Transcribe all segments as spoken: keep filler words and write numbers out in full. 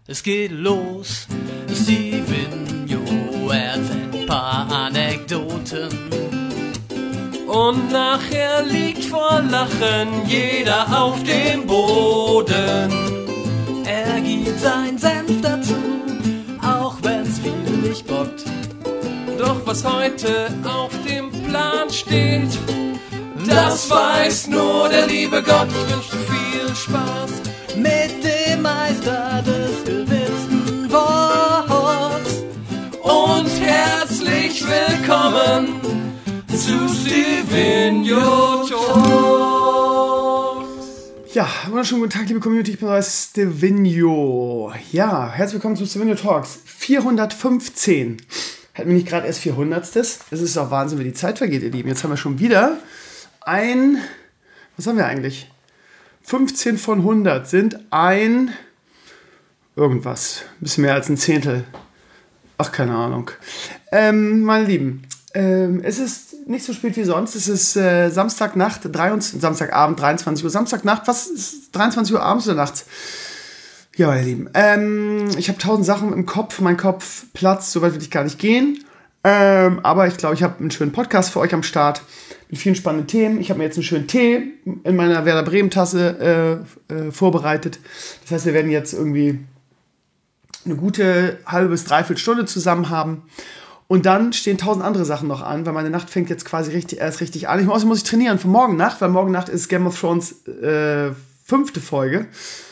Es geht los, Stevenio erzählt ein paar Anekdoten. Und nachher liegt vor Lachen jeder auf dem Boden. Er gibt sein Senf dazu, auch wenn's viele nicht bockt. Doch was heute auf dem Plan steht, das weiß nur der liebe Gott. Ich wünsche dir viel Spaß mit dem Meister des gewitzten Worts. Und herzlich willkommen zu Stevenio Talks. Ja, wunderschönen guten Tag, liebe Community, ich bin euer Stevenio. Ja, herzlich willkommen zu Stevenio Talks vierhundertfünfzehn. Hatten wir nicht gerade erst vierhundertstes? Es ist doch Wahnsinn, wie die Zeit vergeht, ihr Lieben. Jetzt haben wir schon wieder ein, was haben wir eigentlich? fünfzehn von hundert sind ein, irgendwas, ein bisschen mehr als ein Zehntel. Ach, keine Ahnung. Ähm, meine Lieben, ähm, es ist nicht so spät wie sonst. Es ist äh, Samstagnacht, dreiundzwanzig, Samstagabend, dreiundzwanzig Uhr. Samstagnacht, was ist dreiundzwanzig Uhr abends oder nachts? Ja, meine Lieben, ähm, ich habe tausend Sachen im Kopf. Mein Kopf platzt, so weit will ich gar nicht gehen. Ähm, aber ich glaube, ich habe einen schönen Podcast für euch am Start mit vielen spannenden Themen. Ich habe mir jetzt einen schönen Tee in meiner Werder Bremen Tasse äh, äh, vorbereitet. Das heißt, wir werden jetzt irgendwie eine gute halbe bis dreiviertel Stunde zusammen haben. Und dann stehen tausend andere Sachen noch an, weil meine Nacht fängt jetzt quasi richtig, erst richtig an. Ich muss, muss ich trainieren für morgen Nacht, weil morgen Nacht ist Game of Thrones äh, fünfte Folge.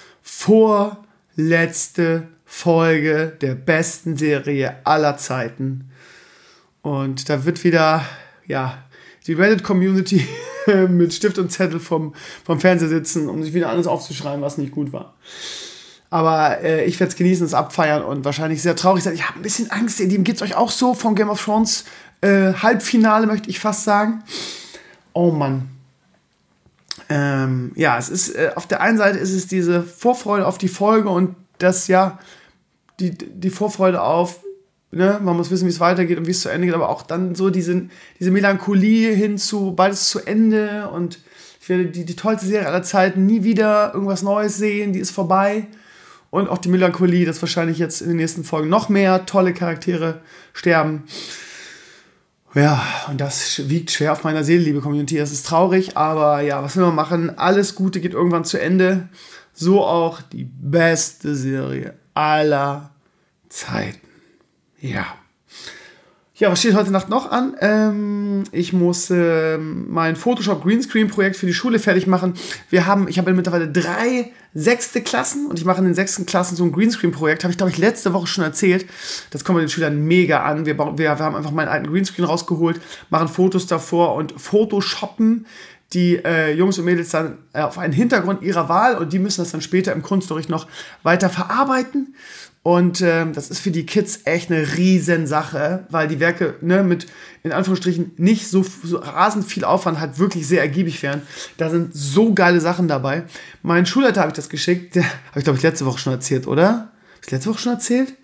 Vorletzte Folge der besten Serie aller Zeiten. Und da wird wieder, ja, die Reddit-Community mit Stift und Zettel vom, vom Fernseher sitzen, um sich wieder alles aufzuschreiben, was nicht gut war. Aber äh, ich werde es genießen, es abfeiern und wahrscheinlich sehr traurig sein. Ich habe ein bisschen Angst, ihr Lieben, geht es euch auch so vom Game of Thrones äh, Halbfinale, möchte ich fast sagen. Oh Mann. Ähm, ja, es ist, äh, auf der einen Seite ist es diese Vorfreude auf die Folge und das, ja, die, die Vorfreude auf, ne, man muss wissen, wie es weitergeht und wie es zu Ende geht, aber auch dann so diese, diese Melancholie hin zu, beides zu Ende und ich werde die, die tollste Serie aller Zeiten nie wieder irgendwas Neues sehen, die ist vorbei. Und auch die Melancholie, dass wahrscheinlich jetzt in den nächsten Folgen noch mehr tolle Charaktere sterben. Ja, und das wiegt schwer auf meiner Seele, liebe Community. Das ist traurig, aber ja, was will man machen? Alles Gute geht irgendwann zu Ende. So auch die beste Serie aller Zeiten. Ja. Ja, was steht heute Nacht noch an? Ähm, ich muss ähm, mein Photoshop Greenscreen Projekt für die Schule fertig machen. Wir haben, ich habe mittlerweile drei sechste Klassen und ich mache in den sechsten Klassen so ein Greenscreen Projekt. Habe ich, glaube ich, letzte Woche schon erzählt. Das kommt den Schülern mega an. Wir, wir, wir haben einfach meinen alten Greenscreen rausgeholt, machen Fotos davor und photoshoppen die äh, Jungs und Mädels dann äh, auf einen Hintergrund ihrer Wahl und die müssen das dann später im Kunstunterricht noch weiter verarbeiten. Und ähm, das ist für die Kids echt eine Riesensache, weil die Werke, ne, mit in Anführungsstrichen nicht so, so rasend viel Aufwand halt wirklich sehr ergiebig wären. Da sind so geile Sachen dabei. Mein Schulleiter habe ich das geschickt, der habe ich glaube ich letzte Woche schon erzählt, oder? Habe ich letzte Woche schon erzählt?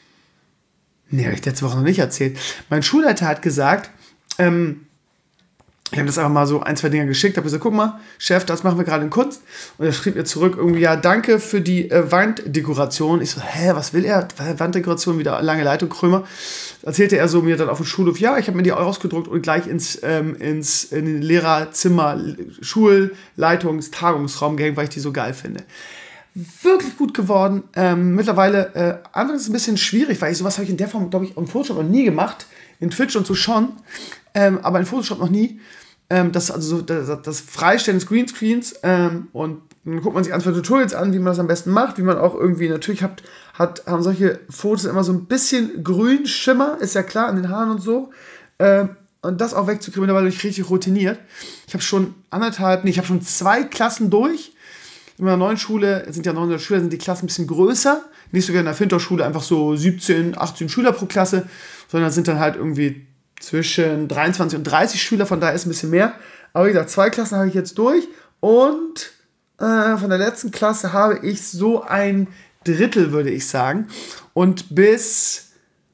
Nee, habe ich letzte Woche noch nicht erzählt. Mein Schulleiter hat gesagt, ähm, ich habe das einfach mal so ein, zwei Dinge geschickt, habe gesagt, guck mal, Chef, das machen wir gerade in Kunst. Und er schrieb mir zurück irgendwie, ja, danke für die äh, Wanddekoration. Ich so, hä, was will er? Wanddekoration, wieder lange Leitung, Krömer. Erzählte er so mir dann auf dem Schulhof, ja, ich habe mir die ausgedruckt und gleich ins, ähm, ins in den Lehrerzimmer, Schulleitungs-, Tagungsraum gehängt, weil ich die so geil finde. Wirklich gut geworden. Ähm, mittlerweile, äh, anfangs ist es ein bisschen schwierig, weil ich sowas habe ich in der Form, glaube ich, im Photoshop noch nie gemacht. In Twitch und so schon, ähm, aber in Photoshop noch nie. Ähm, das, also so, das, das Freistellen des Greenscreens ähm, und dann guckt man sich andere Tutorials an, wie man das am besten macht, wie man auch irgendwie, natürlich hat, hat, haben solche Fotos immer so ein bisschen Grünschimmer, ist ja klar, an den Haaren und so. Ähm, und das auch wegzukriegen, da war ich richtig routiniert. Ich habe schon anderthalb, nee, ich habe schon zwei Klassen durch. In meiner neuen Schule, sind ja neunhundert Schüler, sind die Klassen ein bisschen größer. Nicht so wie in der Finterschule, einfach so siebzehn, achtzehn Schüler pro Klasse, sondern sind dann halt irgendwie zwischen dreiundzwanzig und dreißig Schüler, von daher ist ein bisschen mehr. Aber wie gesagt, zwei Klassen habe ich jetzt durch und äh, von der letzten Klasse habe ich so ein Drittel, würde ich sagen. Und bis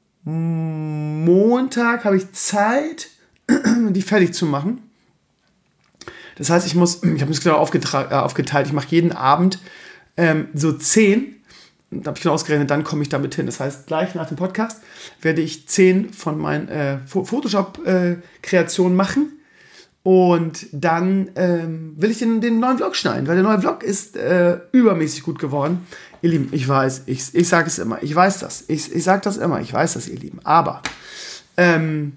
Montag habe ich Zeit, die fertig zu machen. Das heißt, ich muss, ich habe es genau aufgeteilt, ich mache jeden Abend ähm, so zehn da habe ich genau ausgerechnet, dann komme ich damit hin. Das heißt, gleich nach dem Podcast werde ich zehn von meinen äh, Photoshop-Kreationen äh, machen. Und dann ähm, will ich den, den neuen Vlog schneiden, weil der neue Vlog ist äh, übermäßig gut geworden. Ihr Lieben, ich weiß, ich, ich sage es immer, ich weiß das. Ich, ich sage das immer, ich weiß das, ihr Lieben. Aber, ähm,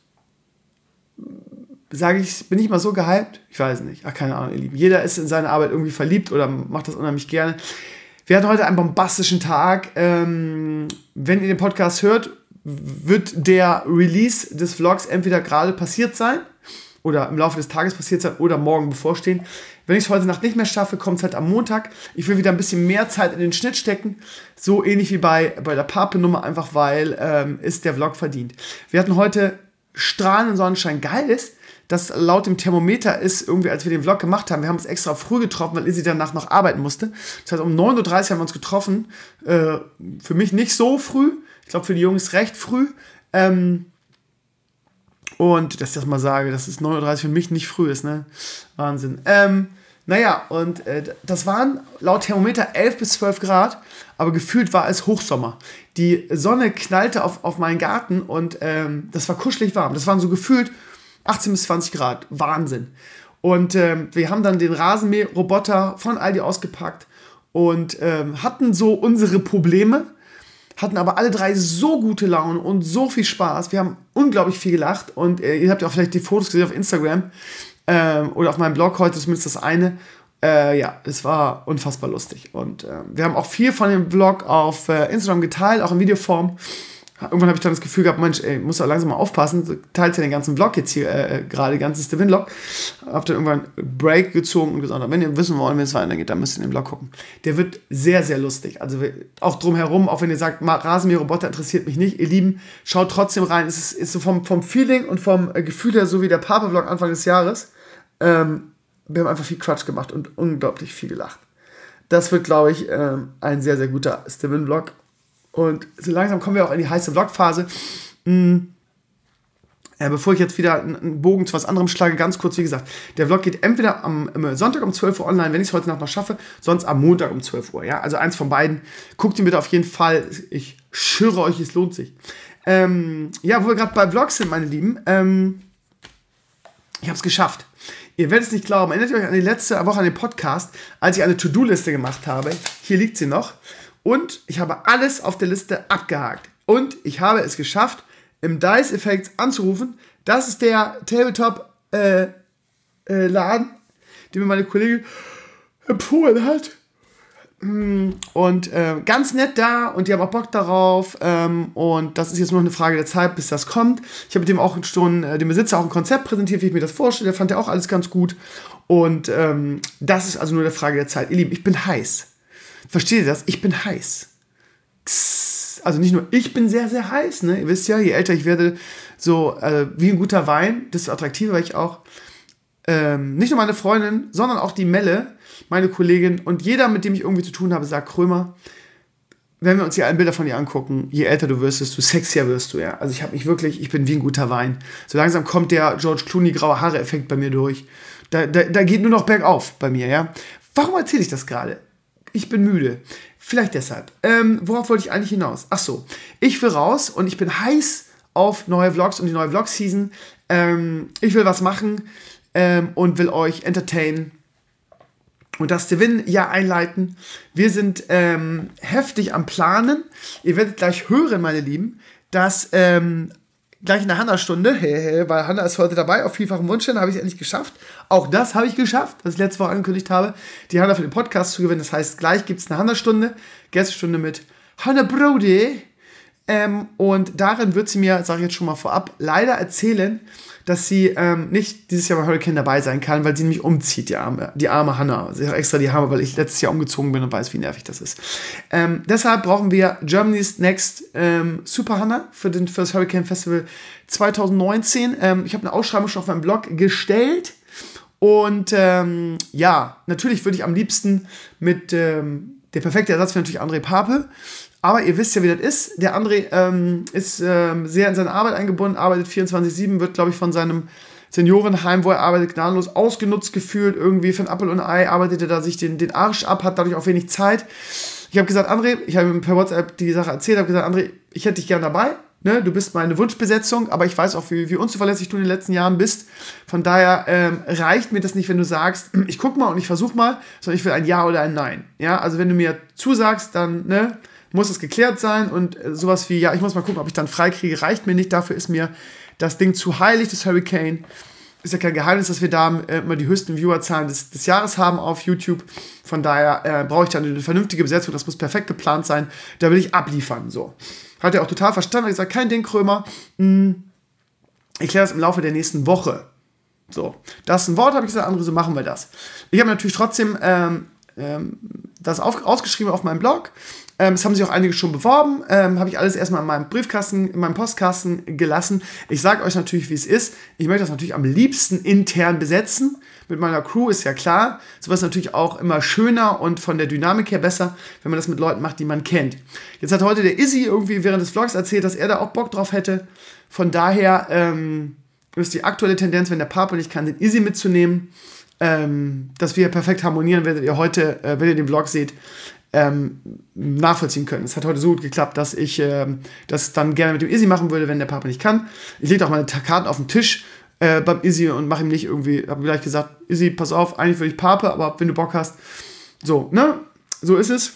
sage ich, bin ich mal so gehypt? Ich weiß nicht. Ach, keine Ahnung, ihr Lieben. Jeder ist in seine Arbeit irgendwie verliebt oder macht das unheimlich gerne. Wir hatten heute einen bombastischen Tag. Ähm, wenn ihr den Podcast hört, wird der Release des Vlogs entweder gerade passiert sein oder im Laufe des Tages passiert sein oder morgen bevorstehen. Wenn ich es heute Nacht nicht mehr schaffe, kommt es halt am Montag. Ich will wieder ein bisschen mehr Zeit in den Schnitt stecken. So ähnlich wie bei, bei der Pape-Nummer, einfach weil ähm, es der Vlog verdient. Wir hatten heute strahlenden Sonnenschein. Geil ist, dass laut dem Thermometer ist, irgendwie als wir den Vlog gemacht haben, wir haben uns extra früh getroffen, weil Izzy danach noch arbeiten musste. Das heißt, um neun Uhr dreißig haben wir uns getroffen. Äh, für mich nicht so früh. Ich glaube, für die Jungs recht früh. Ähm, und, dass ich das mal sage, dass es neun Uhr dreißig für mich nicht früh ist, ne? Wahnsinn. Ähm, naja, und äh, das waren laut Thermometer elf bis zwölf Grad, aber gefühlt war es Hochsommer. Die Sonne knallte auf, auf meinen Garten und ähm, das war kuschelig warm. Das waren so gefühlt achtzehn bis zwanzig Grad. Wahnsinn. Und ähm, wir haben dann den Rasenmäherroboter von Aldi ausgepackt und ähm, hatten so unsere Probleme, hatten aber alle drei so gute Laune und so viel Spaß. Wir haben unglaublich viel gelacht und äh, ihr habt ja auch vielleicht die Fotos gesehen auf Instagram ähm, oder auf meinem Blog heute, zumindest das eine. Äh, ja, es war unfassbar lustig. Und äh, wir haben auch viel von dem Vlog auf äh, Instagram geteilt, auch in Videoform. Irgendwann habe ich dann das Gefühl gehabt, Mensch, ey, muss doch langsam mal aufpassen. Du teilst ja den ganzen Vlog jetzt hier, äh, gerade den ganzen Stevin-Vlog. Hab dann irgendwann einen Break gezogen und gesagt, wenn ihr wissen wollt, wie es weitergeht, dann müsst ihr in den Vlog gucken. Der wird sehr, sehr lustig. Also auch drumherum, auch wenn ihr sagt, Rasenmäherroboter interessiert mich nicht, ihr Lieben, schaut trotzdem rein. Es ist, ist so vom, vom Feeling und vom Gefühl her so wie der Papa-Vlog Anfang des Jahres. Ähm, wir haben einfach viel Quatsch gemacht und unglaublich viel gelacht. Das wird, glaube ich, ähm, ein sehr, sehr guter Stevin-Vlog. Und so langsam kommen wir auch in die heiße Vlog-Phase. Hm. Äh, bevor ich jetzt wieder einen Bogen zu was anderem schlage, ganz kurz, wie gesagt, der Vlog geht entweder am, am Sonntag um zwölf Uhr online, wenn ich es heute Nacht noch schaffe, sonst am Montag um zwölf Uhr. Ja? Also eins von beiden. Guckt ihn bitte auf jeden Fall. Ich schwöre euch, es lohnt sich. Ähm, ja, wo wir gerade bei Vlogs sind, meine Lieben. Ähm, ich habe es geschafft. Ihr werdet es nicht glauben. Erinnert ihr euch an die letzte Woche an den Podcast, als ich eine To-Do-Liste gemacht habe? Hier liegt sie noch. Und ich habe alles auf der Liste abgehakt. Und ich habe es geschafft, im Dice Effects anzurufen. Das ist der Tabletop-Laden, äh, äh, den mir meine Kollegin empfohlen hat. Und äh, ganz nett da und die haben auch Bock darauf. Ähm, und das ist jetzt nur eine Frage der Zeit, bis das kommt. Ich habe mit dem auch schon, äh, dem Besitzer auch ein Konzept präsentiert, wie ich mir das vorstelle. Der fand ja auch alles ganz gut. Und ähm, das ist also nur eine Frage der Zeit. Ihr Lieben, ich bin heiß. Versteht ihr das? Ich bin heiß. Also nicht nur ich bin sehr, sehr heiß. Ne? Ihr wisst ja, je älter ich werde, so äh, wie ein guter Wein, desto attraktiver war ich auch. Ähm, nicht nur meine Freundin, sondern auch die Melle, meine Kollegin und jeder, mit dem ich irgendwie zu tun habe, sagt, Krömer, wenn wir uns hier alle Bilder von dir angucken, je älter du wirst, desto sexier wirst du. Ja? Also ich habe mich wirklich, ich bin wie ein guter Wein. So langsam kommt der George Clooney graue Haare-Effekt bei mir durch. Da, da, da geht nur noch bergauf bei mir. Ja? Warum erzähle ich das gerade? Ich bin müde. Vielleicht deshalb. Ähm, worauf wollte ich eigentlich hinaus? Ach so, ich will raus und ich bin heiß auf neue Vlogs und die neue Vlog-Season. Ähm, ich will was machen ähm, und will euch entertainen und das Stevin-Jahr einleiten. Wir sind ähm, heftig am Planen. Ihr werdet gleich hören, meine Lieben, dass ähm, gleich in der Hanna-Stunde, weil Hanna ist heute dabei, auf vielfachen Wunsch hin, habe ich es endlich geschafft. Auch das habe ich geschafft, was ich letzte Woche angekündigt habe, die Hanna für den Podcast zu gewinnen. Das heißt, gleich gibt es eine Hanna-Stunde, Gästestunde mit Hanna Brody. Ähm, und darin wird sie mir, sage ich jetzt schon mal vorab, leider erzählen, dass sie ähm, nicht dieses Jahr bei Hurricane dabei sein kann, weil sie nämlich umzieht, die arme, die arme Hanna. Sie hat extra die Hammer, weil ich letztes Jahr umgezogen bin und weiß, wie nervig das ist. Ähm, deshalb brauchen wir Germany's Next ähm, Super Hanna für, den, für das Hurricane Festival zwanzig neunzehn. Ähm, ich habe eine Ausschreibung schon auf meinem Blog gestellt. Und ähm, ja, natürlich würde ich am liebsten mit, ähm, der perfekte Ersatz wäre natürlich André Pape. Aber ihr wisst ja, wie das ist. Der André ähm, ist ähm, sehr in seine Arbeit eingebunden, arbeitet vierundzwanzig sieben, wird, glaube ich, von seinem Seniorenheim, wo er arbeitet, gnadenlos ausgenutzt gefühlt. Irgendwie für ein Apfel und ein Ei arbeitet er da sich den, den Arsch ab, hat dadurch auch wenig Zeit. Ich habe gesagt, André, ich habe ihm per WhatsApp die Sache erzählt, habe gesagt, André, ich hätte dich gern dabei. Ne? Du bist meine Wunschbesetzung, aber ich weiß auch, wie, wie unzuverlässig du in den letzten Jahren bist. Von daher ähm, reicht mir das nicht, wenn du sagst, ich guck mal und ich versuche mal, sondern ich will ein Ja oder ein Nein. Ja, also wenn du mir zusagst, dann ne, muss es geklärt sein und äh, sowas wie, ja, ich muss mal gucken, ob ich dann frei kriege, reicht mir nicht. Dafür ist mir das Ding zu heilig, das Hurricane. Ist ja kein Geheimnis, dass wir da äh, immer die höchsten Viewerzahlen des, des Jahres haben auf YouTube. Von daher äh, brauche ich dann eine vernünftige Besetzung, das muss perfekt geplant sein. Da will ich abliefern, so. Hat er auch total verstanden, hat gesagt, kein Ding, Krömer. Ich kläre das im Laufe der nächsten Woche. So, das ist ein Wort, habe ich gesagt, André, so machen wir das. Ich habe natürlich trotzdem ähm, ähm, das auf, ausgeschrieben auf meinem Blog. Ähm, es haben sich auch einige schon beworben. Ähm, habe ich alles erstmal in meinem Briefkasten, in meinem Postkasten gelassen. Ich sage euch natürlich, wie es ist. Ich möchte das natürlich am liebsten intern besetzen. Mit meiner Crew ist ja klar. Sowas ist natürlich auch immer schöner und von der Dynamik her besser, wenn man das mit Leuten macht, die man kennt. Jetzt hat heute der Izzy irgendwie während des Vlogs erzählt, dass er da auch Bock drauf hätte. Von daher ähm, ist die aktuelle Tendenz, wenn der Papa nicht kann, den Izzy mitzunehmen. Ähm, dass wir perfekt harmonieren, werdet ihr heute, äh, wenn ihr den Vlog seht, ähm, nachvollziehen können. Es hat heute so gut geklappt, dass ich ähm, das dann gerne mit dem Izzy machen würde, wenn der Papa nicht kann. Ich lege auch meine Karten auf den Tisch äh, beim Izzy und mache ihm nicht irgendwie, habe gleich gesagt, Izzy, pass auf, eigentlich will ich Pape, aber wenn du Bock hast, so, ne? So ist es.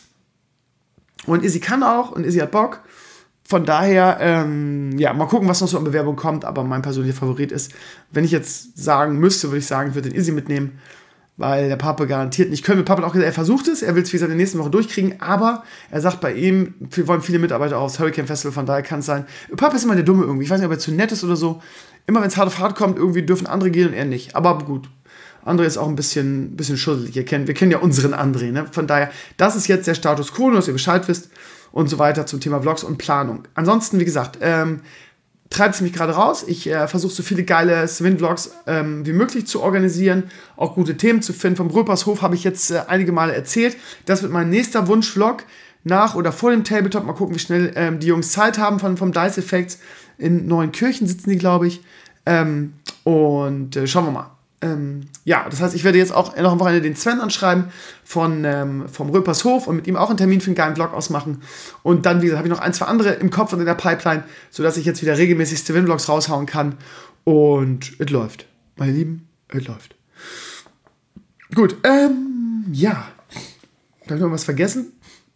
Und Izzy kann auch und Izzy hat Bock. Von daher, ähm, ja, mal gucken, was noch so an Bewerbung kommt, aber mein persönlicher Favorit ist, wenn ich jetzt sagen müsste, würde ich sagen, ich würde den Izzy mitnehmen, weil der Papa garantiert nicht können. Papa hat auch gesagt, er versucht es, er will es wie gesagt in der nächsten Woche durchkriegen, aber er sagt bei ihm, wir wollen viele Mitarbeiter aufs Hurricane Festival, von daher kann es sein, Papa ist immer der Dumme irgendwie, ich weiß nicht, ob er zu nett ist oder so, immer wenn es hart auf hart kommt, irgendwie dürfen andere gehen und er nicht, aber gut. André ist auch ein bisschen, bisschen schusselig, wir kennen, wir kennen ja unseren André, ne? Von daher, das ist jetzt der Status quo, nur dass ihr Bescheid wisst und so weiter zum Thema Vlogs und Planung. Ansonsten, wie gesagt, ähm, treibt es mich gerade raus. Ich äh, versuche so viele geile Swin-Vlogs ähm, wie möglich zu organisieren, auch gute Themen zu finden. Vom Röpershof habe ich jetzt äh, einige Male erzählt. Das wird mein nächster Wunsch-Vlog nach oder vor dem Tabletop. Mal gucken, wie schnell ähm, die Jungs Zeit haben von, vom Dice Effects. In Neuenkirchen sitzen die, glaube ich. Ähm, und äh, schauen wir mal. Ähm, ja, das heißt, ich werde jetzt auch noch am Wochenende den Sven anschreiben von, ähm, vom Röpershof und mit ihm auch einen Termin für einen geilen Vlog ausmachen. Und dann, wie gesagt, habe ich noch ein, zwei andere im Kopf und in der Pipeline, sodass ich jetzt wieder regelmäßig Swin-Vlogs raushauen kann. Und es läuft. Meine Lieben, es läuft. Gut, ähm, ja. Habe ich noch was vergessen?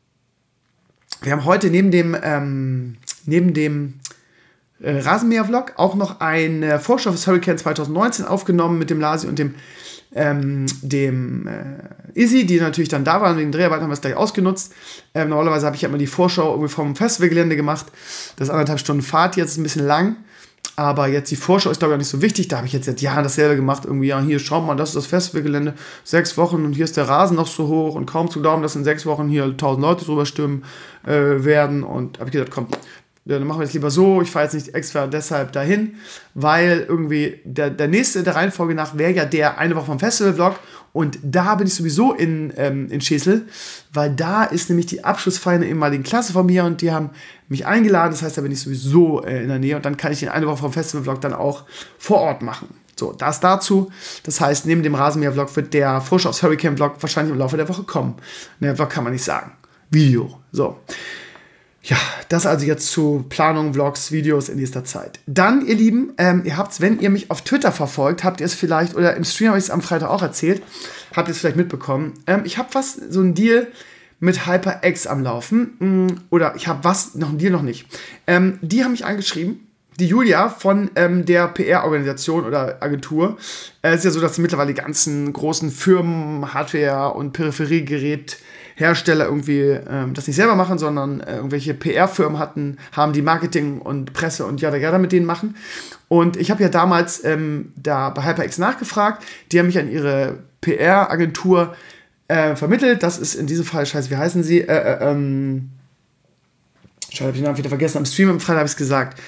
Wir haben heute neben dem, ähm, neben dem Äh, Rasenmäher-Vlog auch noch eine Vorschau fürs Hurricane zwanzig neunzehn aufgenommen mit dem Lasi und dem, ähm, dem äh, Izzy, die natürlich dann da waren. Wegen Dreharbeiten haben wir es gleich ausgenutzt. Ähm, normalerweise habe ich ja immer die Vorschau irgendwie vom Festivalgelände gemacht. Das ist anderthalb Stunden Fahrt, jetzt ist ein bisschen lang. Aber jetzt die Vorschau ist, glaube ich, auch nicht so wichtig. Da habe ich jetzt seit Jahren dasselbe gemacht. Irgendwie, ja, hier, schau mal, das ist das Festivalgelände. Sechs Wochen und hier ist der Rasen noch so hoch. Und kaum zu glauben, dass in sechs Wochen hier tausend Leute drüber stürmen äh, werden. Und habe ich gedacht, komm, dann machen wir das lieber so, ich fahre jetzt nicht extra deshalb dahin, weil irgendwie der, der nächste der Reihenfolge nach wäre ja der eine Woche vom Festival-Vlog und da bin ich sowieso in, ähm, in Schesel, weil da ist nämlich die Abschlussfeier einer ehemaligen Klasse von mir und die haben mich eingeladen, das heißt, da bin ich sowieso äh, in der Nähe und dann kann ich den eine Woche vom Festival-Vlog dann auch vor Ort machen. So, das dazu. Das heißt, neben dem Rasenmäher-Vlog wird der Vorschau aufs Hurricane-Vlog wahrscheinlich im Laufe der Woche kommen. Ne, Vlog kann man nicht sagen. Video. So. Ja, das also jetzt zu Planung, Vlogs, Videos in nächster Zeit. Dann, ihr Lieben, ähm, ihr habt's, wenn ihr mich auf Twitter verfolgt, habt ihr es vielleicht, oder im Stream habe ich es am Freitag auch erzählt, habt ihr es vielleicht mitbekommen. Ähm, ich habe was, so ein Deal mit HyperX am Laufen. Mm, oder ich habe was, noch ein Deal noch nicht. Ähm, die haben mich angeschrieben. Die Julia von ähm, der P R-Organisation oder Agentur. Es äh, ist ja so, dass mittlerweile die ganzen großen Firmen, Hardware- und Peripheriegerät Hersteller irgendwie ähm, das nicht selber machen, sondern äh, irgendwelche P R-Firmen hatten, haben die Marketing und Presse und jada jada mit denen machen. Und ich habe ja damals ähm, da bei HyperX nachgefragt. Die haben mich an ihre P R-Agentur äh, vermittelt. Das ist in diesem Fall, scheiße, wie heißen sie? Äh, äh, ähm, Scheiße, hab ich den Namen wieder vergessen. Am Stream am Freitag habe ich es gesagt.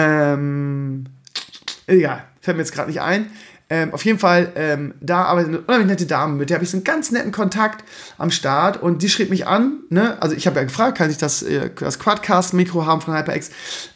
Ähm, egal, fällt mir jetzt gerade nicht ein. Ähm, auf jeden Fall, ähm, da arbeitet eine unheimlich nette Dame, mit der habe ich so einen ganz netten Kontakt am Start und die schrieb mich an, ne? Also ich habe ja gefragt, kann ich das, äh, das Quadcast-Mikro haben von HyperX?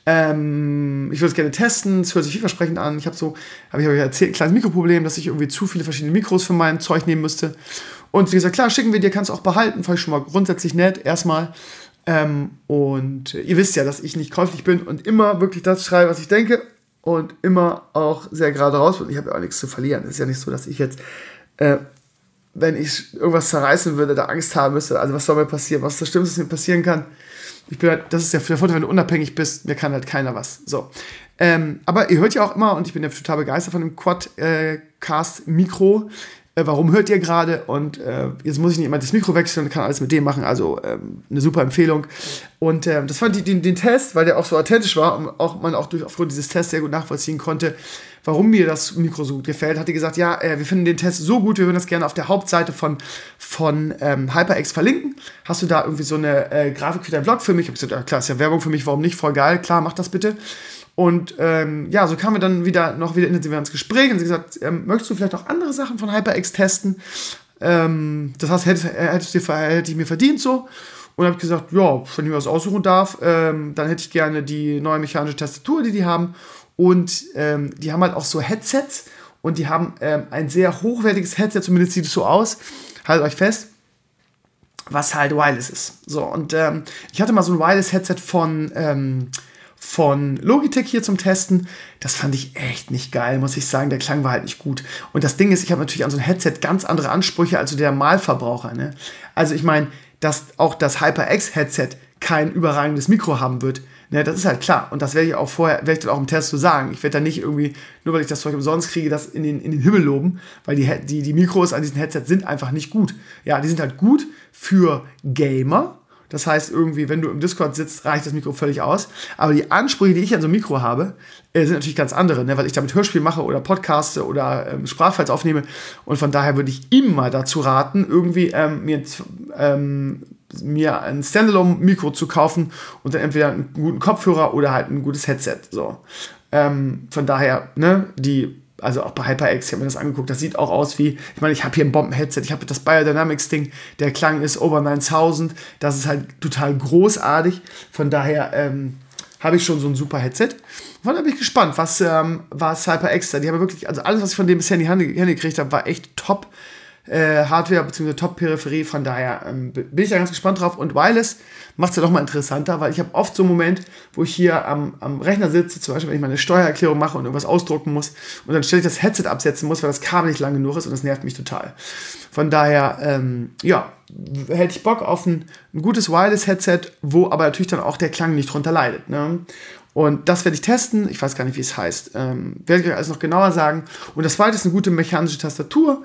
Ähm, ich würde es gerne testen, es hört sich vielversprechend an. Ich habe so, habe ich euch erzählt, ein kleines Mikroproblem, dass ich irgendwie zu viele verschiedene Mikros für mein Zeug nehmen müsste. Und sie gesagt, klar, schicken wir dir, kannst du auch behalten. Fand ich schon mal grundsätzlich nett, erstmal. Ähm, und ihr wisst ja, dass ich nicht käuflich bin und immer wirklich das schreibe, was ich denke. Und immer auch sehr gerade raus. Und ich habe ja auch nichts zu verlieren. Es ist ja nicht so, dass ich jetzt, äh, wenn ich irgendwas zerreißen würde, da Angst haben müsste. Also was soll mir passieren? Was ist das Schlimmste, was mir passieren kann? Ich bin halt, das ist ja der Vorteil, wenn du unabhängig bist, mir kann halt keiner was. So. Ähm, aber ihr hört ja auch immer, und ich bin ja total begeistert von dem Quadcast-Mikro. Äh, warum hört ihr gerade? Und äh, jetzt muss ich nicht immer das Mikro wechseln und kann alles mit dem machen. Also ähm, eine super Empfehlung. Und äh, das fand ich den, den Test, weil der auch so authentisch war und auch man auch durch, aufgrund dieses Tests sehr gut nachvollziehen konnte, warum mir das Mikro so gut gefällt. Hat die gesagt, ja, äh, wir finden den Test so gut, wir würden das gerne auf der Hauptseite von, von ähm, HyperX verlinken. Hast du da irgendwie so eine äh, Grafik für deinen Blog für mich? Ich habe gesagt, ja klar, ist ja Werbung für mich, warum nicht? Voll geil, klar, mach das bitte. Und ähm, ja, so kamen wir dann wieder noch wieder intensiver ins Gespräch und sie gesagt, ähm, möchtest du vielleicht noch andere Sachen von HyperX testen? Ähm, das heißt, hättest, hättest du, hätte ich mir verdient so. Und habe ich gesagt, ja, wenn ich mir was aussuchen darf, ähm, dann hätte ich gerne die neue mechanische Tastatur, die die haben. Und ähm, die haben halt auch so Headsets und die haben ähm, ein sehr hochwertiges Headset, zumindest sieht es so aus. Haltet euch fest, was halt wireless ist. So, und ähm, ich hatte mal so ein Wireless-Headset von... Ähm, von Logitech hier zum Testen. Das fand ich echt nicht geil, muss ich sagen. Der Klang war halt nicht gut. Und das Ding ist, ich habe natürlich an so ein Headset ganz andere Ansprüche als so der Normalverbraucher. Ne? Also ich meine, dass auch das HyperX-Headset kein überragendes Mikro haben wird. Ne, das ist halt klar. Und das werde ich auch vorher, werde ich dann auch im Test so sagen. Ich werde da nicht irgendwie, nur weil ich das Zeug umsonst kriege, das in den, in den Himmel loben, weil die, die, die Mikros an diesen Headsets sind einfach nicht gut. Ja, die sind halt gut für Gamer. Das heißt, irgendwie, wenn du im Discord sitzt, reicht das Mikro völlig aus. Aber die Ansprüche, die ich an so einem Mikro habe, äh, sind natürlich ganz andere, ne? Weil ich damit Hörspiel mache oder Podcaste oder ähm, Sprachfiles aufnehme. Und von daher würde ich immer dazu raten, irgendwie ähm, mir, ähm, mir ein Standalone-Mikro zu kaufen und dann entweder einen guten Kopfhörer oder halt ein gutes Headset. So. Ähm, von daher, ne, die... Also auch bei HyperX, ich habe mir das angeguckt, das sieht auch aus wie, ich meine, ich habe hier ein Bomben-Headset, ich habe das Biodynamics-Ding, der Klang ist over neuntausend, das ist halt total großartig, von daher ähm, habe ich schon so ein super Headset. Von daher bin ich gespannt, was, ähm, was HyperX da, die haben wirklich, also alles, was ich von dem bisher in die Hand, Hände gekriegt habe, war echt top äh, Hardware bzw. top Peripherie, von daher ähm, bin ich da ganz gespannt drauf und Wireless macht es ja doch mal interessanter, weil ich habe oft so einen Moment, wo ich hier am, am Rechner sitze, zum Beispiel, wenn ich meine Steuererklärung mache und irgendwas ausdrucken muss und dann ständig das Headset absetzen muss, weil das Kabel nicht lang genug ist und das nervt mich total. Von daher, ähm, ja, hätte ich Bock auf ein, ein gutes Wireless-Headset, wo aber natürlich dann auch der Klang nicht drunter leidet. Ne? Und das werde ich testen. Ich weiß gar nicht, wie es heißt. Ähm, werde ich euch alles noch genauer sagen. Und das zweite ist eine gute mechanische Tastatur.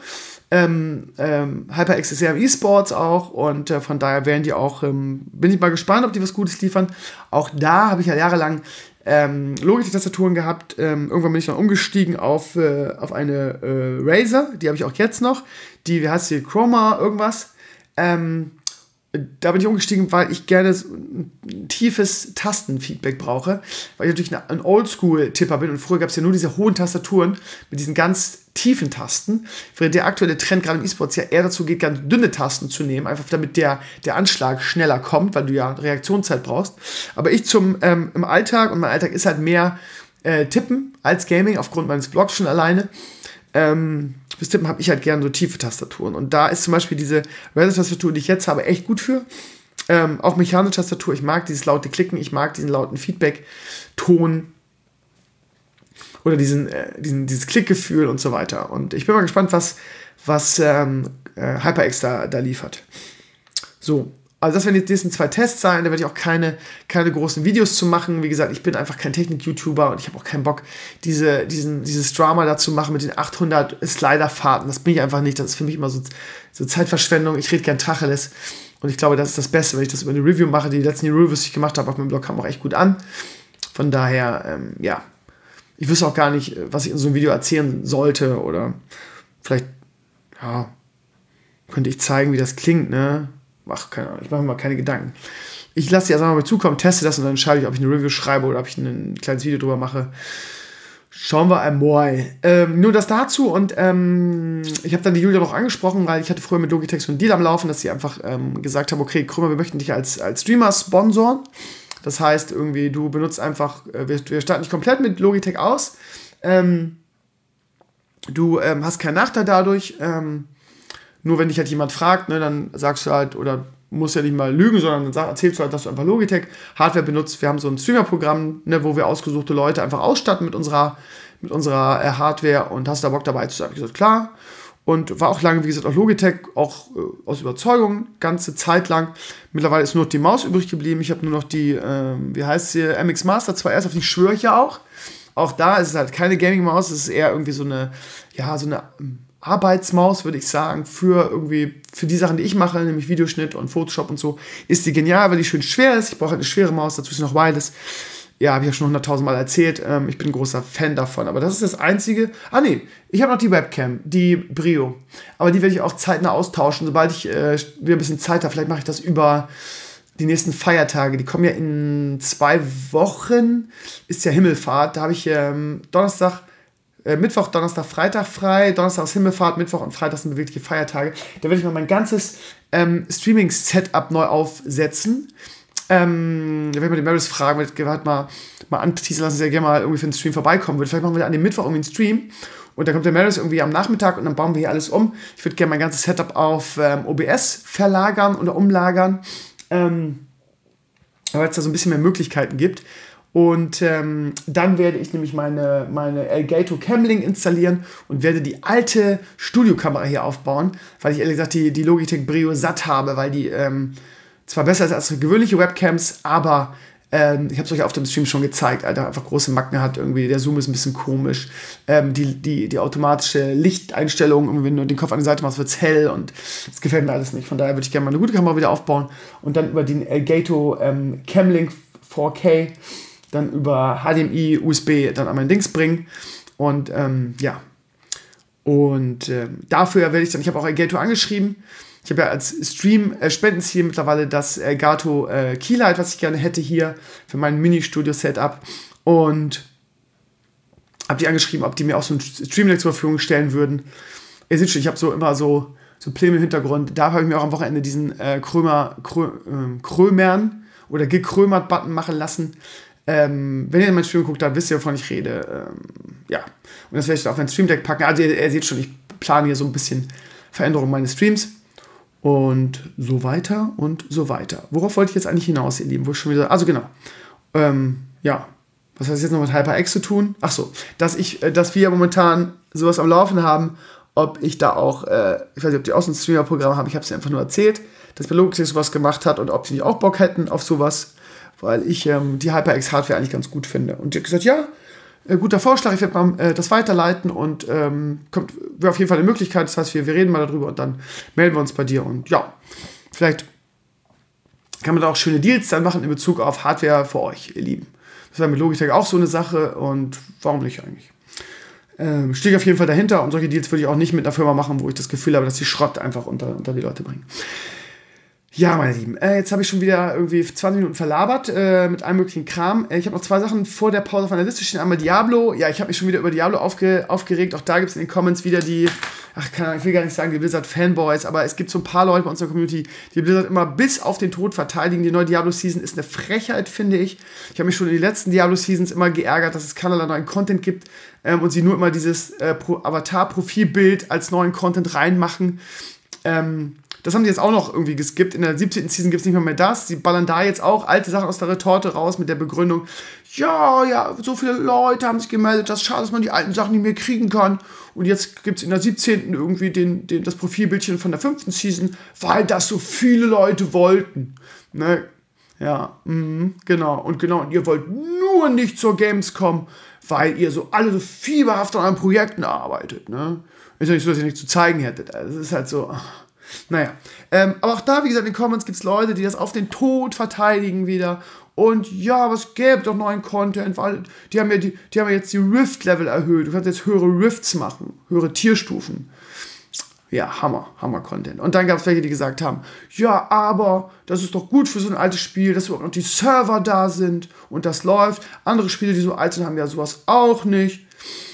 Ähm, ähm, HyperX ist ja im E-Sports auch und äh, von daher werden die auch, ähm, bin ich mal gespannt, ob die was Gutes liefern. Auch da habe ich ja jahrelang ähm, Logitech-Tastaturen gehabt. Ähm, irgendwann bin ich dann umgestiegen auf, äh, auf eine äh, Razer, die habe ich auch jetzt noch. Die, wie heißt die, Chroma irgendwas. Ähm, da bin ich umgestiegen, weil ich gerne ein tiefes Tastenfeedback brauche, weil ich natürlich ein Oldschool-Tipper bin und früher gab es ja nur diese hohen Tastaturen mit diesen ganz tiefen Tasten, während der aktuelle Trend gerade im E-Sports ja eher dazu geht, ganz dünne Tasten zu nehmen, einfach damit der, der Anschlag schneller kommt, weil du ja Reaktionszeit brauchst. Aber ich zum ähm, im Alltag, und mein Alltag ist halt mehr äh, Tippen als Gaming, aufgrund meines Blogs schon alleine, ähm, fürs Tippen habe ich halt gerne so tiefe Tastaturen. Und da ist zum Beispiel diese Razer-Tastatur, die ich jetzt habe, echt gut für. Ähm, auch mechanische Tastatur, ich mag dieses laute Klicken, ich mag diesen lauten Feedback-Ton oder diesen, äh, diesen, dieses Klickgefühl und so weiter. Und ich bin mal gespannt, was, was ähm, äh, HyperX da, da liefert. So, also das werden jetzt die nächsten zwei Tests sein, da werde ich auch keine, keine großen Videos zu machen. Wie gesagt, ich bin einfach kein Technik-YouTuber und ich habe auch keinen Bock, diese, diesen, dieses Drama da zu machen mit den achthundert Slider-Fahrten. Das bin ich einfach nicht, das ist für mich immer so, so Zeitverschwendung. Ich rede gern Tacheles und ich glaube, das ist das Beste, wenn ich das über eine Review mache. Die letzten Reviews, die ich gemacht habe auf meinem Blog, kamen auch echt gut an. Von daher, ähm, ja, ich wüsste auch gar nicht, was ich in so einem Video erzählen sollte oder vielleicht, ja, könnte ich zeigen, wie das klingt, ne? Ach, keine Ahnung, ich mache mir mal keine Gedanken. Ich lasse dir erstmal mal zukommen, teste das und dann entscheide ich, ob ich eine Review schreibe oder ob ich ein kleines Video drüber mache. Schauen wir einmal. Ähm, nur das dazu und ähm, ich habe dann die Julia noch angesprochen, weil ich hatte früher mit Logitech so einen Deal am Laufen, dass sie einfach ähm, gesagt haben, okay, Krümmer, wir möchten dich als, als Streamer sponsoren. Das heißt, irgendwie, du benutzt einfach, äh, wir, wir starten nicht komplett mit Logitech aus. Ähm, du ähm, hast keinen Nachteil dadurch. Ähm, Nur wenn dich halt jemand fragt, ne, dann sagst du halt, oder musst ja nicht mal lügen, sondern dann sag, erzählst du halt, dass du einfach Logitech Hardware benutzt. Wir haben so ein Streamer-Programm, ne, wo wir ausgesuchte Leute einfach ausstatten mit unserer, mit unserer äh, Hardware und hast da Bock dabei zu sein. Ich gesagt, klar. Und war auch lange, wie gesagt, auch Logitech, auch äh, aus Überzeugung, ganze Zeit lang. Mittlerweile ist nur noch die Maus übrig geblieben. Ich habe nur noch die, äh, wie heißt sie, M X Master zwei S, auf die schwöre ich ja auch. Auch da ist es halt keine Gaming-Maus, es ist eher irgendwie so eine, ja, so eine Arbeitsmaus, würde ich sagen, für irgendwie, für die Sachen, die ich mache, nämlich Videoschnitt und Photoshop und so, ist die genial, weil die schön schwer ist. Ich brauche halt eine schwere Maus, dazu ist noch Wireless. Ja, habe ich ja schon hunderttausend Mal erzählt. Ähm, ich bin ein großer Fan davon. Aber das ist das Einzige. Ah, nee, ich habe noch die Webcam, die Brio. Aber die werde ich auch zeitnah austauschen, sobald ich äh, wieder ein bisschen Zeit habe. Vielleicht mache ich das über die nächsten Feiertage. Die kommen ja in zwei Wochen. Ist ja Himmelfahrt. Da habe ich ähm, Donnerstag, äh, Mittwoch, Donnerstag, Freitag frei. Donnerstag ist Himmelfahrt, Mittwoch und Freitag sind bewegliche Feiertage. Da werde ich mal mein ganzes ähm, Streaming-Setup neu aufsetzen. Ähm, da werde ich mal die Maris fragen, weil ich halt mal, mal anteasern lassen, sehr gerne mal irgendwie für den Stream vorbeikommen würde. Vielleicht machen wir an dem Mittwoch irgendwie einen Stream und dann kommt der Maris irgendwie am Nachmittag und dann bauen wir hier alles um. Ich würde gerne mein ganzes Setup auf ähm, O B S verlagern oder umlagern, ähm, weil es da so ein bisschen mehr Möglichkeiten gibt. Und ähm, dann werde ich nämlich meine, meine Elgato Camlink installieren und werde die alte Studiokamera hier aufbauen, weil ich ehrlich gesagt die, die Logitech Brio satt habe, weil die ähm, zwar besser ist als gewöhnliche Webcams, aber ähm, ich habe es euch auf dem Stream schon gezeigt, Alter, einfach große Macken hat irgendwie, der Zoom ist ein bisschen komisch, ähm, die, die, die automatische Lichteinstellung, wenn du den Kopf an die Seite machst, wird es hell und das gefällt mir alles nicht. Von daher würde ich gerne mal eine gute Kamera wieder aufbauen und dann über den Elgato ähm, Camlink vier K dann über H D M I, U S B dann an mein Dings bringen und ähm, ja, und ähm, dafür werde ich dann, ich habe auch Elgato angeschrieben. Ich habe ja als Stream-Spendenziel mittlerweile das Elgato äh, Keylight, was ich gerne hätte hier für mein Mini-Studio-Setup. Und habe die angeschrieben, ob die mir auch so ein Streamdeck zur Verfügung stellen würden. Ihr seht schon, ich habe so immer so, so Pläne im Hintergrund. Da habe ich mir auch am Wochenende diesen äh, Krömer, Krö, äh, Krömern oder gekrömert-Button machen lassen. Ähm, wenn ihr in mein Stream guckt, dann wisst ihr, wovon ich rede. Ähm, ja, und das werde ich auf mein Stream Deck packen. Also ihr, ihr seht schon, ich plane hier so ein bisschen Veränderung meines Streams. Und so weiter und so weiter. Worauf wollte ich jetzt eigentlich hinaus, ihr Lieben? Wo ich schon wieder. Also genau. Ähm, ja. Was hat das jetzt noch mit HyperX zu tun? Ach so, dass ich, dass wir momentan sowas am Laufen haben, ob ich da auch, äh, ich weiß nicht, ob die auch so ein Streamer-Programm haben, ich habe es einfach nur erzählt, dass bei Logitech sowas gemacht hat und ob sie nicht auch Bock hätten auf sowas, weil ich ähm, die HyperX-Hardware eigentlich ganz gut finde. Und die hat gesagt, ja, äh, guter Vorschlag, ich werde mal äh, das weiterleiten und ähm, kommt wäre auf jeden Fall eine Möglichkeit, das heißt, wir, wir reden mal darüber und dann melden wir uns bei dir und ja, vielleicht kann man da auch schöne Deals dann machen in Bezug auf Hardware für euch, ihr Lieben. Das wäre mit Logitech auch so eine Sache und warum nicht eigentlich? Ähm, stehe ich auf jeden Fall dahinter und solche Deals würde ich auch nicht mit einer Firma machen, wo ich das Gefühl habe, dass die Schrott einfach unter, unter die Leute bringen. Ja, meine Lieben, äh, jetzt habe ich schon wieder irgendwie zwanzig Minuten verlabert äh, mit allem möglichen Kram. Äh, ich habe noch zwei Sachen vor der Pause auf meiner Liste stehen. Einmal Diablo. Ja, ich habe mich schon wieder über Diablo aufge- aufgeregt. Auch da gibt es in den Comments wieder die, ach, keine Ahnung, ich will gar nicht sagen, die Blizzard-Fanboys, aber es gibt so ein paar Leute bei unserer Community, die Blizzard immer bis auf den Tod verteidigen. Die neue Diablo-Season ist eine Frechheit, finde ich. Ich habe mich schon in den letzten Diablo-Seasons immer geärgert, dass es keinerlei neuen Content gibt ähm, und sie nur immer dieses äh, Pro- Avatar-Profilbild als neuen Content reinmachen. Ähm, Das haben sie jetzt auch noch irgendwie geskippt. In der siebzehnten Season gibt es nicht mehr, mehr das. Sie ballern da jetzt auch alte Sachen aus der Retorte raus mit der Begründung, ja, ja, so viele Leute haben sich gemeldet, das ist schade, dass man die alten Sachen nicht mehr kriegen kann. Und jetzt gibt es in der siebzehnten irgendwie den, den, das Profilbildchen von der fünften Season, weil das so viele Leute wollten. Ne? Ja, mh, genau. Und genau, und ihr wollt nur nicht zur Gamescom, weil ihr so alle so fieberhaft an euren Projekten arbeitet. Ne? Ist ja nicht so, dass ihr nichts zu zeigen hättet. Also es ist halt so... Naja, ähm, aber auch da, wie gesagt, in den Comments gibt es Leute, die das auf den Tod verteidigen wieder. Und ja, aber es gäbe doch neuen Content, weil die haben ja, die, die haben ja jetzt die Rift-Level erhöht. Du kannst jetzt höhere Rifts machen, höhere Tierstufen. Ja, Hammer, Hammer-Content. Und dann gab es welche, die gesagt haben, ja, aber das ist doch gut für so ein altes Spiel, dass überhaupt noch die Server da sind und das läuft. Andere Spiele, die so alt sind, haben ja sowas auch nicht.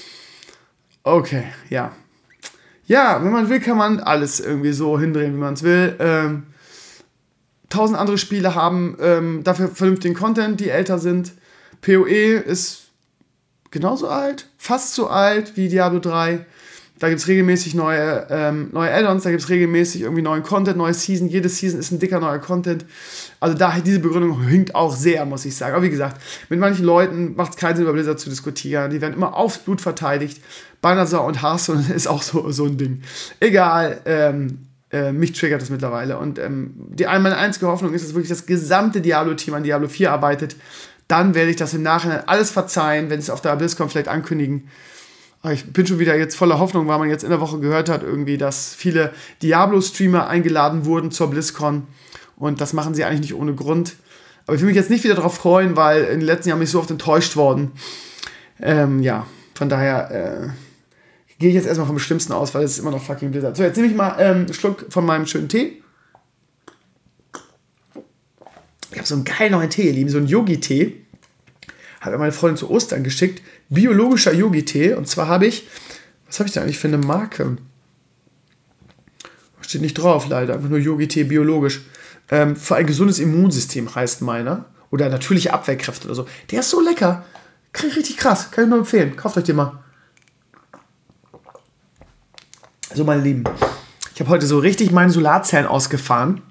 Okay, ja. Ja, wenn man will, kann man alles irgendwie so hindrehen, wie man es will. Ähm, tausend andere Spiele haben ähm, dafür vernünftigen Content, die älter sind. PoE ist genauso alt, fast so alt wie Diablo drei. Da gibt es regelmäßig neue, ähm, neue Add-ons, da gibt es regelmäßig irgendwie neuen Content, neue Season. Jede Season ist ein dicker neuer Content. Also daher, diese Begründung hinkt auch sehr, muss ich sagen. Aber wie gesagt, mit manchen Leuten macht es keinen Sinn, über Blizzard zu diskutieren. Die werden immer aufs Blut verteidigt. Bannersaur und Hearthstone ist auch so, so ein Ding. Egal, ähm, äh, mich triggert das mittlerweile. Und ähm, die, meine einzige Hoffnung ist, dass wirklich das gesamte Diablo-Team an Diablo vier arbeitet. Dann werde ich das im Nachhinein alles verzeihen, wenn sie es auf der BlizzCon vielleicht ankündigen. Aber ich bin schon wieder jetzt voller Hoffnung, weil man jetzt in der Woche gehört hat, irgendwie, dass viele Diablo-Streamer eingeladen wurden zur BlizzCon. Und das machen sie eigentlich nicht ohne Grund. Aber ich will mich jetzt nicht wieder darauf freuen, weil in den letzten Jahren bin ich so oft enttäuscht worden. Ähm, ja, von daher äh, gehe ich jetzt erstmal vom Schlimmsten aus, weil es ist immer noch fucking Blizzard. So, jetzt nehme ich mal ähm, einen Schluck von meinem schönen Tee. Ich habe so einen geilen neuen Tee, ihr Lieben, so einen Yogi-Tee. Hat mir meine Freundin zu Ostern geschickt. Biologischer Yogi-Tee. Und zwar habe ich, was habe ich da eigentlich für eine Marke? Steht nicht drauf, leider. Einfach nur Yogi-Tee biologisch. Ähm, für ein gesundes Immunsystem heißt meiner. Oder natürliche Abwehrkräfte oder so. Der ist so lecker. Krieg richtig krass. Kann ich nur empfehlen. Kauft euch den mal. So, meine Lieben. Ich habe heute so richtig meine Solarzellen ausgefahren.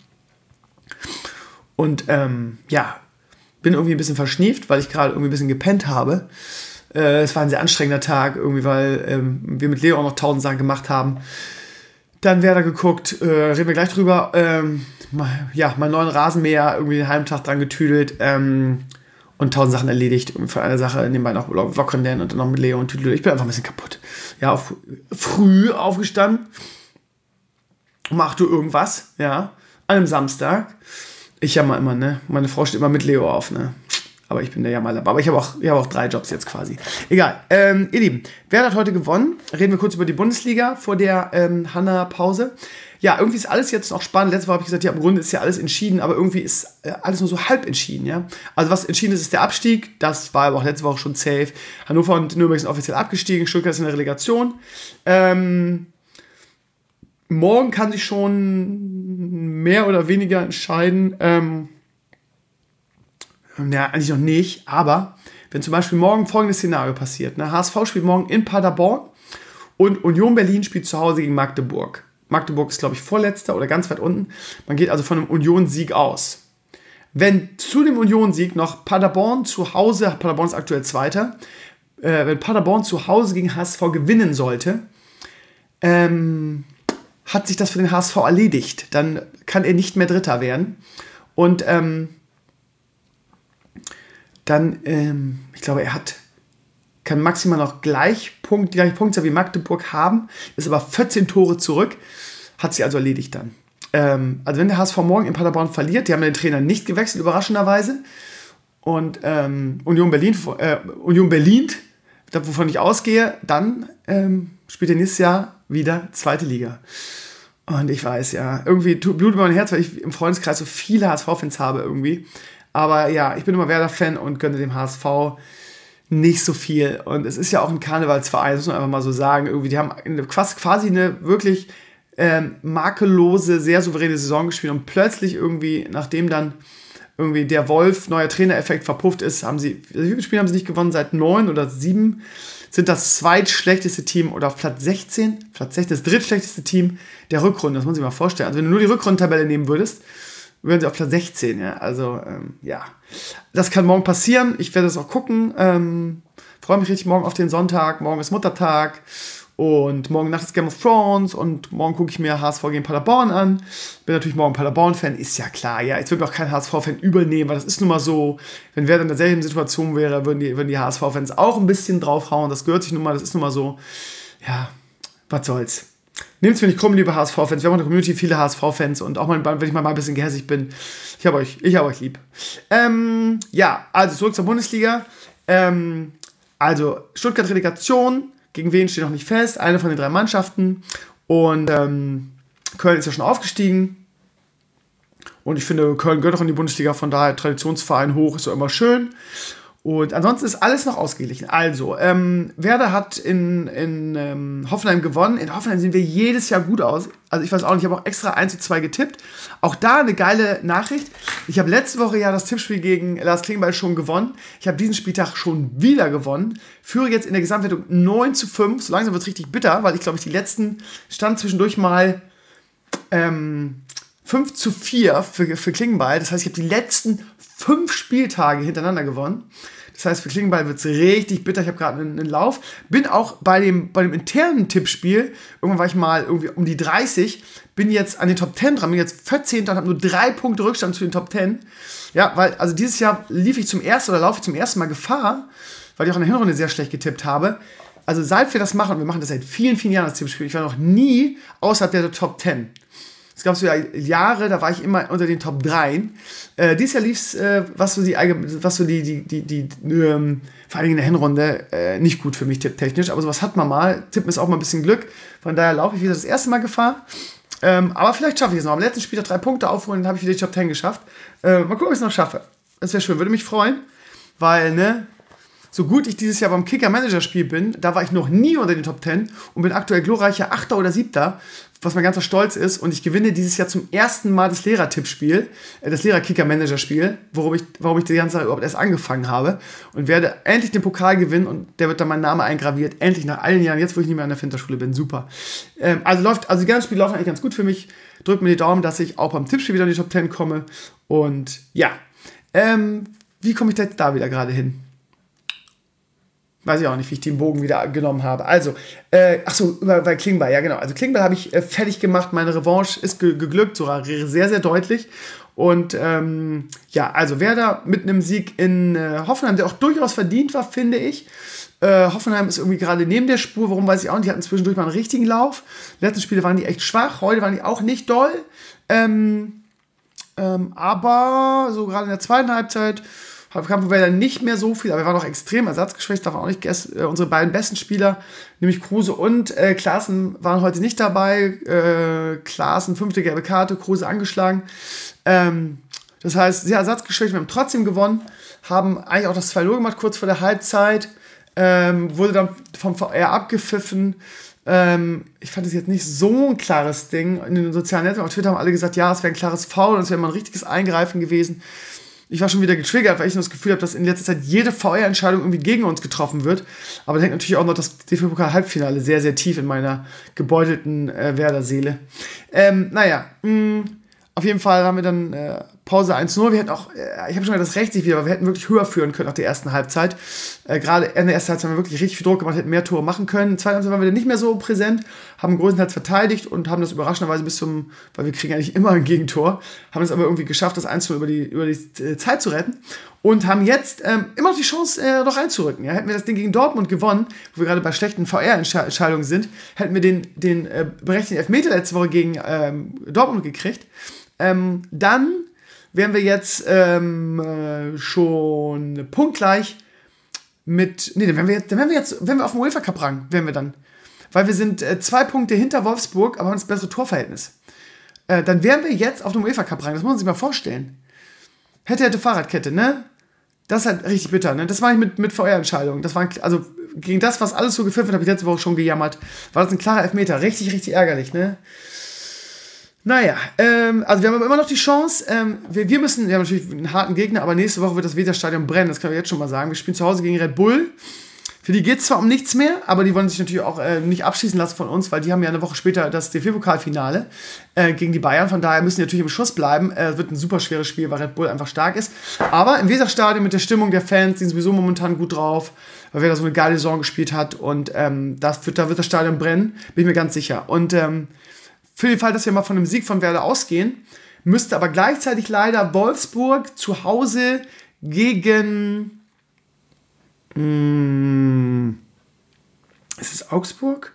Und ähm, ja, bin irgendwie ein bisschen verschnieft, weil ich gerade irgendwie ein bisschen gepennt habe. Äh, es war ein sehr anstrengender Tag, irgendwie, weil ähm, wir mit Leo auch noch tausend Sachen gemacht haben. Dann Werder geguckt, äh, reden wir gleich drüber. Ähm, ja, meinen neuen Rasenmäher irgendwie den halben Tag dran getüdelt ähm, und tausend Sachen erledigt. Irgendwie von einer Sache nebenbei noch Vlog-Content und dann noch mit Leo und Tüdel. Ich bin einfach ein bisschen kaputt. Ja, auf, früh aufgestanden. Um acht Uhr irgendwas, ja, an einem Samstag. Ich jammer immer, ne? Meine Frau steht immer mit Leo auf, ne? Aber ich bin der Jammerlapp. Aber ich habe auch, ich hab auch drei Jobs jetzt quasi. Egal. Ähm, ihr Lieben, wer hat heute gewonnen? Reden wir kurz über die Bundesliga vor der ähm, Hanna-Pause. Ja, irgendwie ist alles jetzt noch spannend. Letztes Mal habe ich gesagt, ja, im Grunde ist ja alles entschieden, aber irgendwie ist äh, alles nur so halb entschieden, ja. Also was entschieden ist, ist der Abstieg. Das war aber auch letzte Woche schon safe. Hannover und Nürnberg sind offiziell abgestiegen. Stuttgart ist in der Relegation. Ähm... Morgen kann sich schon mehr oder weniger entscheiden. Ähm, ja, eigentlich noch nicht. Aber wenn zum Beispiel morgen folgendes Szenario passiert. Ne? H S V spielt morgen in Paderborn und Union Berlin spielt zu Hause gegen Magdeburg. Magdeburg ist, glaube ich, Vorletzter oder ganz weit unten. Man geht also von einem Union-Sieg aus. Wenn zu dem Union-Sieg noch Paderborn zu Hause, Paderborn ist aktuell Zweiter, äh, wenn Paderborn zu Hause gegen H S V gewinnen sollte, ähm... hat sich das für den H S V erledigt. Dann kann er nicht mehr Dritter werden. Und ähm, dann, ähm, ich glaube, er hat, kann maximal noch gleich Punkt, die gleiche Punktzahl wie Magdeburg haben, ist aber vierzehn Tore zurück, hat sich also erledigt dann. Ähm, also wenn der H S V morgen in Paderborn verliert, die haben den Trainer nicht gewechselt, überraschenderweise, und ähm, Union Berlin, äh, Union Berlin, wovon ich ausgehe, dann ähm, spielt er nächstes Jahr wieder zweite Liga. Und ich weiß, ja, irgendwie blutet mein Herz, weil ich im Freundeskreis so viele H S V-Fans habe irgendwie. Aber ja, ich bin immer Werder-Fan und gönne dem H S V nicht so viel. Und es ist ja auch ein Karnevalsverein, das muss man einfach mal so sagen. Irgendwie, die haben eine, quasi eine wirklich ähm, makellose, sehr souveräne Saison gespielt. Und plötzlich irgendwie, nachdem dann irgendwie der Wolf, neuer Trainereffekt, verpufft ist, haben sie, wie viele Spiele haben sie nicht gewonnen? Seit neun oder sieben? Sind das zweitschlechteste Team oder auf Platz sechzehn, Platz sechzehn, das drittschlechteste Team der Rückrunde, das muss ich mal vorstellen. Also wenn du nur die Rückrundentabelle nehmen würdest, wären sie auf Platz sechzehn, ja, also ähm, ja, das kann morgen passieren, ich werde das auch gucken, ähm, freue mich richtig morgen auf den Sonntag, morgen ist Muttertag und morgen Nacht ist Game of Thrones und morgen gucke ich mir H S V gegen Paderborn an, bin natürlich morgen Paderborn-Fan, ist ja klar, ja, jetzt wird mir auch kein H S V-Fan übel nehmen, weil das ist nun mal so, wenn wer in derselben Situation wäre, würden die, würden die H S V-Fans auch ein bisschen draufhauen, das gehört sich nun mal, das ist nun mal so, ja, was soll's. Nehmt's mir nicht krumm, liebe H S V-Fans, wir haben in der Community viele H S V-Fans und auch mal, wenn ich mal ein bisschen gehässig bin, ich hab euch, ich hab euch lieb. Ähm, ja, also zurück zur Bundesliga, ähm, also Stuttgart-Relegation, gegen wen steht noch nicht fest, eine von den drei Mannschaften und ähm, Köln ist ja schon aufgestiegen und ich finde, Köln gehört auch in die Bundesliga, von daher Traditionsverein hoch ist ja immer schön Und ansonsten ist alles noch ausgeglichen. Also, ähm, Werder hat in, in ähm, Hoffenheim gewonnen. In Hoffenheim sehen wir jedes Jahr gut aus. Also ich weiß auch nicht, ich habe auch extra eins zu zwei getippt. Auch da eine geile Nachricht. Ich habe letzte Woche ja das Tippspiel gegen Lars Klingbeil schon gewonnen. Ich habe diesen Spieltag schon wieder gewonnen. Führe jetzt in der Gesamtwertung neun zu fünf. So langsam wird es richtig bitter, weil ich glaube, ich die letzten stand zwischendurch mal ähm, fünf zu vier für, für Klingbeil. Das heißt, ich habe die letzten fünf Spieltage hintereinander gewonnen. Das heißt, für Klingbeil wird es richtig bitter. Ich habe gerade einen, einen Lauf. Bin auch bei dem, bei dem internen Tippspiel, irgendwann war ich mal irgendwie um die dreißig, bin jetzt an den Top zehn dran, bin jetzt vierzehnter und habe nur drei Punkte Rückstand zu den Top zehn. Ja, weil, also dieses Jahr lief ich zum ersten oder laufe ich zum ersten Mal Gefahr, weil ich auch in der Hinrunde sehr schlecht getippt habe. Also seit wir das machen, und wir machen das seit vielen, vielen Jahren, das Tippspiel, ich war noch nie außerhalb der Top zehn. Es gab so Jahre, da war ich immer unter den Top drei. Äh, dieses Jahr lief es, äh, was so die, was so die, die, die, die ähm, vor allem in der Hinrunde, äh, nicht gut für mich tipptechnisch. Aber sowas hat man mal. Tippen ist auch mal ein bisschen Glück. Von daher laufe ich wieder das erste Mal Gefahr. Ähm, aber vielleicht schaffe ich es noch. Am letzten Spieltag drei Punkte aufholen, dann habe ich wieder die Top zehn geschafft. Äh, mal gucken, ob ich es noch schaffe. Das wäre schön, würde mich freuen. Weil, ne, so gut ich dieses Jahr beim Kicker-Manager-Spiel bin, da war ich noch nie unter den Top zehn und bin aktuell glorreicher Achter oder Siebter, was mein ganzer Stolz ist. Und ich gewinne dieses Jahr zum ersten Mal das Lehrer-Tippspiel, äh, das Lehrer-Kicker-Manager-Spiel, worum ich, warum ich die ganze Zeit überhaupt erst angefangen habe. Und werde endlich den Pokal gewinnen und der wird dann mein Name eingraviert. Endlich nach allen Jahren, jetzt wo ich nicht mehr an der Finterschule bin. Super. Ähm, also läuft, also die ganzen Spiele laufen eigentlich ganz gut für mich. Drückt mir die Daumen, dass ich auch beim Tippspiel wieder in die Top zehn komme. Und ja, ähm, wie komme ich da jetzt da wieder gerade hin? Weiß ich auch nicht, wie ich den Bogen wieder genommen habe. Also, äh, ach so, bei Klingbeil, ja genau. Also Klingbeil habe ich äh, fertig gemacht. Meine Revanche ist ge- geglückt, sogar sehr, sehr deutlich. Und ähm, ja, also Werder mit einem Sieg in äh, Hoffenheim, der auch durchaus verdient war, finde ich. Äh, Hoffenheim ist irgendwie gerade neben der Spur. Warum, weiß ich auch nicht. Die hatten zwischendurch mal einen richtigen Lauf. Letzten Spiele waren die echt schwach. Heute waren die auch nicht doll. Ähm, ähm, aber so gerade in der zweiten Halbzeit kamen wir dann nicht mehr so viel, aber wir waren auch extrem ersatzgeschwächt, darf man auch nicht vergessen. Äh, unsere beiden besten Spieler, nämlich Kruse und äh, Klaassen, waren heute nicht dabei. Äh, Klaassen, fünfte gelbe Karte, Kruse angeschlagen. Ähm, das heißt, sehr ersatzgeschwächt, wir haben trotzdem gewonnen, haben eigentlich auch das zwei null gemacht, kurz vor der Halbzeit. Ähm, wurde dann vom V R abgepfiffen. Ähm, ich fand das jetzt nicht so ein klares Ding. In den sozialen Netzwerken auf Twitter haben alle gesagt, ja, es wäre ein klares Foul und es wäre mal ein richtiges Eingreifen gewesen. Ich war schon wieder getriggert, weil ich nur das Gefühl habe, dass in letzter Zeit jede V R-Entscheidung irgendwie gegen uns getroffen wird. Aber da hängt natürlich auch noch das D F B-Pokal-Halbfinale sehr, sehr tief in meiner gebeutelten äh, Werder-Seele. Ähm, naja, mh, auf jeden Fall haben wir dann äh, Pause eins null. Wir hätten auch, äh, ich habe schon gesagt, das rächt sich wieder, aber wir hätten wirklich höher führen können nach der ersten Halbzeit. Äh, Gerade in der ersten Halbzeit haben wir wirklich richtig viel Druck gemacht, hätten mehr Tore machen können. In der zweiten Halbzeit waren wir dann nicht mehr so präsent, haben größtenteils verteidigt und haben das überraschenderweise bis zum, weil wir kriegen eigentlich immer ein Gegentor, haben es aber irgendwie geschafft, das eins null über die, über die äh, Zeit zu retten und haben jetzt ähm, immer noch die Chance, äh, noch reinzurücken. Ja? Hätten wir das Ding gegen Dortmund gewonnen, wo wir gerade bei schlechten V R-Entscheidungen sind, hätten wir den, den äh, berechtigten Elfmeter letzte Woche gegen ähm, Dortmund gekriegt. Ähm, dann wären wir jetzt ähm, äh, schon punktgleich mit, nee, dann wären wir jetzt, dann wären wir jetzt, wenn wir auf dem UEFA Cup Rang, wären wir dann, weil wir sind äh, zwei Punkte hinter Wolfsburg, aber haben das bessere Torverhältnis. Äh, dann wären wir jetzt auf dem UEFA Cup Rang, das muss man sich mal vorstellen. Hätte, hätte Fahrradkette, ne? Das ist halt richtig bitter, ne? Das war nicht mit, mit V R-Entscheidungen, das war, also gegen das, was alles so gepfiffen hat, habe ich letzte Woche schon gejammert, war das ein klarer Elfmeter, richtig, richtig ärgerlich, ne? Naja, ähm, also wir haben aber immer noch die Chance, ähm, wir, wir müssen, wir haben natürlich einen harten Gegner, aber nächste Woche wird das Weserstadion brennen, das kann ich jetzt schon mal sagen. Wir spielen zu Hause gegen Red Bull. Für die geht es zwar um nichts mehr, aber die wollen sich natürlich auch äh, nicht abschießen lassen von uns, weil die haben ja eine Woche später das D F B-Pokalfinale äh, gegen die Bayern, von daher müssen die natürlich im Schuss bleiben. Es äh, wird ein super schweres Spiel, weil Red Bull einfach stark ist. Aber im Weserstadion mit der Stimmung der Fans, die sind sowieso momentan gut drauf, weil wer da so eine geile Saison gespielt hat und ähm, das wird, da wird das Stadion brennen, bin ich mir ganz sicher. Und ähm, für den Fall, dass wir mal von einem Sieg von Werder ausgehen, müsste aber gleichzeitig leider Wolfsburg zu Hause gegen... Mh, ist es Augsburg?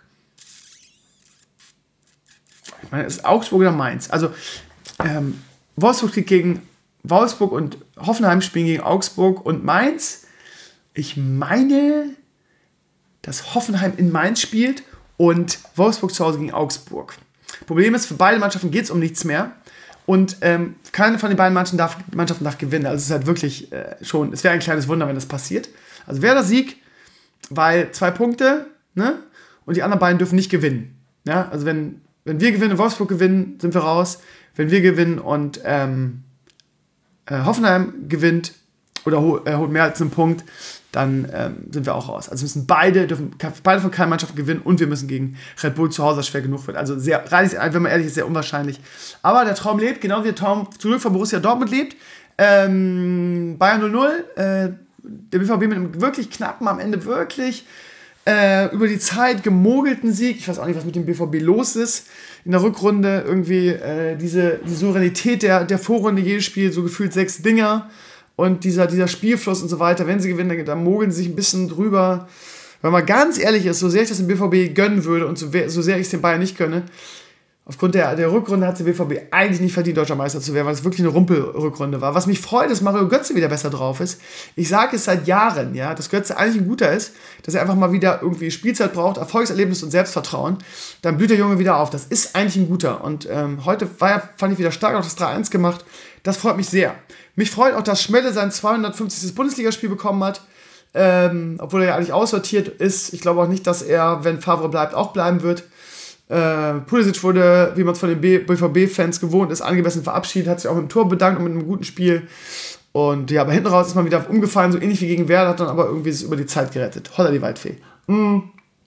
Ich meine, ist es Augsburg oder Mainz? Also, ähm, Wolfsburg spielt gegen Wolfsburg und Hoffenheim spielen gegen Augsburg und Mainz. Ich meine, dass Hoffenheim in Mainz spielt und Wolfsburg zu Hause gegen Augsburg. Problem ist, für beide Mannschaften geht es um nichts mehr. Und ähm, keine von den beiden Mannschaften darf, Mannschaften darf gewinnen. Also es ist halt wirklich äh, schon, es wäre ein kleines Wunder, wenn das passiert. Also wäre der Sieg, weil zwei Punkte, ne? Und die anderen beiden dürfen nicht gewinnen. Ja? Also wenn, wenn wir gewinnen und Wolfsburg gewinnen, sind wir raus. Wenn wir gewinnen und ähm, äh, Hoffenheim gewinnt oder hol, äh, holt mehr als einen Punkt, dann ähm, sind wir auch raus. Also müssen beide, dürfen beide von keiner Mannschaft gewinnen und wir müssen gegen Red Bull zu Hause, was schwer genug wird. Also sehr, wenn man ehrlich ist, sehr unwahrscheinlich. Aber der Traum lebt, genau wie der Traum zum Glück von Borussia Dortmund lebt. Ähm, Bayern null null, äh, der B V B mit einem wirklich knappen, am Ende wirklich äh, über die Zeit gemogelten Sieg. Ich weiß auch nicht, was mit dem B V B los ist. In der Rückrunde irgendwie äh, diese die Souveränität der, der Vorrunde, jedes Spiel so gefühlt sechs Dinger. Und dieser, dieser Spielfluss und so weiter, wenn sie gewinnen, dann, dann mogeln sie sich ein bisschen drüber. Wenn man ganz ehrlich ist, so sehr ich das dem B V B gönnen würde und so, so sehr ich es den Bayern nicht gönne, aufgrund der, der Rückrunde hat es der B V B eigentlich nicht verdient, deutscher Meister zu werden, weil es wirklich eine Rumpelrückrunde war. Was mich freut, dass Mario Götze wieder besser drauf ist. Ich sage es seit Jahren, ja, dass Götze eigentlich ein guter ist, dass er einfach mal wieder irgendwie Spielzeit braucht, Erfolgserlebnis und Selbstvertrauen. Dann blüht der Junge wieder auf. Das ist eigentlich ein guter. Und ähm, heute war er, fand ich wieder stark, auch das drei eins gemacht. Das freut mich sehr. Mich freut auch, dass Schmelle sein zweihundertfünfzigstes Bundesligaspiel bekommen hat, ähm, obwohl er ja eigentlich aussortiert ist. Ich glaube auch nicht, dass er, wenn Favre bleibt, auch bleiben wird. Äh, Pulisic wurde, wie man es von den B V B-Fans gewohnt ist, angemessen verabschiedet, hat sich auch mit dem Tor bedankt und mit einem guten Spiel. Und ja, aber hinten raus ist man wieder umgefallen, so ähnlich wie gegen Werder, hat dann aber irgendwie es über die Zeit gerettet. Holla die Waldfee. Mm.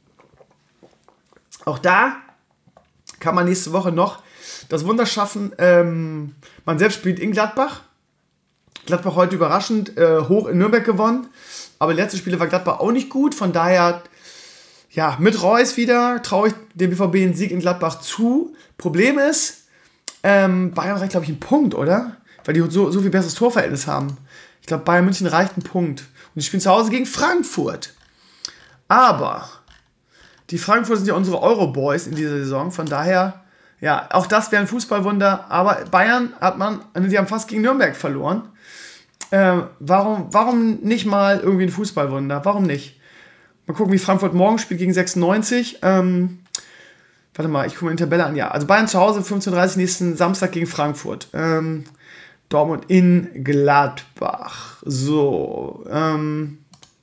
Auch da kann man nächste Woche noch das Wunder schaffen. Ähm, man selbst spielt in Gladbach. Gladbach heute überraschend äh, hoch in Nürnberg gewonnen. Aber die letzten Spiele war Gladbach auch nicht gut. Von daher, ja, mit Reus wieder traue ich dem B V B einen Sieg in Gladbach zu. Problem ist, ähm, Bayern reicht, glaube ich, einen Punkt, oder? Weil die so, so viel besseres Torverhältnis haben. Ich glaube, Bayern München reicht einen Punkt. Und die spielen zu Hause gegen Frankfurt. Aber die Frankfurter sind ja unsere Euroboys in dieser Saison. Von daher, ja, auch das wäre ein Fußballwunder. Aber Bayern hat man, die haben fast gegen Nürnberg verloren. Äh, warum, warum nicht mal irgendwie ein Fußballwunder? Warum nicht? Mal gucken, wie Frankfurt morgen spielt gegen sechsundneunzig. Ähm, warte mal, ich gucke mir die Tabelle an. Ja, also Bayern zu Hause, fünfzehn Uhr dreißig nächsten Samstag gegen Frankfurt. Ähm, Dortmund in Gladbach. So. Ähm,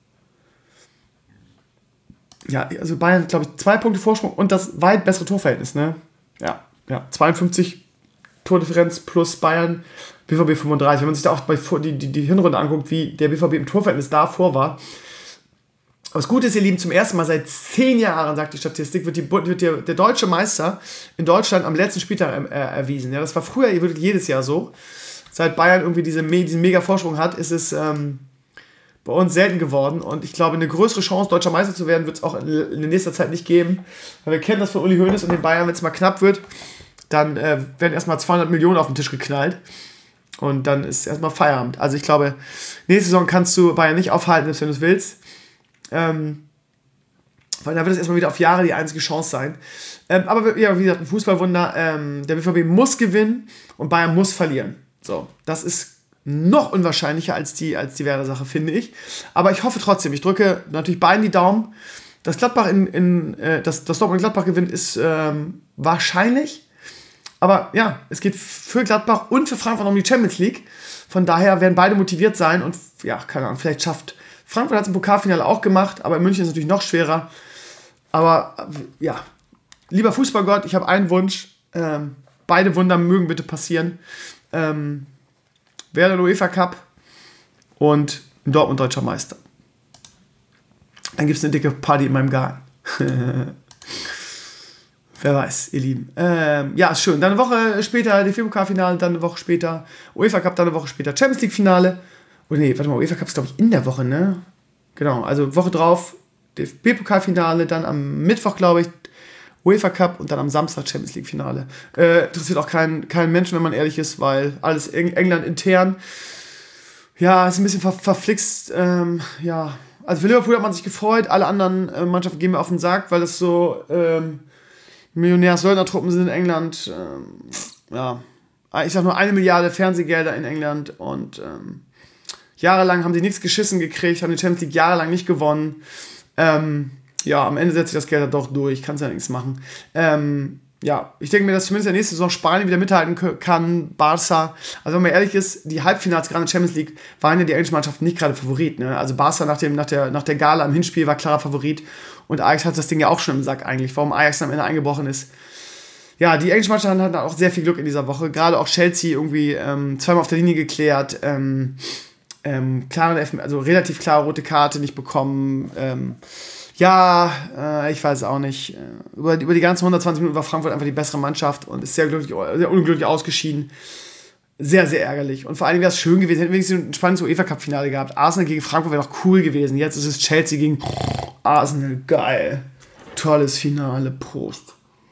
ja, also Bayern hat, glaube ich, zwei Punkte Vorsprung und das weit bessere Torverhältnis, ne? Ja, ja. zweiundfünfzig Tordifferenz plus Bayern, B V B fünfunddreißig. Wenn man sich da auch bei, die, die, die Hinrunde anguckt, wie der B V B im Torverhältnis davor war. Was gut ist, ihr Lieben, zum ersten Mal seit zehn Jahren, sagt die Statistik, wird, die, wird der, der deutsche Meister in Deutschland am letzten Spieltag äh, erwiesen. Ja, das war früher wirklich jedes Jahr so. Seit Bayern irgendwie diese, diesen mega Vorsprung hat, ist es ähm, bei uns selten geworden. Und ich glaube, eine größere Chance, deutscher Meister zu werden, wird es auch in, in nächster Zeit nicht geben. Weil wir kennen das von Uli Hoeneß und den Bayern, wenn es mal knapp wird, dann äh, werden erstmal zweihundert Millionen auf den Tisch geknallt. Und dann ist erstmal Feierabend. Also ich glaube, nächste Saison kannst du Bayern nicht aufhalten, selbst wenn du es willst. Ähm, weil da wird es erstmal wieder auf Jahre die einzige Chance sein. Ähm, aber ja, wie gesagt, ein Fußballwunder. Ähm, der B V B muss gewinnen und Bayern muss verlieren. So, das ist noch unwahrscheinlicher als die, als die Werder-Sache, finde ich. Aber ich hoffe trotzdem, ich drücke natürlich beiden die Daumen. Dass Gladbach in, in äh, dass, dass Dortmund Gladbach gewinnt, ist ähm, wahrscheinlich. Aber ja, es geht für Gladbach und für Frankfurt um die Champions League. Von daher werden beide motiviert sein und ja, keine Ahnung, vielleicht schafft Frankfurt hat es im Pokalfinale auch gemacht, aber in München ist es natürlich noch schwerer. Aber ja, lieber Fußballgott, ich habe einen Wunsch. Ähm, beide Wunder mögen bitte passieren. Ähm, Werder UEFA Cup und ein Dortmund deutscher Meister. Dann gibt es eine dicke Party in meinem Garten. Wer weiß, ihr Lieben. Ähm, ja, ist schön. Dann eine Woche später D F B-Pokalfinale, dann eine Woche später UEFA Cup, dann eine Woche später Champions League Finale. Oh nee, warte mal, UEFA Cup ist, glaube ich, in der Woche, ne? Genau, also Woche drauf D F B-Pokalfinale, dann am Mittwoch, glaube ich, UEFA Cup und dann am Samstag Champions League Finale. Äh, interessiert auch keinen kein Menschen, wenn man ehrlich ist, weil alles England intern. Ja, ist ein bisschen ver- verflixt. Ähm, ja, also für Liverpool hat man sich gefreut, alle anderen äh, Mannschaften gehen mir auf den Sack, weil es so ähm, Millionärs-Söldner-Truppen sind in England. Ähm, ja, ich sag nur eine Milliarde Fernsehgelder in England und ähm, jahrelang haben sie nichts geschissen gekriegt, haben die Champions League jahrelang nicht gewonnen. Ähm, ja, am Ende setzt sich das Geld halt doch durch, kannst ja nichts machen. Ähm, ja, ich denke mir, dass zumindest in der nächsten Saison Spanien wieder mithalten kann, Barca. Also wenn man ehrlich ist, die Halbfinals gerade in der Champions League waren ja die englischen Mannschaften nicht gerade Favorit. Ne? Also Barca nach, dem, nach, der, nach der Gala im Hinspiel war klarer Favorit und Ajax hat das Ding ja auch schon im Sack eigentlich, warum Ajax am Ende eingebrochen ist. Ja, die englischen Mannschaften hatten auch sehr viel Glück in dieser Woche. Gerade auch Chelsea irgendwie ähm, zweimal auf der Linie geklärt, ähm, ähm, klare, also relativ klare rote Karte nicht bekommen. Ähm, ja, äh, ich weiß auch nicht. Über, über die ganzen hundertzwanzig Minuten war Frankfurt einfach die bessere Mannschaft und ist sehr, glücklich, sehr unglücklich ausgeschieden. Sehr, sehr ärgerlich. Und vor allem wäre es schön gewesen, hätten wir wenigstens ein spannendes UEFA-Cup-Finale gehabt. Arsenal gegen Frankfurt wäre noch cool gewesen. Jetzt ist es Chelsea gegen Arsenal. Geil. Tolles Finale. Prost.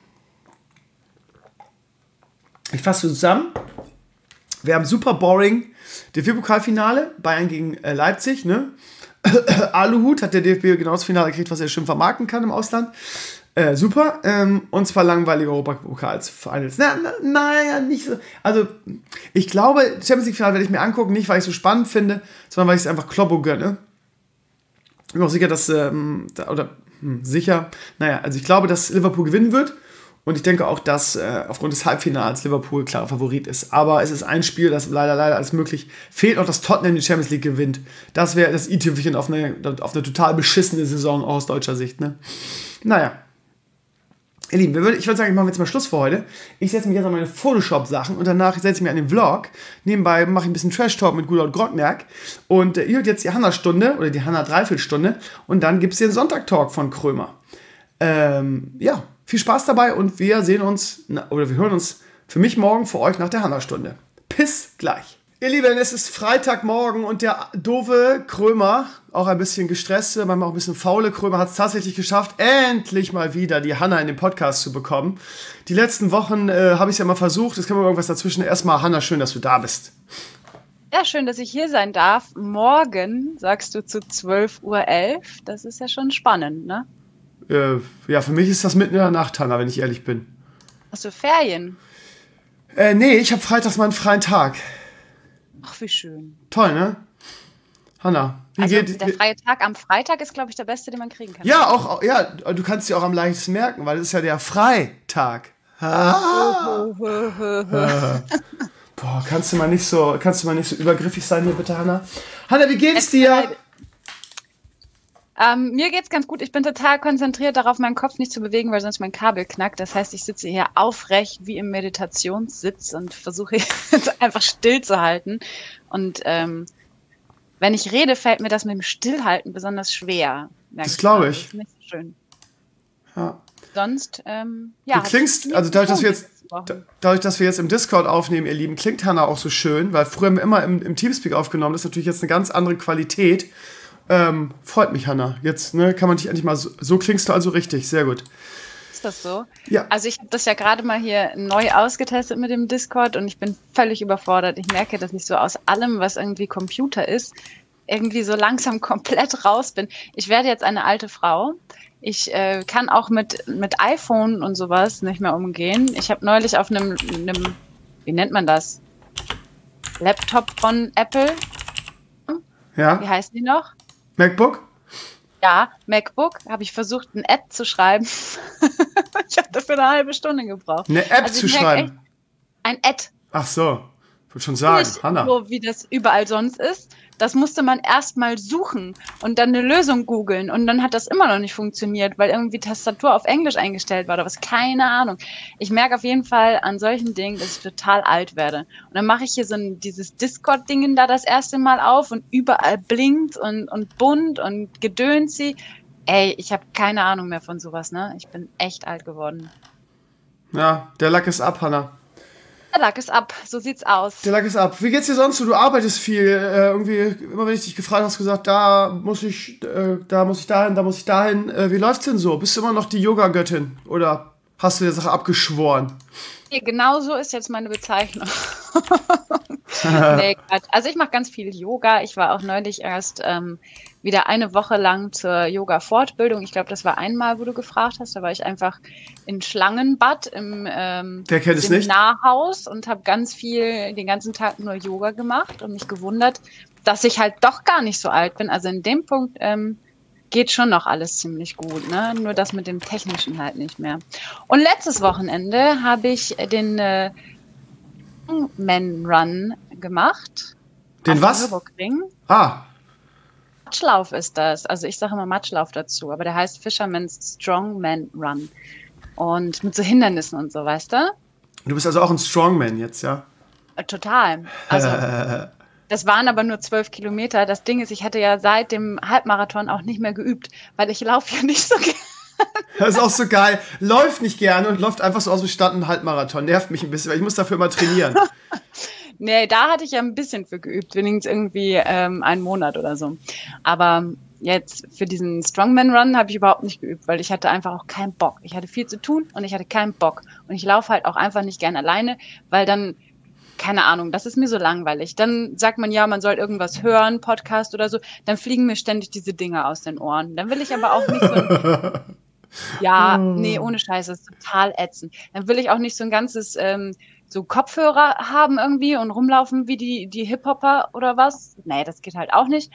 Ich fasse zusammen. Wir haben super boring D F B-Pokalfinale. Bayern gegen äh, Leipzig, ne? Aluhut hat der D F B genau das Finale gekriegt, was er schön vermarkten kann im Ausland. Äh, super. Ähm, und zwar langweilige Europapokals-Finals. Na, na, naja, nicht so. Also, ich glaube, Champions League-Finale werde ich mir angucken, nicht weil ich es so spannend finde, sondern weil ich es einfach Kloppo gönne. Ich bin auch sicher, dass, ähm, da, oder, hm, sicher, naja, also ich glaube, dass Liverpool gewinnen wird. Und ich denke auch, dass äh, aufgrund des Halbfinals Liverpool klarer Favorit ist. Aber es ist ein Spiel, das leider, leider alles möglich. Fehlt noch, dass Tottenham die Champions League gewinnt. Das wäre das i-Tüpfelchen auf eine, auf eine total beschissene Saison aus deutscher Sicht. Ne? Naja. Ihr Lieben, wir würd, ich würde sagen, ich mache jetzt mal Schluss für heute. Ich setze mich jetzt an meine Photoshop-Sachen und danach setze ich mich an den Vlog. Nebenbei mache ich ein bisschen Trash-Talk mit Gudolf Grottmerk. Und äh, ihr hört jetzt die Hanna-Stunde oder die Hanna-Dreiviertelstunde. Und dann gibt es den Sonntag-Talk von Krömer. Ähm, ja. Viel Spaß dabei und wir sehen uns, oder wir hören uns für mich morgen, für euch nach der Hanna-Stunde. Bis gleich. Ihr Lieben, es ist Freitagmorgen und der doofe Krömer, auch ein bisschen gestresste, manchmal auch ein bisschen faule Krömer, hat es tatsächlich geschafft, endlich mal wieder die Hanna in den Podcast zu bekommen. Die letzten Wochen äh, habe ich es ja mal versucht, es kam immer irgendwas dazwischen. Erstmal, Hanna, schön, dass du da bist. Ja, schön, dass ich hier sein darf. Morgen, sagst du, zu zwölf Uhr elf. Das ist ja schon spannend, ne? Äh, ja, für mich ist das mitten in der Nacht, Hanna, wenn ich ehrlich bin. Hast du Ferien? Äh, nee, ich habe freitags mal einen freien Tag. Ach, wie schön. Toll, ne? Hanna, wie also geht... der freie Tag am Freitag ist, glaube ich, der beste, den man kriegen kann. Ja, auch, ja, du kannst dir auch am leichtesten merken, weil es ist ja der Freitag. Ah. Boah, kannst du mal nicht so, kannst du mal nicht so übergriffig sein hier, bitte, Hanna? Hanna, wie geht's dir? Ähm, mir geht's ganz gut. Ich bin total konzentriert darauf, meinen Kopf nicht zu bewegen, weil sonst mein Kabel knackt. Das heißt, ich sitze hier aufrecht wie im Meditationssitz und versuche jetzt einfach still zu halten. Und ähm, wenn ich rede, fällt mir das mit dem Stillhalten besonders schwer. Das glaube ich. Das ist nicht so schön. Ja. Sonst, ähm, ja. Du klingst, also dadurch, dass wir jetzt, dadurch, dass wir jetzt im Discord aufnehmen, ihr Lieben, klingt Hanna auch so schön, weil früher haben wir immer im, im Teamspeak aufgenommen. Das ist natürlich jetzt eine ganz andere Qualität. Ähm, freut mich, Hanna. Jetzt ne, kann man dich endlich mal so, so klingst du also richtig. Sehr gut. Ist das so? Ja. Also ich habe das ja gerade mal hier neu ausgetestet mit dem Discord und ich bin völlig überfordert. Ich merke, dass ich so aus allem, was irgendwie Computer ist, irgendwie so langsam komplett raus bin. Ich werde jetzt eine alte Frau. Ich äh, kann auch mit, mit iPhone und sowas nicht mehr umgehen. Ich habe neulich auf einem, einem, wie nennt man das? Laptop von Apple. Ja. Wie heißt die noch? MacBook? Ja, MacBook, habe ich versucht, ein Ad zu schreiben. Ich habe dafür eine halbe Stunde gebraucht. Eine App also zu schreiben? Echt, ein Ad. Ach so, ich würde schon sagen, Nicht Hanna. so, wie das überall sonst ist. Das musste man erstmal suchen und dann eine Lösung googeln. Und dann hat das immer noch nicht funktioniert, weil irgendwie Tastatur auf Englisch eingestellt war oder was. Keine Ahnung. Ich merke auf jeden Fall an solchen Dingen, dass ich total alt werde. Und dann mache ich hier so ein, dieses Discord-Dingen da das erste Mal auf und überall blinkt und, und bunt und gedönsi. Ey, ich habe keine Ahnung mehr von sowas, ne? Ich bin echt alt geworden. Ja, der Lack ist ab, Hanna. Der Lack ist ab, so sieht's aus. Der Lack ist ab. Wie geht's dir sonst so? Du arbeitest viel. Äh, irgendwie, immer wenn ich dich gefragt habe, hast du gesagt, da muss ich, äh, da muss ich dahin, da muss ich dahin. Äh, wie läuft's denn so? Bist du immer noch die Yoga-Göttin? Oder hast du der Sache abgeschworen? Nee, genau so ist jetzt meine Bezeichnung. Nee, Quatsch. Also ich mache ganz viel Yoga. Ich war auch neulich erst ähm, wieder eine Woche lang zur Yoga-Fortbildung. Ich glaube, das war einmal, wo du gefragt hast. Da war ich einfach in Schlangenbad im ähm, Wer kennt es nicht? Seminarhaus und habe ganz viel, den ganzen Tag nur Yoga gemacht und mich gewundert, dass ich halt doch gar nicht so alt bin. Also in dem Punkt ähm, geht schon noch alles ziemlich gut, ne? Nur das mit dem Technischen halt nicht mehr. Und letztes Wochenende habe ich den äh, Man Run gemacht. Den was? Nürburgring. Ah. Matschlauf ist das. Also ich sage immer Matschlauf dazu, aber der heißt Fisherman's Strongman Run. Und mit so Hindernissen und so, weißt du? Du bist also auch ein Strongman jetzt, ja? Äh, Total. Also das waren aber nur zwölf Kilometer. Das Ding ist, ich hatte ja seit dem Halbmarathon auch nicht mehr geübt, weil ich laufe ja nicht so gerne. Das ist auch so geil. Läuft nicht gerne und läuft einfach so aus dem Stand einen Halbmarathon. Nervt mich ein bisschen, weil ich muss dafür immer trainieren. Nee, da hatte ich ja ein bisschen für geübt, wenigstens irgendwie ähm, einen Monat oder so. Aber jetzt für diesen Strongman Run habe ich überhaupt nicht geübt, weil ich hatte einfach auch keinen Bock. Ich hatte viel zu tun und ich hatte keinen Bock. Und ich laufe halt auch einfach nicht gern alleine, weil dann, keine Ahnung, das ist mir so langweilig. Dann sagt man ja, man soll irgendwas hören, Podcast oder so, dann fliegen mir ständig diese Dinge aus den Ohren. Dann will ich aber auch nicht so ein, ja, nee, ohne Scheiße, das ist total ätzend. Dann will ich auch nicht so ein ganzes ähm, so Kopfhörer haben irgendwie und rumlaufen wie die, die Hip-Hopper oder was. Nee, das geht halt auch nicht.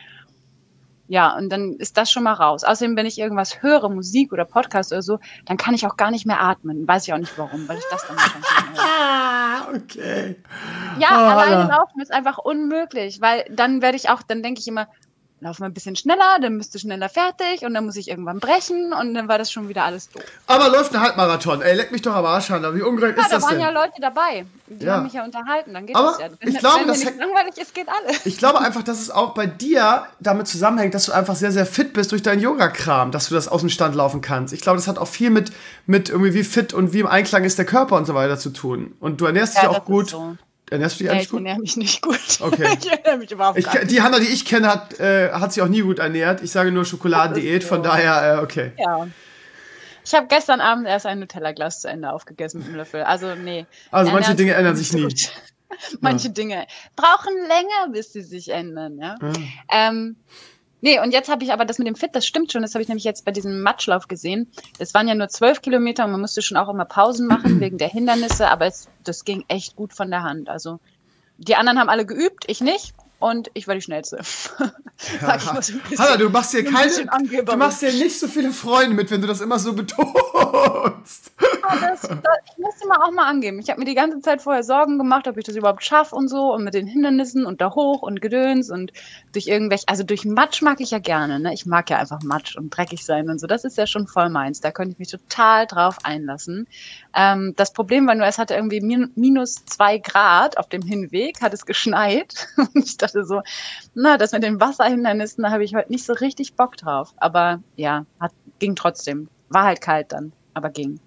Ja, und dann ist das schon mal raus. Außerdem, wenn ich irgendwas höre, Musik oder Podcast oder so, dann kann ich auch gar nicht mehr atmen. Weiß ich auch nicht warum, weil ich das dann wahrscheinlich nicht mehr höre. Ah, okay. Ja, Oh, alleine Alter. laufen ist einfach unmöglich, weil dann werde ich auch, dann denke ich immer, lauf mal ein bisschen schneller, dann bist du schneller fertig und dann muss ich irgendwann brechen und dann war das schon wieder alles doof. Aber läuft ein Halbmarathon. Ey, leck mich doch am Arsch an. Wie ungerecht Ja, ist da das waren denn? ja Leute dabei. Die Ja. haben mich ja unterhalten, dann geht Aber das ja. Wenn, ich glaube, wenn das dir nicht hängt- langweilig ist, geht alles. Ich glaube einfach, dass es auch bei dir damit zusammenhängt, dass du einfach sehr, sehr fit bist durch deinen Yoga-Kram, dass du das aus dem Stand laufen kannst. Ich glaube, das hat auch viel mit, mit irgendwie wie fit und wie im Einklang ist der Körper und so weiter zu tun. Und du ernährst dich Ja, auch das ist gut. so. Ernährst du dich Ja, eigentlich ich gut? ernähre mich nicht gut. Okay. Ich ernähre mich überhaupt Ich, gar nicht. die Hanna, die ich kenne, hat, äh, hat sich auch nie gut ernährt. Ich sage nur Schokoladendiät, so. von daher, äh, okay. Ja. Ich habe gestern Abend erst ein Nutella-Glas zu Ende aufgegessen mit einem Löffel. Also, nee. Also manche Ernähren Dinge tut ändern mir sich nicht nie. so gut. Manche Dinge brauchen länger, bis sie sich ändern, ja. Ja. Ähm, nee, und jetzt habe ich aber das mit dem Fit, das stimmt schon, das habe ich nämlich jetzt bei diesem Matschlauf gesehen. Es waren ja nur zwölf Kilometer und man musste schon auch immer Pausen machen wegen der Hindernisse, aber es, das ging echt gut von der Hand. Also die anderen haben alle geübt, ich nicht. Und ich war die Schnellste. Sag ich mal so ein bisschen. Hanna, du machst dir ein keine, bisschen angeberisch. du machst dir nicht so viele Freunde mit, wenn du das immer so betonst. Das, das, ich musste mal auch mal angeben. Ich habe mir die ganze Zeit vorher Sorgen gemacht, ob ich das überhaupt schaffe und so und mit den Hindernissen und da hoch und Gedöns und durch irgendwelche, also durch Matsch mag ich ja gerne, ne? Ich mag ja einfach Matsch und dreckig sein und so. Das ist ja schon voll meins. Da könnte ich mich total drauf einlassen. Ähm, das Problem war nur, es hatte irgendwie min- minus zwei Grad auf dem Hinweg, hat es geschneit und ich dachte so, na, das mit den Wasserhindernissen, da habe ich heute nicht so richtig Bock drauf. Aber ja, hat, ging trotzdem. War halt kalt dann, aber ging.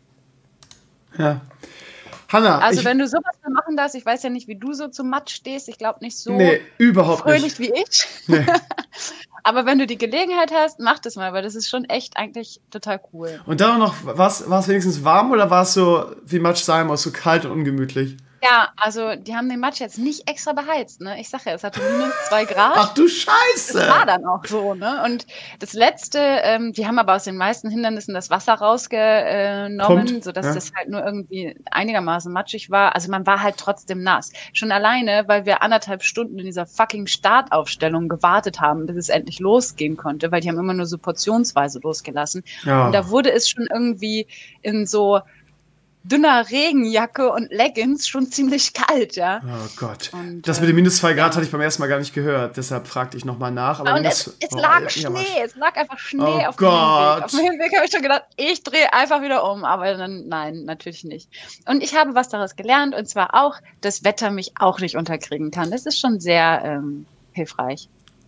Ja. Hanna, Also ich, wenn du sowas mal machen darfst, ich weiß ja nicht, wie du so zum Matsch stehst, ich glaube nicht so nee, überhaupt fröhlich nicht. wie ich. Nee. Aber wenn du die Gelegenheit hast, mach das mal, weil das ist schon echt eigentlich total cool. Und dann noch, war es wenigstens warm oder war es so, wie Matsch sein muss, so kalt und ungemütlich? Ja, also die haben den Matsch jetzt nicht extra beheizt, ne? Ich sag ja, es hatte minus zwei Grad. Ach du Das Scheiße! war dann auch so, ne? Und das Letzte, ähm, die haben aber aus den meisten Hindernissen das Wasser rausgenommen, Pumpt, sodass ja. das halt nur irgendwie einigermaßen matschig war. Also man war halt trotzdem nass. Schon alleine, weil wir anderthalb Stunden in dieser fucking Startaufstellung gewartet haben, bis es endlich losgehen konnte, weil die haben immer nur so portionsweise losgelassen. Ja. Und da wurde es schon irgendwie in so dünner Regenjacke und Leggings schon ziemlich kalt, ja. Oh Gott. Und, das mit den minus zwei Grad ja. hatte ich beim ersten Mal gar nicht gehört, deshalb fragte ich nochmal nach. Aber Und minus- es, es oh, lag ja, Schnee, ja, es lag einfach Schnee Oh auf dem Hinweg. Gott. Auf dem Hinweg habe ich schon gedacht, ich drehe einfach wieder um, aber dann, nein, natürlich nicht. Und ich habe was daraus gelernt, und zwar auch, dass Wetter mich auch nicht unterkriegen kann. Das ist schon sehr ähm, hilfreich.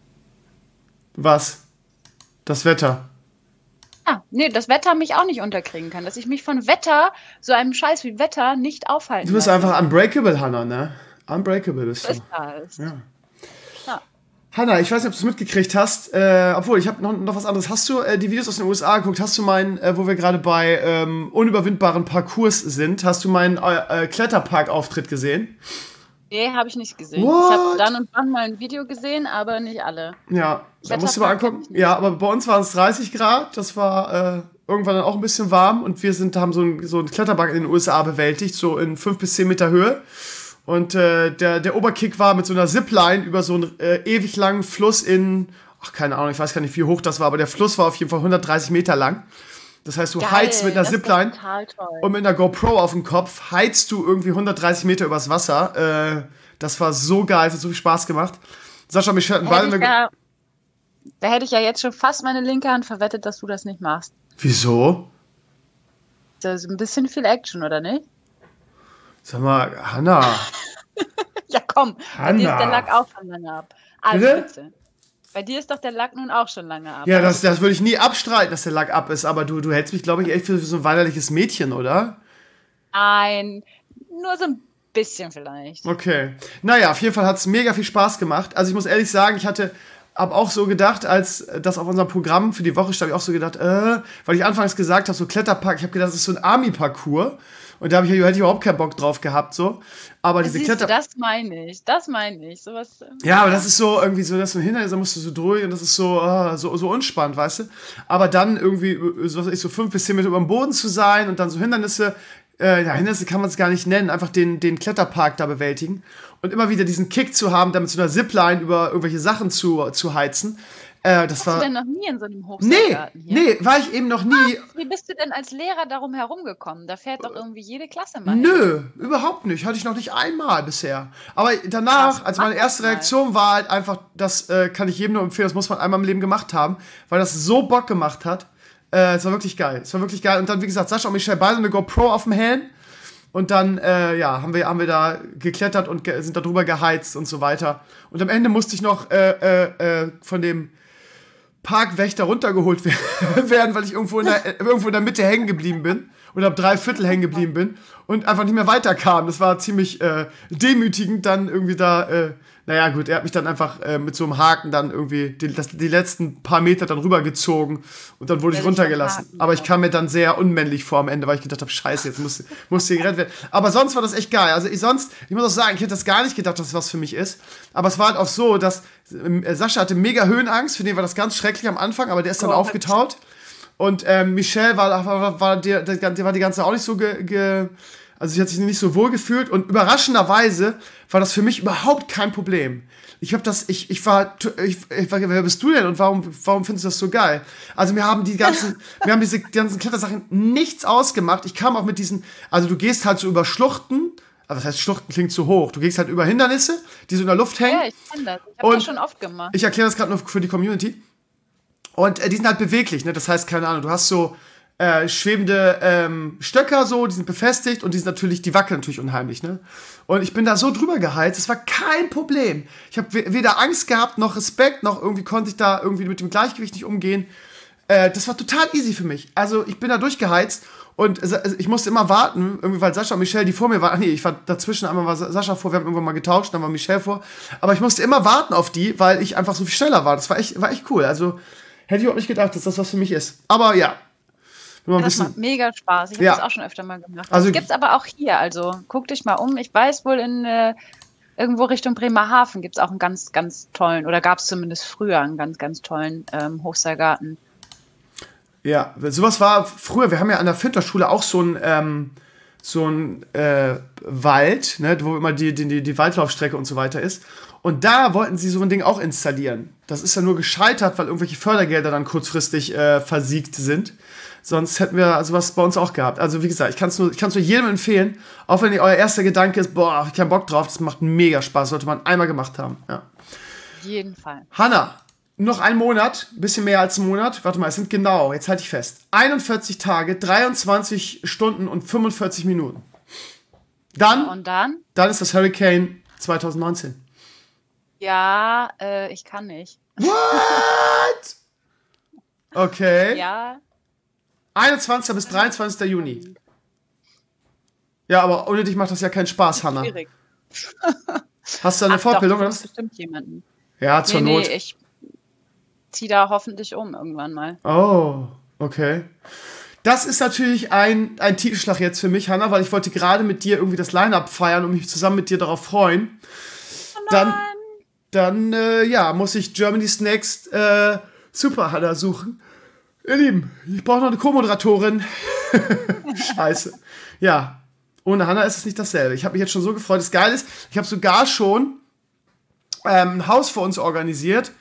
Was? Das Wetter. Ja, nee, das Wetter mich auch nicht unterkriegen kann, dass ich mich von Wetter, so einem Scheiß wie Wetter, nicht aufhalten Du bist lasse. einfach unbreakable, Hanna, ne? Unbreakable bist So du. ist das. Ja. Ja. Hanna, ich weiß nicht, ob du es mitgekriegt hast, äh, obwohl, ich habe noch, noch was anderes. Hast du äh, die Videos aus den U S A geguckt? Hast du meinen, äh, wo wir gerade bei ähm, unüberwindbaren Parcours sind, hast du meinen äh, äh, Kletterpark-Auftritt gesehen? Nee, habe ich nicht gesehen. What? Ich habe dann und wann mal ein Video gesehen, aber nicht alle. Ja, da musst du mal Kletterpark angucken. Ja, aber bei uns waren es dreißig Grad, das war äh, irgendwann dann auch ein bisschen warm und wir sind, haben so einen so einen Kletterpark in den U S A bewältigt, so in fünf bis zehn Meter Höhe. Und äh, der, der Oberkick war mit so einer Zipline über so einen äh, ewig langen Fluss in, ach, keine Ahnung, ich weiß gar nicht, wie hoch das war, aber der Fluss war auf jeden Fall hundertdreißig Meter lang. Das heißt, du Geil, heizt mit einer das ist Zipline total toll. und mit einer GoPro auf dem Kopf heizt du irgendwie hundertdreißig Meter übers Wasser. Äh, das war so geil, es hat so viel Spaß gemacht. Sascha und Michelle hatten beide Hätte ich eine... ja, da hätte ich ja jetzt schon fast meine linke Hand verwettet, dass du das nicht machst. Wieso? Das ist ein bisschen viel Action, oder nicht? Sag mal, Hanna. Ja, komm. Bei dir ist Hanna. der Lack auch schon lange ab. Also Bitte? bitte. Bei dir ist doch der Lack nun auch schon lange ab. Ja, das, das würde ich nie abstreiten, dass der Lack ab ist, aber du, du hältst mich, glaube ich, echt für so ein weinerliches Mädchen, oder? Nein, nur so ein bisschen vielleicht. Okay. Naja, auf jeden Fall hat es mega viel Spaß gemacht. Also ich muss ehrlich sagen, ich hatte habe auch so gedacht, als das auf unserem Programm für die Woche stand, habe ich auch so gedacht, äh, weil ich anfangs gesagt habe, so Kletterpark, ich habe gedacht, das ist so ein Army-Parcours. Und da hab ich, hätte ich überhaupt keinen Bock drauf gehabt, so. Aber diese Siehst Kletter... du, das meine ich, das meine ich. Sowas, ähm, Ja, aber das ist so irgendwie so, das ist so ein Hindernis, da musst du so durch und das ist so, ah, so, so unspannend, weißt du? Aber dann irgendwie, so, was weiß ich, so fünf bis zehn Meter über dem Boden zu sein und dann so Hindernisse, äh, ja, Hindernisse kann man es gar nicht nennen, einfach den, den Kletterpark da bewältigen und immer wieder diesen Kick zu haben, damit so einer Zipline über irgendwelche Sachen zu, zu heizen. Äh, das Warst war... du denn noch nie in so einem Nee, Hochseilgarten hier? nee, war ich eben noch nie. Wie bist du denn als Lehrer darum herumgekommen? Da fährt doch irgendwie jede Klasse mal hin. Nö, überhaupt nicht. Hatte ich noch nicht einmal bisher. Aber danach, Krass, also mach meine das erste mal. Reaktion war halt einfach, das äh, kann ich jedem nur empfehlen, das muss man einmal im Leben gemacht haben, weil das so Bock gemacht hat. Äh, es war wirklich geil. Es war wirklich geil. Und dann, wie gesagt, Sascha und Michelle beide eine GoPro auf dem Helm. Und dann, äh, ja, haben wir, haben wir da geklettert und ge- sind da drüber geheizt und so weiter. Und am Ende musste ich noch äh, äh, äh, von dem Parkwächter runtergeholt werden, weil ich irgendwo in der, irgendwo in der Mitte hängen geblieben bin oder ab drei Viertel hängen geblieben bin und einfach nicht mehr weiterkam. Das war ziemlich äh, demütigend, dann irgendwie da, äh, naja gut, er hat mich dann einfach äh, mit so einem Haken dann irgendwie die, das, die letzten paar Meter dann rübergezogen und dann wurde Ja, ich dich runtergelassen. verhaken, Aber ich ja. kam mir dann sehr unmännlich vor am Ende, weil ich gedacht habe, scheiße, jetzt muss, muss hier gerettet werden. Aber sonst war das echt geil. Also ich sonst, ich muss auch sagen, ich hätte das gar nicht gedacht, dass das was für mich ist. Aber es war halt auch so, dass äh, Sascha hatte mega Höhenangst, für den war das ganz schrecklich am Anfang, aber der ist dann Gott. aufgetaut. Und ähm, Michelle war, war, war, der, der, der war die ganze Zeit auch nicht so ge, ge, also sie hat sich nicht so wohl gefühlt und überraschenderweise war das für mich überhaupt kein Problem. Ich habe das, ich, ich war, ich, ich war, wer bist du denn und warum, warum findest du das so geil? Also mir haben die ganzen, mir haben diese ganzen Klettersachen nichts ausgemacht. Ich kam auch mit diesen, also du gehst halt so über Schluchten, also das heißt Schluchten klingt zu hoch, du gehst halt über Hindernisse, die so in der Luft hängen. Ja, ich kenne das. Ich habe Und das schon oft gemacht. Ich erkläre das gerade nur für die Community. Und äh, die sind halt beweglich, ne? Das heißt, keine Ahnung, du hast so äh, schwebende ähm, Stöcker so, die sind befestigt und die sind natürlich, die wackeln natürlich unheimlich, ne? Und ich bin da so drüber geheizt, es war kein Problem. Ich habe weder Angst gehabt, noch Respekt, noch irgendwie konnte ich da irgendwie mit dem Gleichgewicht nicht umgehen. Äh, das war total easy für mich. Also ich bin da durchgeheizt und also ich musste immer warten, irgendwie, weil Sascha und Michelle, die vor mir waren, ach nee, ich war dazwischen, einmal war Sascha vor, wir haben irgendwann mal getauscht, dann war Michelle vor. Aber ich musste immer warten auf die, weil ich einfach so viel schneller war. Das war echt, war echt cool. Also hätte ich überhaupt nicht gedacht, dass das was für mich ist. Aber ja. Ein Das bisschen, macht mega Spaß. Ich habe Ja. das auch schon öfter mal gemacht. Also- Also, das gibt's aber auch hier. Also guck dich mal um. Ich weiß wohl in äh, irgendwo Richtung Bremerhaven gibt's auch einen ganz, ganz tollen, oder gab es zumindest früher einen ganz, ganz tollen ähm, Hochseilgarten. ja, sowas war früher, wir haben ja an der Finterschule auch so ein, ähm, so ein äh, Wald, ne, wo immer die, die, die Waldlaufstrecke und so weiter ist. Und da wollten sie so ein Ding auch installieren. Das ist ja nur gescheitert, weil irgendwelche Fördergelder dann kurzfristig äh, versiegt sind. Sonst hätten wir sowas bei uns auch gehabt. Also wie gesagt, ich kann es nur, ich kann's nur jedem empfehlen, auch wenn euer erster Gedanke ist, boah, hab ich keinen Bock drauf, das macht mega Spaß, sollte man einmal gemacht haben. Ja. Auf jeden Fall. Hanna, noch ein Monat, ein bisschen mehr als ein Monat. Warte mal, es sind genau, jetzt halte ich fest, einundvierzig Tage, dreiundzwanzig Stunden und fünfundvierzig Minuten. Dann, Und dann? dann ist das Hurricane zwanzig neunzehn. Ja, äh, ich kann nicht. What? Okay. Ja, einundzwanzigsten bis dreiundzwanzigsten Juni. Ja, aber ohne dich macht das ja keinen Spaß, Hanna. schwierig. Hast du eine Ach Fortbildung doch, oder das was? bestimmt jemanden. Ja, zur Nee, Not. nee, ich zieh da hoffentlich um irgendwann mal. Oh, okay. Das ist natürlich ein, ein Titelschlag jetzt für mich, Hanna, weil ich wollte gerade mit dir irgendwie das Line-Up feiern und mich zusammen mit dir darauf freuen. Dann, dann äh, ja, muss ich Germany's Next äh, Super Hanna suchen. Ihr Lieben, ich brauche noch eine Co-Moderatorin. Scheiße. Ja, ohne Hanna ist es nicht dasselbe. Ich habe mich jetzt schon so gefreut. Das Geile ist, ich habe sogar schon ähm, ein Haus für uns organisiert.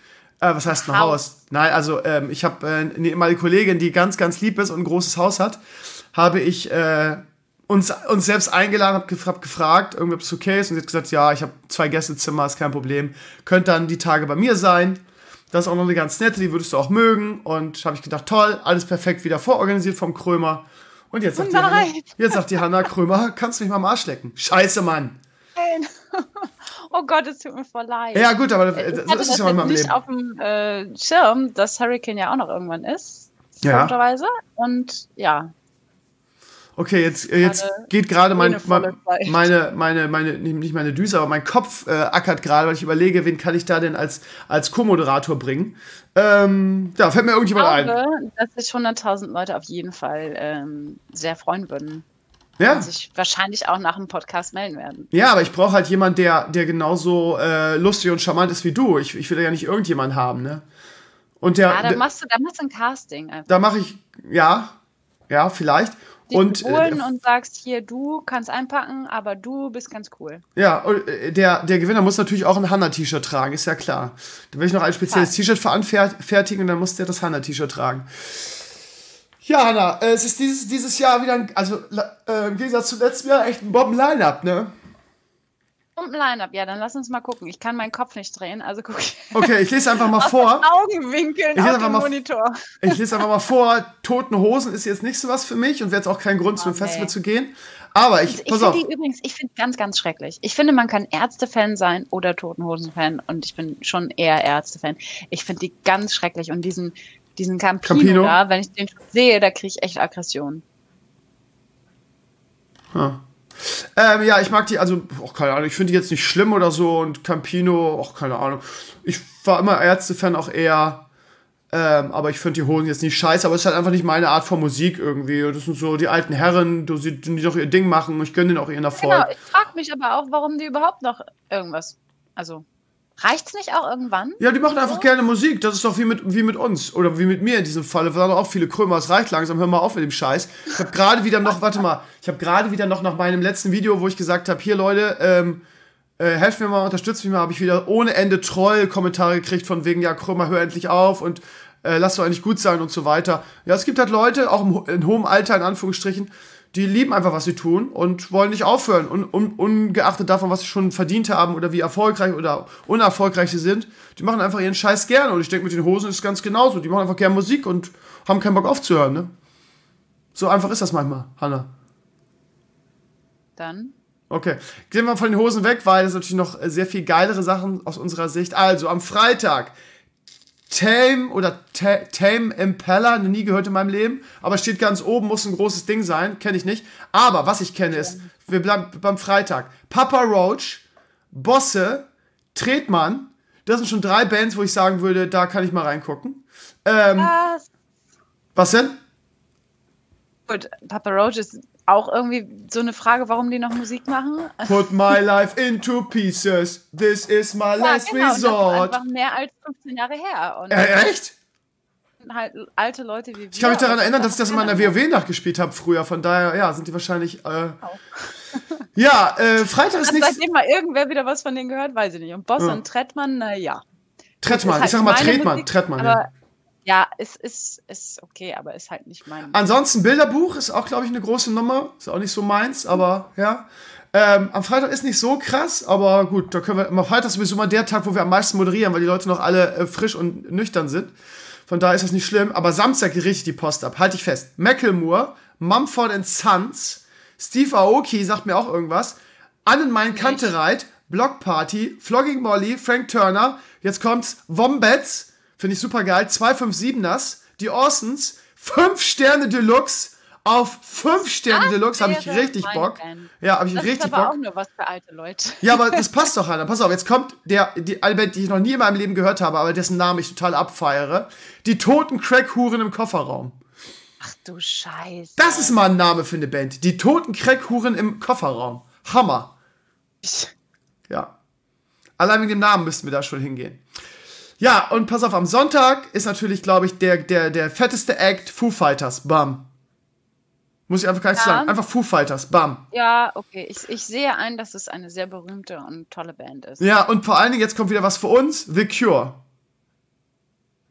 Äh, was heißt ein Haus. Haus? Nein, also ähm, ich habe äh, eine ehemalige Kollegin, die ganz, ganz lieb ist und ein großes Haus hat, habe ich äh, uns, uns selbst eingeladen, habe gef- hab gefragt, irgendwie, ob es okay ist. Und sie hat gesagt, ja, ich habe zwei Gästezimmer, ist kein Problem. Könnt dann die Tage bei mir sein. Das ist auch noch eine ganz nette, die würdest du auch mögen. Und habe ich gedacht, toll, alles perfekt wieder vororganisiert vom Krömer. Und jetzt sagt, Oh die, Hanna, nein. jetzt sagt die Hanna, Krömer, kannst du mich mal am Arsch lecken? Scheiße, Mann. Nein. Oh Gott, es tut mir voll leid. Ja gut, aber Ich das, hatte das ist das ja manchmal im jetzt nicht Leben. auf dem äh, Schirm, dass Hurricane ja auch noch irgendwann ist. Ja. Komischerweise. Und ja. Okay, jetzt, äh, jetzt Gerade geht gerade mein, ohne volle mein, Zeit. meine, meine, meine, nicht meine Düse, aber mein Kopf äh, ackert gerade, weil ich überlege, wen kann ich da denn als, als Co-Moderator bringen. Ähm, ja, fällt mir Ich irgendjemand ein. glaube, dass sich hunderttausend Leute auf jeden Fall ähm, sehr freuen würden. Ja, Und sich wahrscheinlich auch nach dem Podcast melden werden. ja, aber ich brauche halt jemanden, der, der genauso äh, lustig und charmant ist wie du. Ich, ich will ja nicht irgendjemanden haben, ne? Und der, Ja, da der machst du, da machst du ein Casting einfach. da mache ich, ja, ja, vielleicht. Die Und holen äh, und sagst, hier, du kannst einpacken, aber du bist ganz cool. ja, und äh, der, der Gewinner muss natürlich auch ein Hanna-T-Shirt tragen, ist ja klar. Da will ich noch ein spezielles Klar. T-Shirt veranfertigen und dann muss der das Hanna-T-Shirt tragen. Ja, Hanna, äh, es ist dieses, dieses Jahr wieder, ein, also la- äh, im Gegensatz zum letzten Jahr, echt ein Bomben-Line-Up, ne? Und ein Line-Up, ja, dann lass uns mal gucken. Ich kann meinen Kopf nicht drehen, also guck ich Okay, ich lese einfach mal aus vor. den Augenwinkeln Ich lese auf einfach dem mal- Monitor. Ich lese einfach mal vor, Toten Hosen ist jetzt nicht so was für mich und wäre jetzt auch kein Grund, Oh, zum Festival nee. zu gehen. Aber ich, Ich pass finde auf, die übrigens, ich finde ganz, ganz schrecklich. Ich finde, man kann Ärzte-Fan sein oder Totenhosen-Fan und ich bin schon eher Ärzte-Fan. Ich finde die ganz schrecklich und diesen, diesen Campino, Campino? da, wenn ich den schon sehe, da kriege ich echt Aggression. ähm, ja, ich mag die, also, auch keine Ahnung, ich finde die jetzt nicht schlimm oder so und Campino, auch keine Ahnung. Ich war immer Ärzte-Fan auch eher, ähm, aber ich finde die Hosen jetzt nicht scheiße, aber es ist halt einfach nicht meine Art von Musik irgendwie. Das sind so die alten Herren, die, die doch ihr Ding machen und ich gönne denen auch ihren Erfolg. Genau, ich frage mich aber auch, warum die überhaupt noch irgendwas, also, reicht's nicht auch irgendwann? Ja, die machen einfach gerne Musik. Das ist doch wie mit, wie mit uns. Oder wie mit mir in diesem Fall. Wir sagen doch auch viele Krömer, es reicht langsam, hör mal auf mit dem Scheiß. Ich habe gerade wieder noch, warte mal, ich habe gerade wieder noch nach meinem letzten Video, wo ich gesagt habe, hier Leute, ähm, äh, helft mir mal, unterstützt mich mal, habe ich wieder ohne Ende Troll-Kommentare gekriegt von wegen, ja, Krömer, hör endlich auf und äh, lass doch eigentlich gut sein und so weiter. Ja, es gibt halt Leute, auch im, ho- in hohem Alter, in Anführungsstrichen, die lieben einfach, was sie tun und wollen nicht aufhören. Und un, ungeachtet davon, was sie schon verdient haben oder wie erfolgreich oder unerfolgreich sie sind, die machen einfach ihren Scheiß gerne. Und ich denke, mit den Hosen ist es ganz genauso. Die machen einfach gerne Musik und haben keinen Bock aufzuhören, ne? So einfach ist das manchmal, Hanna. Dann. Okay, gehen wir von den Hosen weg, weil es natürlich noch äh, sehr viel geilere Sachen aus unserer Sicht. Also, am Freitag Tame oder Ta- Tame Impala, noch nie gehört in meinem Leben, aber steht ganz oben, muss ein großes Ding sein, kenne ich nicht. Aber was ich kenne ist, wir bleiben beim Freitag, Papa Roach, Bosse, Tretmann, das sind schon drei Bands, wo ich sagen würde, da kann ich mal reingucken. Ähm, Was? was denn? Gut, Papa Roach ist auch irgendwie so eine Frage, warum die noch Musik machen. Put my life into pieces, this is my last genau, und das ist resort. einfach mehr als fünfzehn Jahre her. Und Äh, echt? halt alte Leute wie wir. Ich kann mich daran aber erinnern, dass ich das in meiner keiner. WoW nachgespielt habe früher. Von daher, ja, sind die wahrscheinlich. Äh, ja, äh, Freitag ist Hat nichts. seitdem mal irgendwer wieder was von denen gehört, weiß ich nicht. Und Boss Ja. und Trettmann, na ja. Trettmann, Ist ich sag halt mal meine Tretmann, Musik, Trettmann, ja. Aber ja, es ist, ist okay, aber ist halt nicht mein. Ansonsten Bilderbuch ist auch, glaube ich, eine große Nummer. Ist auch nicht so meins, aber ja. Ähm, am Freitag ist nicht so krass, aber gut, da können wir. Am Freitag ist sowieso mal der Tag, wo wir am meisten moderieren, weil die Leute noch alle äh, frisch und nüchtern sind. Von daher ist das nicht schlimm. Aber Samstag geht richtig die Post ab. Halte ich fest. Macklemore, Mumford and Sons, Steve Aoki sagt mir auch irgendwas. Annenmein Kantereit, Block Party, Flogging Molly, Frank Turner. Jetzt kommt's Wombats. Finde ich super geil. zwei fünf siebers, die Orsons, fünf Sterne Deluxe auf fünf Sterne Deluxe. Habe ich wäre richtig meine Bock. Band. Ja, habe ich Das richtig ist aber Bock. auch nur was für alte Leute. Ja, aber das passt doch, Alter. Pass auf, jetzt kommt der, die eine Band, die ich noch nie in meinem Leben gehört habe, aber dessen Namen ich total abfeiere. Die toten Crackhuren im Kofferraum. Ach du Scheiße. Das ist mal ein Name für eine Band. Die toten Crackhuren im Kofferraum. Hammer. Ja. Allein wegen dem Namen müssten wir da schon hingehen. Ja, und pass auf, am Sonntag ist natürlich, glaube ich, der, der, der fetteste Act Foo Fighters. Bam. Muss ich einfach gar nicht Ja. sagen. Einfach Foo Fighters. Bam. Ja, okay. Ich, ich sehe ein, dass es eine sehr berühmte und tolle Band ist. Ja, und vor allen Dingen, jetzt kommt wieder was für uns. The Cure.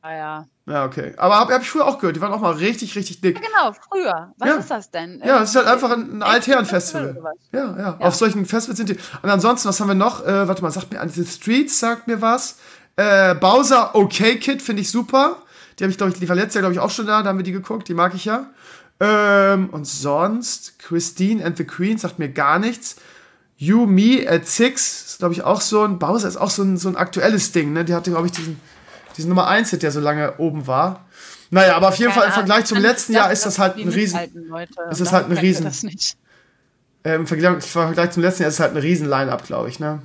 Ah ja. Ja, okay. Aber habe hab ich früher auch gehört, die waren auch mal richtig, richtig dick. Ja, genau, früher. Was Ja. ist das denn? Ja, es ist halt Irgendwie einfach ein, ein Echt Altherrenfestival. oder was? Ja, ja, Ja. auf solchen Festivals sind die. Und ansonsten, was haben wir noch? Äh, warte mal, sagt mir an, The Streets sagt mir was. Äh, Bowser Okay Kid finde ich super. Die habe ich, glaube ich, die war letztes Jahr, glaube ich, auch schon da. Da haben wir die geguckt, die mag ich ja. Ähm, und sonst, Christine and the Queen sagt mir gar nichts. You, Me at Six ist, glaube ich, auch so ein, Bowser ist auch so ein, so ein aktuelles Ding, ne? Die hatte, glaube ich, diesen, diesen Nummer eins Hit, der so lange oben war. Naja, aber auf jeden Fall im Vergleich zum letzten Jahr ist das halt ein Riesen, ist das halt ein Riesen, äh, im Vergleich, im Vergleich zum letzten Jahr ist es halt ein Riesen-Line-Up, glaube ich, ne?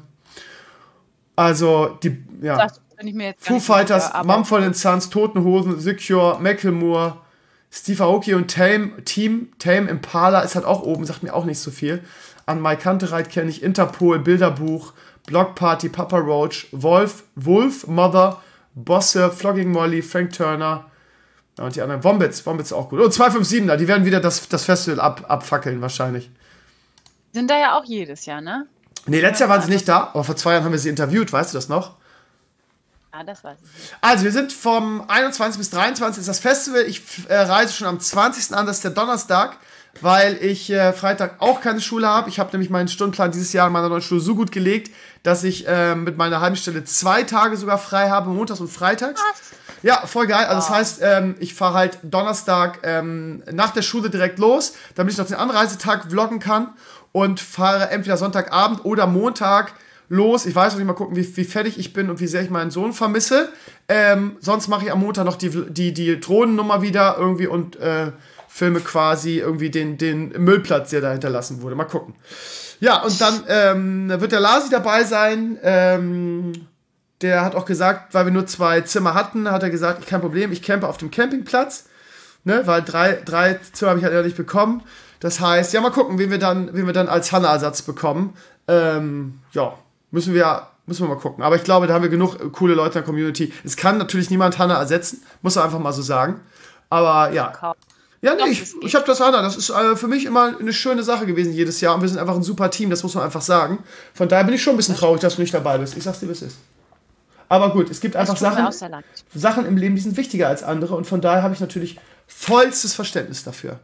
Also, die, ja. Das bin ich mir jetzt gar Foo nicht Fighters, sicher, aber- Mumford and Sons, Toten Hosen, Secure, Macklemore, Steve Aoki und Tame, Team, Tame Impala ist halt auch oben, sagt mir auch nicht so viel. An Mike Kantereit kenne ich Interpol, Bilderbuch, Block Party, Papa Roach, Wolf, Wolf, Mother, Bosse, Flogging Molly, Frank Turner, ja, und die anderen, Wombats, Wombats auch gut. Und zwei fünf siebener, die werden wieder das, das Festival ab, abfackeln wahrscheinlich. Sind da ja auch jedes Jahr, ne? Nee, letztes Jahr waren sie nicht da, aber vor zwei Jahren haben wir sie interviewt, weißt du das noch? Ah, das weiß ich nicht. Also, wir sind vom einundzwanzigsten bis dreiundzwanzigsten ist das Festival. Ich äh, reise schon am zwanzigsten an, das ist der Donnerstag, weil ich äh, Freitag auch keine Schule habe. Ich habe nämlich meinen Stundenplan dieses Jahr in meiner neuen Schule so gut gelegt, dass ich äh, mit meiner halben Stelle zwei Tage sogar frei habe, montags und freitags. Ja, voll geil. Also das heißt, ähm, ich fahre halt Donnerstag ähm, nach der Schule direkt los, damit ich noch den Anreisetag vloggen kann und fahre entweder Sonntagabend oder Montag los. Ich weiß noch nicht, mal gucken, wie, wie fertig ich bin und wie sehr ich meinen Sohn vermisse. Ähm, sonst mache ich am Montag noch die, die, die Drohnennummer wieder irgendwie und äh, filme quasi irgendwie den, den Müllplatz, der da hinterlassen wurde. Mal gucken. Ja, und dann ähm, wird der Lasi dabei sein. Ähm, der hat auch gesagt, weil wir nur zwei Zimmer hatten, hat er gesagt, kein Problem, ich campe auf dem Campingplatz. Ne, weil drei, drei Zimmer habe ich halt ja nicht bekommen. Das heißt, ja, mal gucken, wen wir dann, wen wir dann als Hanna-Ersatz bekommen. Ähm, ja, müssen wir, müssen wir mal gucken. Aber ich glaube, da haben wir genug coole Leute in der Community. Es kann natürlich niemand Hanna ersetzen, muss man einfach mal so sagen. Aber ja. Ja, nee, ich, ich habe das Hanna. Das ist äh, für mich immer eine schöne Sache gewesen jedes Jahr. Und wir sind einfach ein super Team, das muss man einfach sagen. Von daher bin ich schon ein bisschen traurig, dass du nicht dabei bist. Ich sag's dir, wie es ist. Aber gut, es gibt einfach Sachen, Sachen im Leben, die sind wichtiger als andere. Und von daher habe ich natürlich vollstes Verständnis dafür.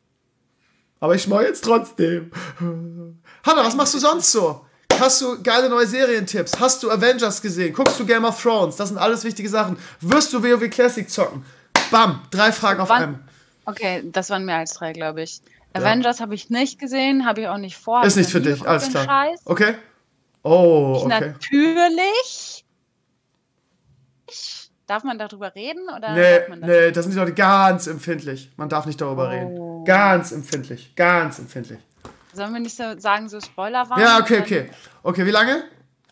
Aber ich mache jetzt trotzdem. Hanna, was machst du sonst so? Hast du geile neue Serientipps? Hast du Avengers gesehen? Guckst du Game of Thrones? Das sind alles wichtige Sachen. Wirst du WoW Classic zocken? Bam, drei Fragen auf Wann? einem. Okay, das waren mehr als drei, glaube ich. Ja. Avengers habe ich nicht gesehen, habe ich auch nicht vor. Ist hab ich nicht für noch nie dich, geguckt, alles den klar. Scheiß. Okay. Oh, Ich okay. natürlich. Darf man darüber reden? Oder Nee, darf man das nee, da sind die Leute ganz empfindlich. Man darf nicht darüber Oh. reden. Ganz empfindlich, ganz empfindlich. Sollen wir nicht so sagen, so Spoiler waren? Ja, okay, okay. Okay, wie lange?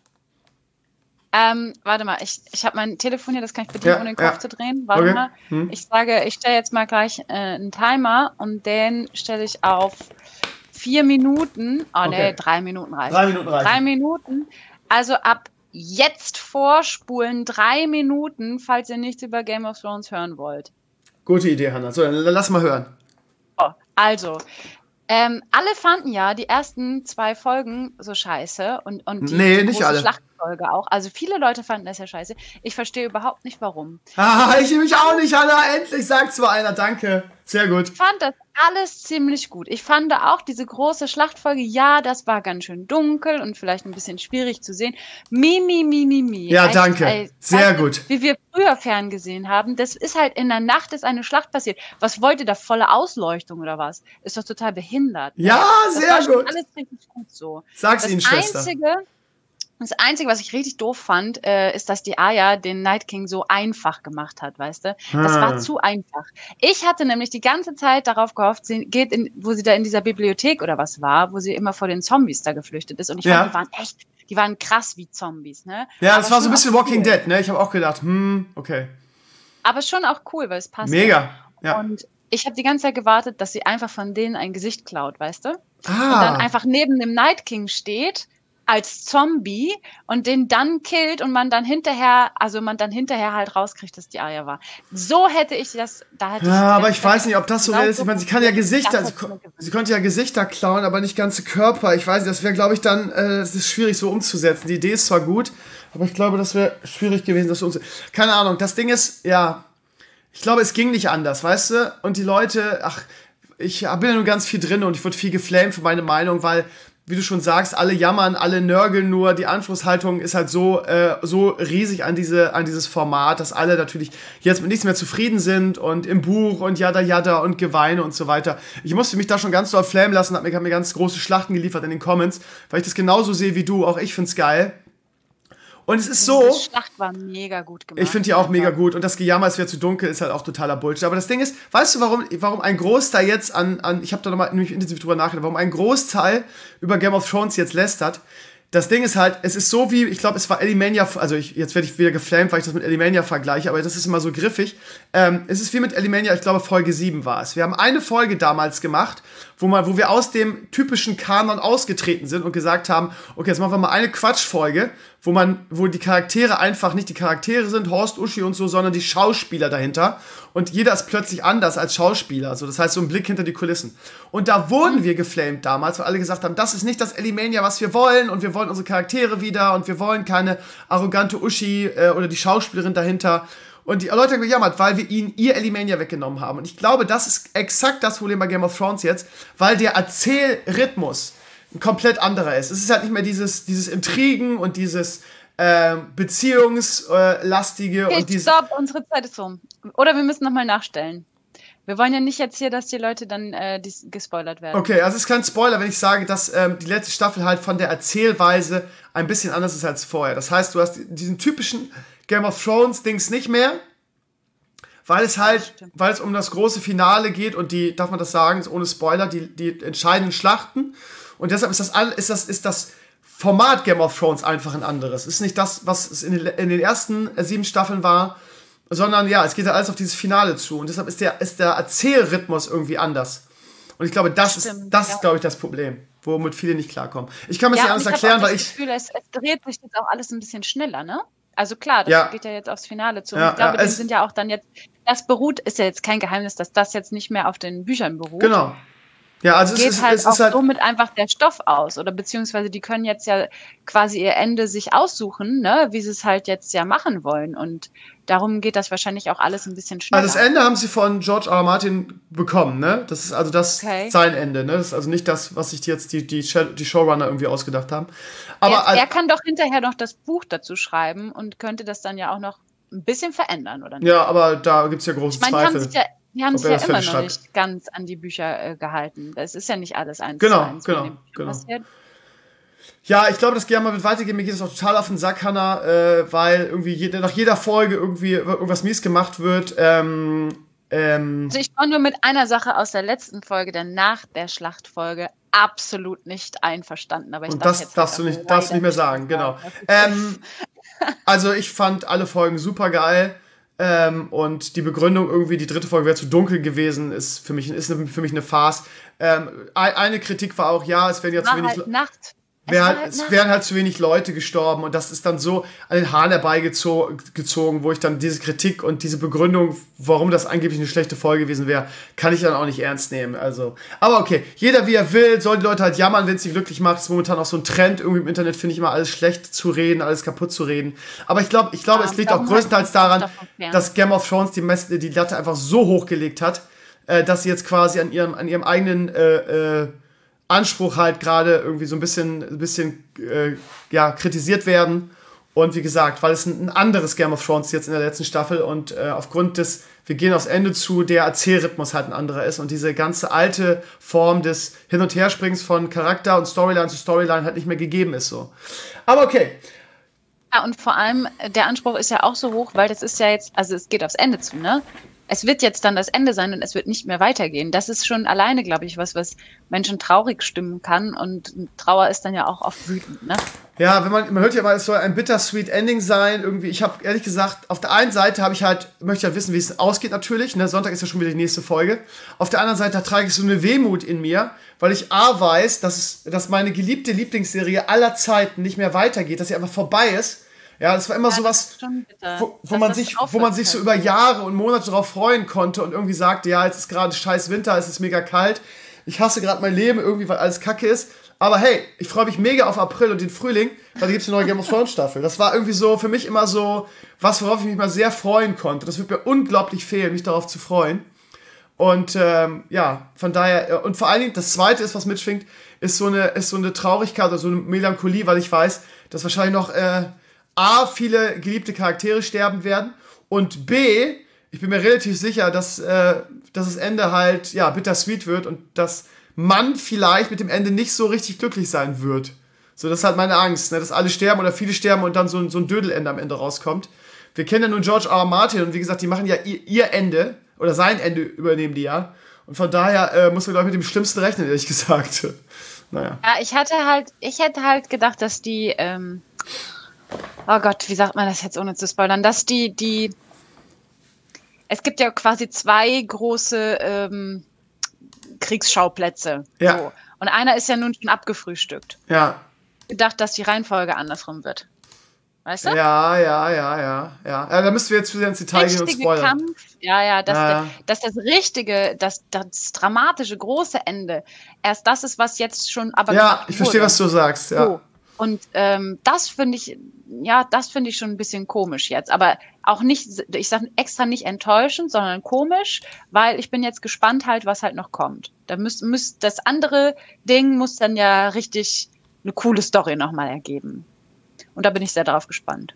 Ähm, warte mal, ich, ich habe mein Telefon hier, das kann ich bedienen, Ja, ohne den Kopf ja. zu drehen. Warte Okay. mal. Hm. Ich sage, ich stelle jetzt mal gleich äh, einen Timer und den stelle ich auf vier Minuten. Oh Okay. nee, drei Minuten reichen. Drei Minuten reichen. Drei Minuten. Also ab jetzt vorspulen, drei Minuten, falls ihr nichts über Game of Thrones hören wollt. Gute Idee, Hanna. So, dann lass mal hören. So, also, ähm, alle fanden ja die ersten zwei Folgen so scheiße und, und die Nee, die nicht große alle. Schlachtfolge auch. Also viele Leute fanden das ja scheiße. Ich verstehe überhaupt nicht, warum. Ah, ich mich auch nicht, Hanna. Endlich sagt zwar einer. Danke. Sehr gut. Ich fand das alles ziemlich gut. Ich fand auch diese große Schlachtfolge, ja, das war ganz schön dunkel und vielleicht ein bisschen schwierig zu sehen. Mi, mi, mi, mi, mi. Ja, Ein- danke. ein- Sehr weißt du, gut. Wie wir früher ferngesehen haben, das ist halt in der Nacht ist eine Schlacht passiert. Was wollt ihr da, volle Ausleuchtung oder was? Ist doch total behindert. ne? Ja, Das sehr war schon gut. alles richtig gut so. Sag's Das ihnen, Schwester. Einzige, das Einzige, was ich richtig doof fand, äh, ist, dass die Arya den Night King so einfach gemacht hat, weißt du? Das Ah. war zu einfach. Ich hatte nämlich die ganze Zeit darauf gehofft, sie geht in, wo sie da in dieser Bibliothek oder was war, wo sie immer vor den Zombies da geflüchtet ist. Und ich Ja. fand, die waren echt, die waren krass wie Zombies, ne? Ja, Aber das war so schon ein bisschen auch Walking cool. Dead, ne? Ich habe auch gedacht, hm, okay. Aber schon auch cool, weil es passt. Mega. Ja. Und ich habe die ganze Zeit gewartet, dass sie einfach von denen ein Gesicht klaut, weißt du? Und Ah. dann einfach neben dem Night King steht als Zombie und den dann killt und man dann hinterher, also man dann hinterher halt rauskriegt, dass die Arya war. So hätte ich das, da hätte ich... Ja, aber ich weiß nicht, ob das so Genau ist. Ich meine, sie kann ja Gesichter, Das sie, hätte ich mir ko- gewünscht. sie konnte ja Gesichter klauen, aber nicht ganze Körper. Ich weiß nicht, das wäre, glaube ich, dann, äh, das ist schwierig so umzusetzen. Die Idee ist zwar gut, Aber ich glaube, das wäre schwierig gewesen, das uns. Keine Ahnung, das Ding ist, ja, ich glaube, es ging nicht anders, weißt du? Und die Leute, ach, ich bin ja nur ganz viel drin und ich wurde viel geflamed für meine Meinung, weil, wie du schon sagst, alle jammern, alle nörgeln nur, die Anspruchshaltung ist halt so, äh, so riesig an diese, an dieses Format, dass alle natürlich jetzt mit nichts mehr zufrieden sind und im Buch und jada jada und Geweine und so weiter. Ich musste mich da schon ganz doll flamen lassen, hab mir, hab mir ganz große Schlachten geliefert in den Comments, weil ich das genauso sehe wie du, auch ich find's geil. Und es ist so. Die Schlacht war mega gut gemacht. Ich finde die auch mega gut. Und das Gejammer, es wäre zu dunkel, ist halt auch totaler Bullshit. Aber das Ding ist, weißt du, warum, warum ein Großteil jetzt an, an ich habe da nochmal nämlich intensiv drüber nachgedacht, warum ein Großteil über Game of Thrones jetzt lästert? Das Ding ist halt, es ist so wie, ich glaube, es war Elimania, also ich, jetzt werde ich wieder geflamed, weil ich das mit Elimania vergleiche, aber das ist immer so griffig. Ähm, es ist wie mit Elimania, ich glaube, Folge sieben war es. Wir haben eine Folge damals gemacht, wo, man, wo wir aus dem typischen Kanon ausgetreten sind und gesagt haben, okay, jetzt machen wir mal eine Quatschfolge, wo man, wo die Charaktere einfach nicht die Charaktere sind, Horst, Uschi und so, sondern die Schauspieler dahinter. Und jeder ist plötzlich anders als Schauspieler. Also das heißt, so ein Blick hinter die Kulissen. Und da wurden wir geflamed damals, weil alle gesagt haben, das ist nicht das Elimania, was wir wollen. Und wir wollen unsere Charaktere wieder. Und wir wollen keine arrogante Uschi äh, oder die Schauspielerin dahinter. Und die Leute haben gejammert, weil wir ihnen ihr Elimania weggenommen haben. Und ich glaube, das ist exakt das Problem bei Game of Thrones jetzt, weil der Erzählrhythmus ein komplett anderer ist. Es ist halt nicht mehr dieses, dieses Intrigen und dieses äh, Beziehungslastige. Okay, und dieses stopp, unsere Zeit ist rum. Oder wir müssen nochmal nachstellen. Wir wollen ja nicht jetzt hier, dass die Leute dann äh, die, gespoilert werden. Okay, also es ist kein Spoiler, wenn ich sage, dass ähm, die letzte Staffel halt von der Erzählweise ein bisschen anders ist als vorher. Das heißt, du hast diesen typischen Game of Thrones-Dings nicht mehr, weil es halt, weil es um das große Finale geht und die, darf man das sagen, ist ohne Spoiler, die, die entscheidenden Schlachten. Und deshalb ist das, ist das, ist das Format Game of Thrones einfach ein anderes. Es ist nicht das, was es in den, in den ersten äh, sieben Staffeln war, sondern ja, es geht ja alles auf dieses Finale zu. Und deshalb ist der, ist der Erzählrhythmus irgendwie anders. Und ich glaube, das Stimmt, ist, das ja. ist, glaube ich, das Problem, womit viele nicht klarkommen. Ich kann mir das Ja, nicht und anders ich erklären, habe auch weil das ich... Gefühl, es, es dreht sich jetzt auch alles ein bisschen schneller, ne? Also klar, das Ja. geht ja jetzt aufs Finale zu. Und Ja, ich glaube, ja, die es- sind ja auch dann jetzt, das beruht, ist ja jetzt kein Geheimnis, dass das jetzt nicht mehr auf den Büchern beruht. Genau. Ja, also es Geht ist, halt es auch ist halt... somit einfach der Stoff aus. Oder beziehungsweise die können jetzt ja quasi ihr Ende sich aussuchen, ne? Wie sie es halt jetzt ja machen wollen. Und darum geht das wahrscheinlich auch alles ein bisschen schneller. Also das Ende haben sie von George R. R. Martin bekommen, ne? Das ist also das Okay. sein Ende, ne? Das ist also nicht das, was sich jetzt die, die, Show- die Showrunner irgendwie ausgedacht haben. Aber er, al- er kann doch hinterher noch das Buch dazu schreiben und könnte das dann ja auch noch ein bisschen verändern, oder nicht? ja, aber da gibt's ja große Ich meine, die haben Zweifel. sich ja, die haben ob sich er ja das immer fertig noch schreibt. nicht ganz an die Bücher äh, gehalten. Das ist ja nicht alles eins Genau, zu eins, genau, mit den Büchern genau. passiert. Ja, ich glaube, das Germa wird weitergehen. Mir geht es auch total auf den Sack, Hannah, äh, weil irgendwie je, nach jeder Folge irgendwie irgendwas mies gemacht wird. Ähm, ähm, Also ich war nur mit einer Sache aus der letzten Folge, der nach der Schlachtfolge, absolut nicht einverstanden. Aber ich und darf das jetzt darfst du halt nicht, auch darfst du nicht mehr leider sagen, genau. Das ist- Ähm, also ich fand alle Folgen super geil. Ähm, und die Begründung irgendwie, die dritte Folge wäre zu dunkel gewesen, ist für mich, ist eine, für mich eine Farce. Ähm, ein- eine Kritik war auch, ja, es werden ja zu war wenig... halt Nacht. Es Wär war halt, halt es Nacht. wären halt zu wenig Leute gestorben und das ist dann so an den Haaren herbeigezogen, gezogen, wo ich dann diese Kritik und diese Begründung, warum das angeblich eine schlechte Folge gewesen wäre, kann ich dann auch nicht ernst nehmen. Also, aber okay, jeder wie er will, soll die Leute halt jammern, wenn es sie glücklich macht. Das ist momentan auch so ein Trend irgendwie im Internet, finde ich immer alles schlecht zu reden, alles kaputt zu reden. Aber ich glaube, ich glaube, Ja, es liegt auch darum größtenteils halt daran, davon fern. dass Game of Thrones die, Mess die Latte einfach so hochgelegt hat, äh, dass sie jetzt quasi an ihrem, an ihrem eigenen äh, äh, Anspruch halt gerade irgendwie so ein bisschen, ein bisschen äh, ja, kritisiert werden. Und wie gesagt, weil es ein, ein anderes Game of Thrones jetzt in der letzten Staffel und äh, aufgrund des, wir gehen aufs Ende zu, der Erzählrhythmus halt ein anderer ist und diese ganze alte Form des Hin- und Herspringens von Charakter und Storyline zu Storyline halt nicht mehr gegeben ist so. Aber okay. Ja, und vor allem, äh, der Anspruch ist ja auch so hoch, weil das ist ja jetzt, also es geht aufs Ende zu, ne? Es wird jetzt dann das Ende sein und es wird nicht mehr weitergehen. Das ist schon alleine, glaube ich, was, was Menschen traurig stimmen kann. Und Trauer ist dann ja auch oft wütend, ne? Ja, wenn man, man hört ja mal, es soll ein bittersweet Ending sein. Irgendwie, ich habe ehrlich gesagt, auf der einen Seite habe ich halt, möchte halt wissen, wie es ausgeht natürlich. Ne? Sonntag ist ja schon wieder die nächste Folge. Auf der anderen Seite da trage ich so eine Wehmut in mir, weil ich A weiß, dass, es, dass meine geliebte Lieblingsserie aller Zeiten nicht mehr weitergeht, dass sie einfach vorbei ist. Ja, das war immer Ja, sowas, das ist schon bitter, wo, wo, dass man das sich, aufhört wo man sich so halt. über Jahre und Monate darauf freuen konnte und irgendwie sagte, ja, jetzt ist gerade scheiß Winter, es ist mega kalt, ich hasse gerade mein Leben irgendwie, weil alles kacke ist. Aber hey, ich freue mich mega auf April und den Frühling, weil da gibt es eine neue Game of Thrones Staffel. Das war irgendwie so für mich immer so was, worauf ich mich mal sehr freuen konnte. Das wird mir unglaublich fehlen, mich darauf zu freuen. Und ähm, ja, von daher, und vor allen Dingen, das Zweite ist, was mitschwingt, ist so eine, ist so eine Traurigkeit oder so eine Melancholie, weil ich weiß, dass wahrscheinlich noch äh, A, viele geliebte Charaktere sterben werden und B, ich bin mir relativ sicher, dass, äh, dass das Ende halt, ja, bittersweet wird und dass man vielleicht mit dem Ende nicht so richtig glücklich sein wird. So, das ist halt meine Angst, ne, dass alle sterben oder viele sterben und dann so, so ein Dödelende am Ende rauskommt. Wir kennen ja nun George R. R. Martin und wie gesagt, die machen ja ihr, ihr Ende oder sein Ende übernehmen die ja. Und von daher äh, muss man, glaube ich, mit dem Schlimmsten rechnen, ehrlich gesagt. Naja. Ja, ich hatte halt, ich hätte halt gedacht, dass die, ähm, oh Gott, wie sagt man das jetzt ohne zu spoilern, dass die, die, es gibt ja quasi zwei große ähm, Kriegsschauplätze. Ja. So. Und einer ist ja nun schon abgefrühstückt. Ja. Ich gedacht, dass die Reihenfolge andersrum wird. Weißt du? Ja, ja, ja, ja, ja. Ja, da müssten wir jetzt wieder ins Detail gehen und Richtige spoilern. Kampf, ja, ja, dass, Ja, der, ja. dass das richtige, das, das dramatische, große Ende erst das ist, was jetzt schon aber Ja, gemacht ich verstehe, wurde. was du sagst, ja. So. Und ähm, das finde ich, ja, das finde ich schon ein bisschen komisch jetzt. Aber auch nicht, ich sage extra nicht enttäuschend, sondern komisch, weil ich bin jetzt gespannt halt, was halt noch kommt. Da müsst, müsst, das andere Ding muss dann ja richtig eine coole Story nochmal ergeben. Und da bin ich sehr darauf gespannt.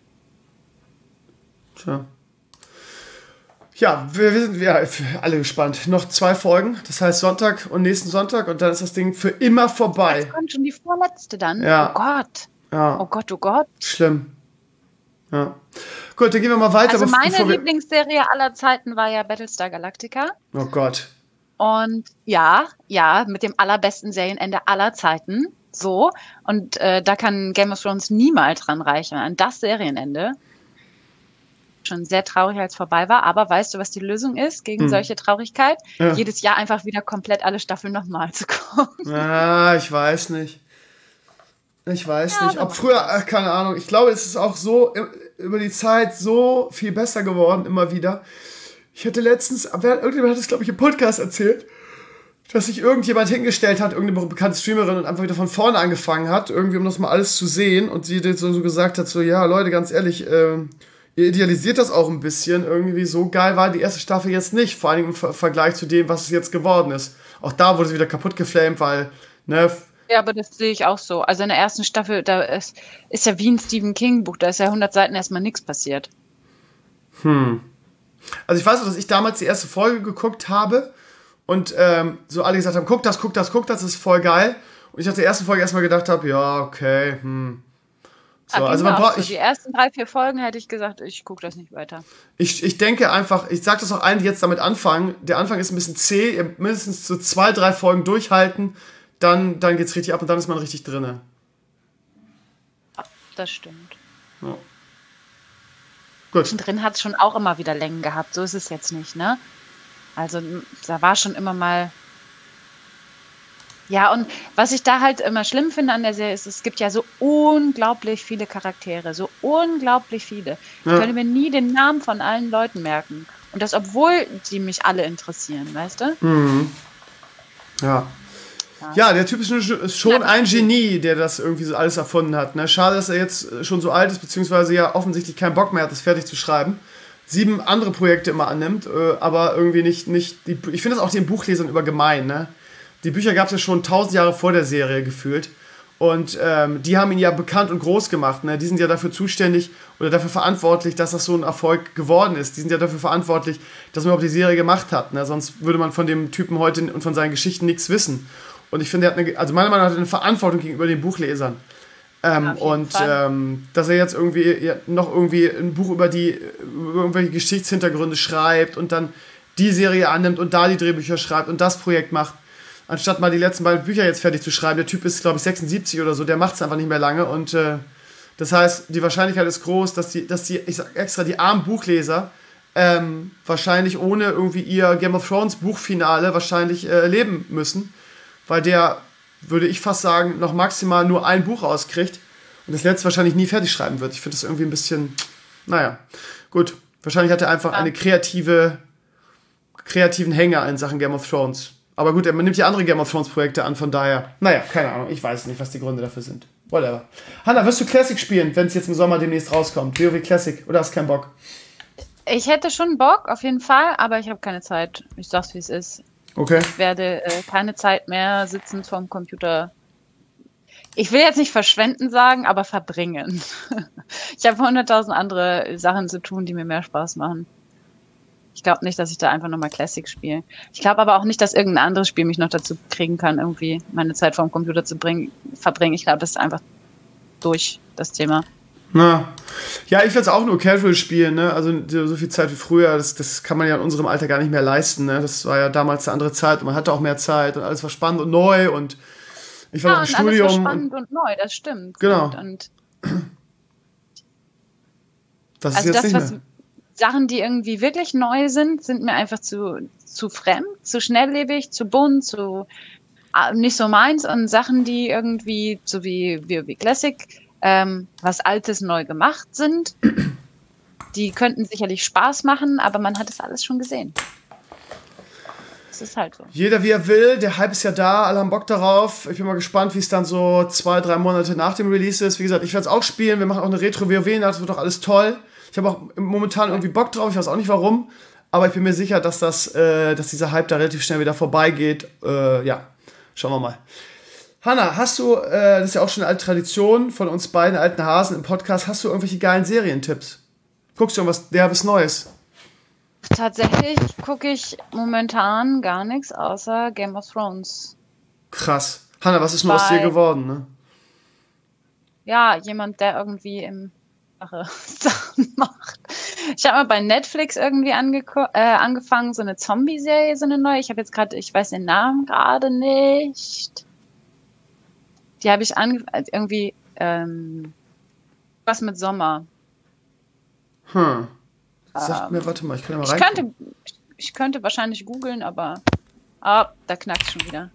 Tja. Ja, wir, wir sind ja, alle gespannt. Noch zwei Folgen, das heißt Sonntag und nächsten Sonntag und dann ist das Ding für immer vorbei. Jetzt kommt schon die vorletzte dann. Ja. Oh Gott. Ja. Oh Gott, oh Gott. Schlimm. Ja. Gut, dann gehen wir mal weiter. Also bevor meine wir- Lieblingsserie aller Zeiten war ja Battlestar Galactica. Oh Gott. Und ja, ja, mit dem allerbesten Serienende aller Zeiten. So. Und äh, da kann Game of Thrones niemals dran reichen. An das Serienende. Schon sehr traurig, als es vorbei war. Aber weißt du, was die Lösung ist gegen Hm. solche Traurigkeit? Ja. Jedes Jahr einfach wieder komplett alle Staffeln nochmal zu gucken. Ah, ich weiß nicht. Ich weiß Ja, nicht. aber- Ob früher, ach, keine Ahnung. Ich glaube, es ist auch so im- über die Zeit so viel besser geworden, immer wieder. Ich hatte letztens, wer- irgendjemand hat es, glaube ich, im Podcast erzählt, dass sich irgendjemand hingestellt hat, irgendeine bekannte Streamerin und einfach wieder von vorne angefangen hat, irgendwie, um das mal alles zu sehen. Und sie so, so gesagt hat, so, ja, Leute, ganz ehrlich, ähm, ihr idealisiert das auch ein bisschen. Irgendwie so geil war die erste Staffel jetzt nicht, vor allem im Ver Vergleich zu dem, was es jetzt geworden ist. Auch da wurde sie wieder kaputt geflamed, weil, ne, Ja, aber das sehe ich auch so. Also in der ersten Staffel, da ist, ist ja wie ein Stephen King-Buch, da ist ja hundert Seiten erstmal nichts passiert. also ich weiß noch, dass ich damals die erste Folge geguckt habe und ähm, so alle gesagt haben, guck das, guck das, guck das, das ist voll geil. Und ich nach der ersten Folge erstmal gedacht habe, ja, okay, hm. So, Ja, also ging man mir auch braucht, so. ich, Die ersten drei, vier Folgen hätte ich gesagt, ich gucke das nicht weiter. ich, ich denke einfach, ich sage das auch allen, die jetzt damit anfangen, der Anfang ist ein bisschen zäh, ihr mindestens so zwei, drei Folgen durchhalten, dann, dann geht's richtig ab und dann ist man richtig drinne. Das stimmt. Gut. Drin hat es schon auch immer wieder Längen gehabt, so ist es jetzt nicht, ne? Also m, da war schon immer mal... Ja, und was ich da halt immer schlimm finde an der Serie ist, es gibt ja so unglaublich viele Charaktere, so unglaublich viele. Ich Ja. könnte mir nie den Namen von allen Leuten merken. Und das, obwohl die mich alle interessieren, weißt du? Mhm. Ja. Ja, der Typ ist schon, ist schon ein Genie, der das irgendwie so alles erfunden hat. Ne? Schade, dass er jetzt schon so alt ist, beziehungsweise ja offensichtlich keinen Bock mehr hat, das fertig zu schreiben. Sieben andere Projekte immer annimmt, äh, aber irgendwie nicht, nicht die, ich finde das auch den Buchlesern über gemein, ne? Die Bücher gab es ja schon tausend Jahre vor der Serie gefühlt. Und ähm, die haben ihn ja bekannt und groß gemacht. Ne? Die sind ja dafür zuständig oder dafür verantwortlich, dass das so ein Erfolg geworden ist. Die sind ja dafür verantwortlich, dass man überhaupt die Serie gemacht hat. Ne? Sonst würde man von dem Typen heute und von seinen Geschichten nichts wissen. Und ich finde, er hat eine, also meiner Meinung nach hat er eine Verantwortung gegenüber den Buchlesern. Ähm, Auf jeden und Fall. ähm, dass er jetzt irgendwie ja, noch irgendwie ein Buch über die über irgendwelche Geschichtshintergründe schreibt und dann die Serie annimmt und da die Drehbücher schreibt und das Projekt macht, anstatt mal die letzten beiden Bücher jetzt fertig zu schreiben. Der Typ ist, glaube ich, sechsundsiebzig oder so, der macht es einfach nicht mehr lange. Und äh, das heißt, die Wahrscheinlichkeit ist groß, dass die, dass die, ich sag extra, die armen Buchleser ähm, wahrscheinlich ohne irgendwie ihr Game of Thrones Buchfinale wahrscheinlich äh, leben müssen. Weil der, würde ich fast sagen, noch maximal nur ein Buch rauskriegt und das letzte wahrscheinlich nie fertig schreiben wird. Ich finde das irgendwie ein bisschen, naja, gut. Wahrscheinlich hat er einfach Ja. eine kreative, kreativen Hänger in Sachen Game of Thrones. Aber gut, man nimmt ja andere Game of Thrones Projekte an, von daher, naja, keine Ahnung, ich weiß nicht, was die Gründe dafür sind. Whatever. Hanna, wirst du Classic spielen, wenn es jetzt im Sommer demnächst rauskommt? WoW Classic, oder hast keinen Bock? Ich hätte schon Bock, auf jeden Fall, aber ich habe keine Zeit. Ich sag's, wie es ist. Okay. Ich werde äh, keine Zeit mehr sitzend vorm Computer. Ich will jetzt nicht verschwenden sagen, aber verbringen. Ich habe hunderttausend andere Sachen zu tun, die mir mehr Spaß machen. Ich glaube nicht, dass ich da einfach nochmal Classic spiele. Ich glaube aber auch nicht, dass irgendein anderes Spiel mich noch dazu kriegen kann, irgendwie meine Zeit vorm Computer zu bringen, verbringen. Ich glaube, das ist einfach durch, das Thema. Na. Ja, ich werde es auch nur casual spielen, ne? Also so viel Zeit wie früher, das, das kann man ja in unserem Alter gar nicht mehr leisten, ne? Das war ja damals eine andere Zeit und man hatte auch mehr Zeit und alles war spannend und neu und ich war ja, noch im und Studium. Alles war spannend und, und neu, das stimmt. Genau. Und, und das ist also jetzt das, nicht was mehr. Sachen, die irgendwie wirklich neu sind, sind mir einfach zu, zu fremd, zu schnelllebig, zu bunt, zu äh, nicht so meins. Und Sachen, die irgendwie, so wie WoW Classic, ähm, was Altes neu gemacht sind, die könnten sicherlich Spaß machen, aber man hat es alles schon gesehen. Das ist halt so. Jeder wie er will, der Hype ist ja da, alle haben Bock darauf. Ich bin mal gespannt, wie es dann so zwei, drei Monate nach dem Release ist. Wie gesagt, ich werde es auch spielen, wir machen auch eine Retro-WoW, das wird doch alles toll. Ich habe auch momentan irgendwie Bock drauf, ich weiß auch nicht warum, aber ich bin mir sicher, dass, das, äh, dass dieser Hype da relativ schnell wieder vorbeigeht. Äh, ja, schauen wir mal. Hanna, hast du, äh, das ist ja auch schon eine alte Tradition von uns beiden alten Hasen im Podcast, hast du irgendwelche geilen Serientipps? Guckst du irgendwas derbes Neues? Tatsächlich gucke ich momentan gar nichts außer Game of Thrones. Krass. Hanna, was ist nur aus dir geworden, ne? Ja, jemand, der irgendwie im Sachen macht. Ich habe mal bei Netflix irgendwie angeko- äh, angefangen, so eine Zombie-Serie, so eine neue. Ich habe jetzt gerade, ich weiß den Namen gerade nicht. Die habe ich ange- also irgendwie ähm, was mit Sommer. Hm. Sag mir, warte mal, ich kann ja mal Ich rein. könnte, ich könnte wahrscheinlich googeln, aber ah, da knackt schon wieder.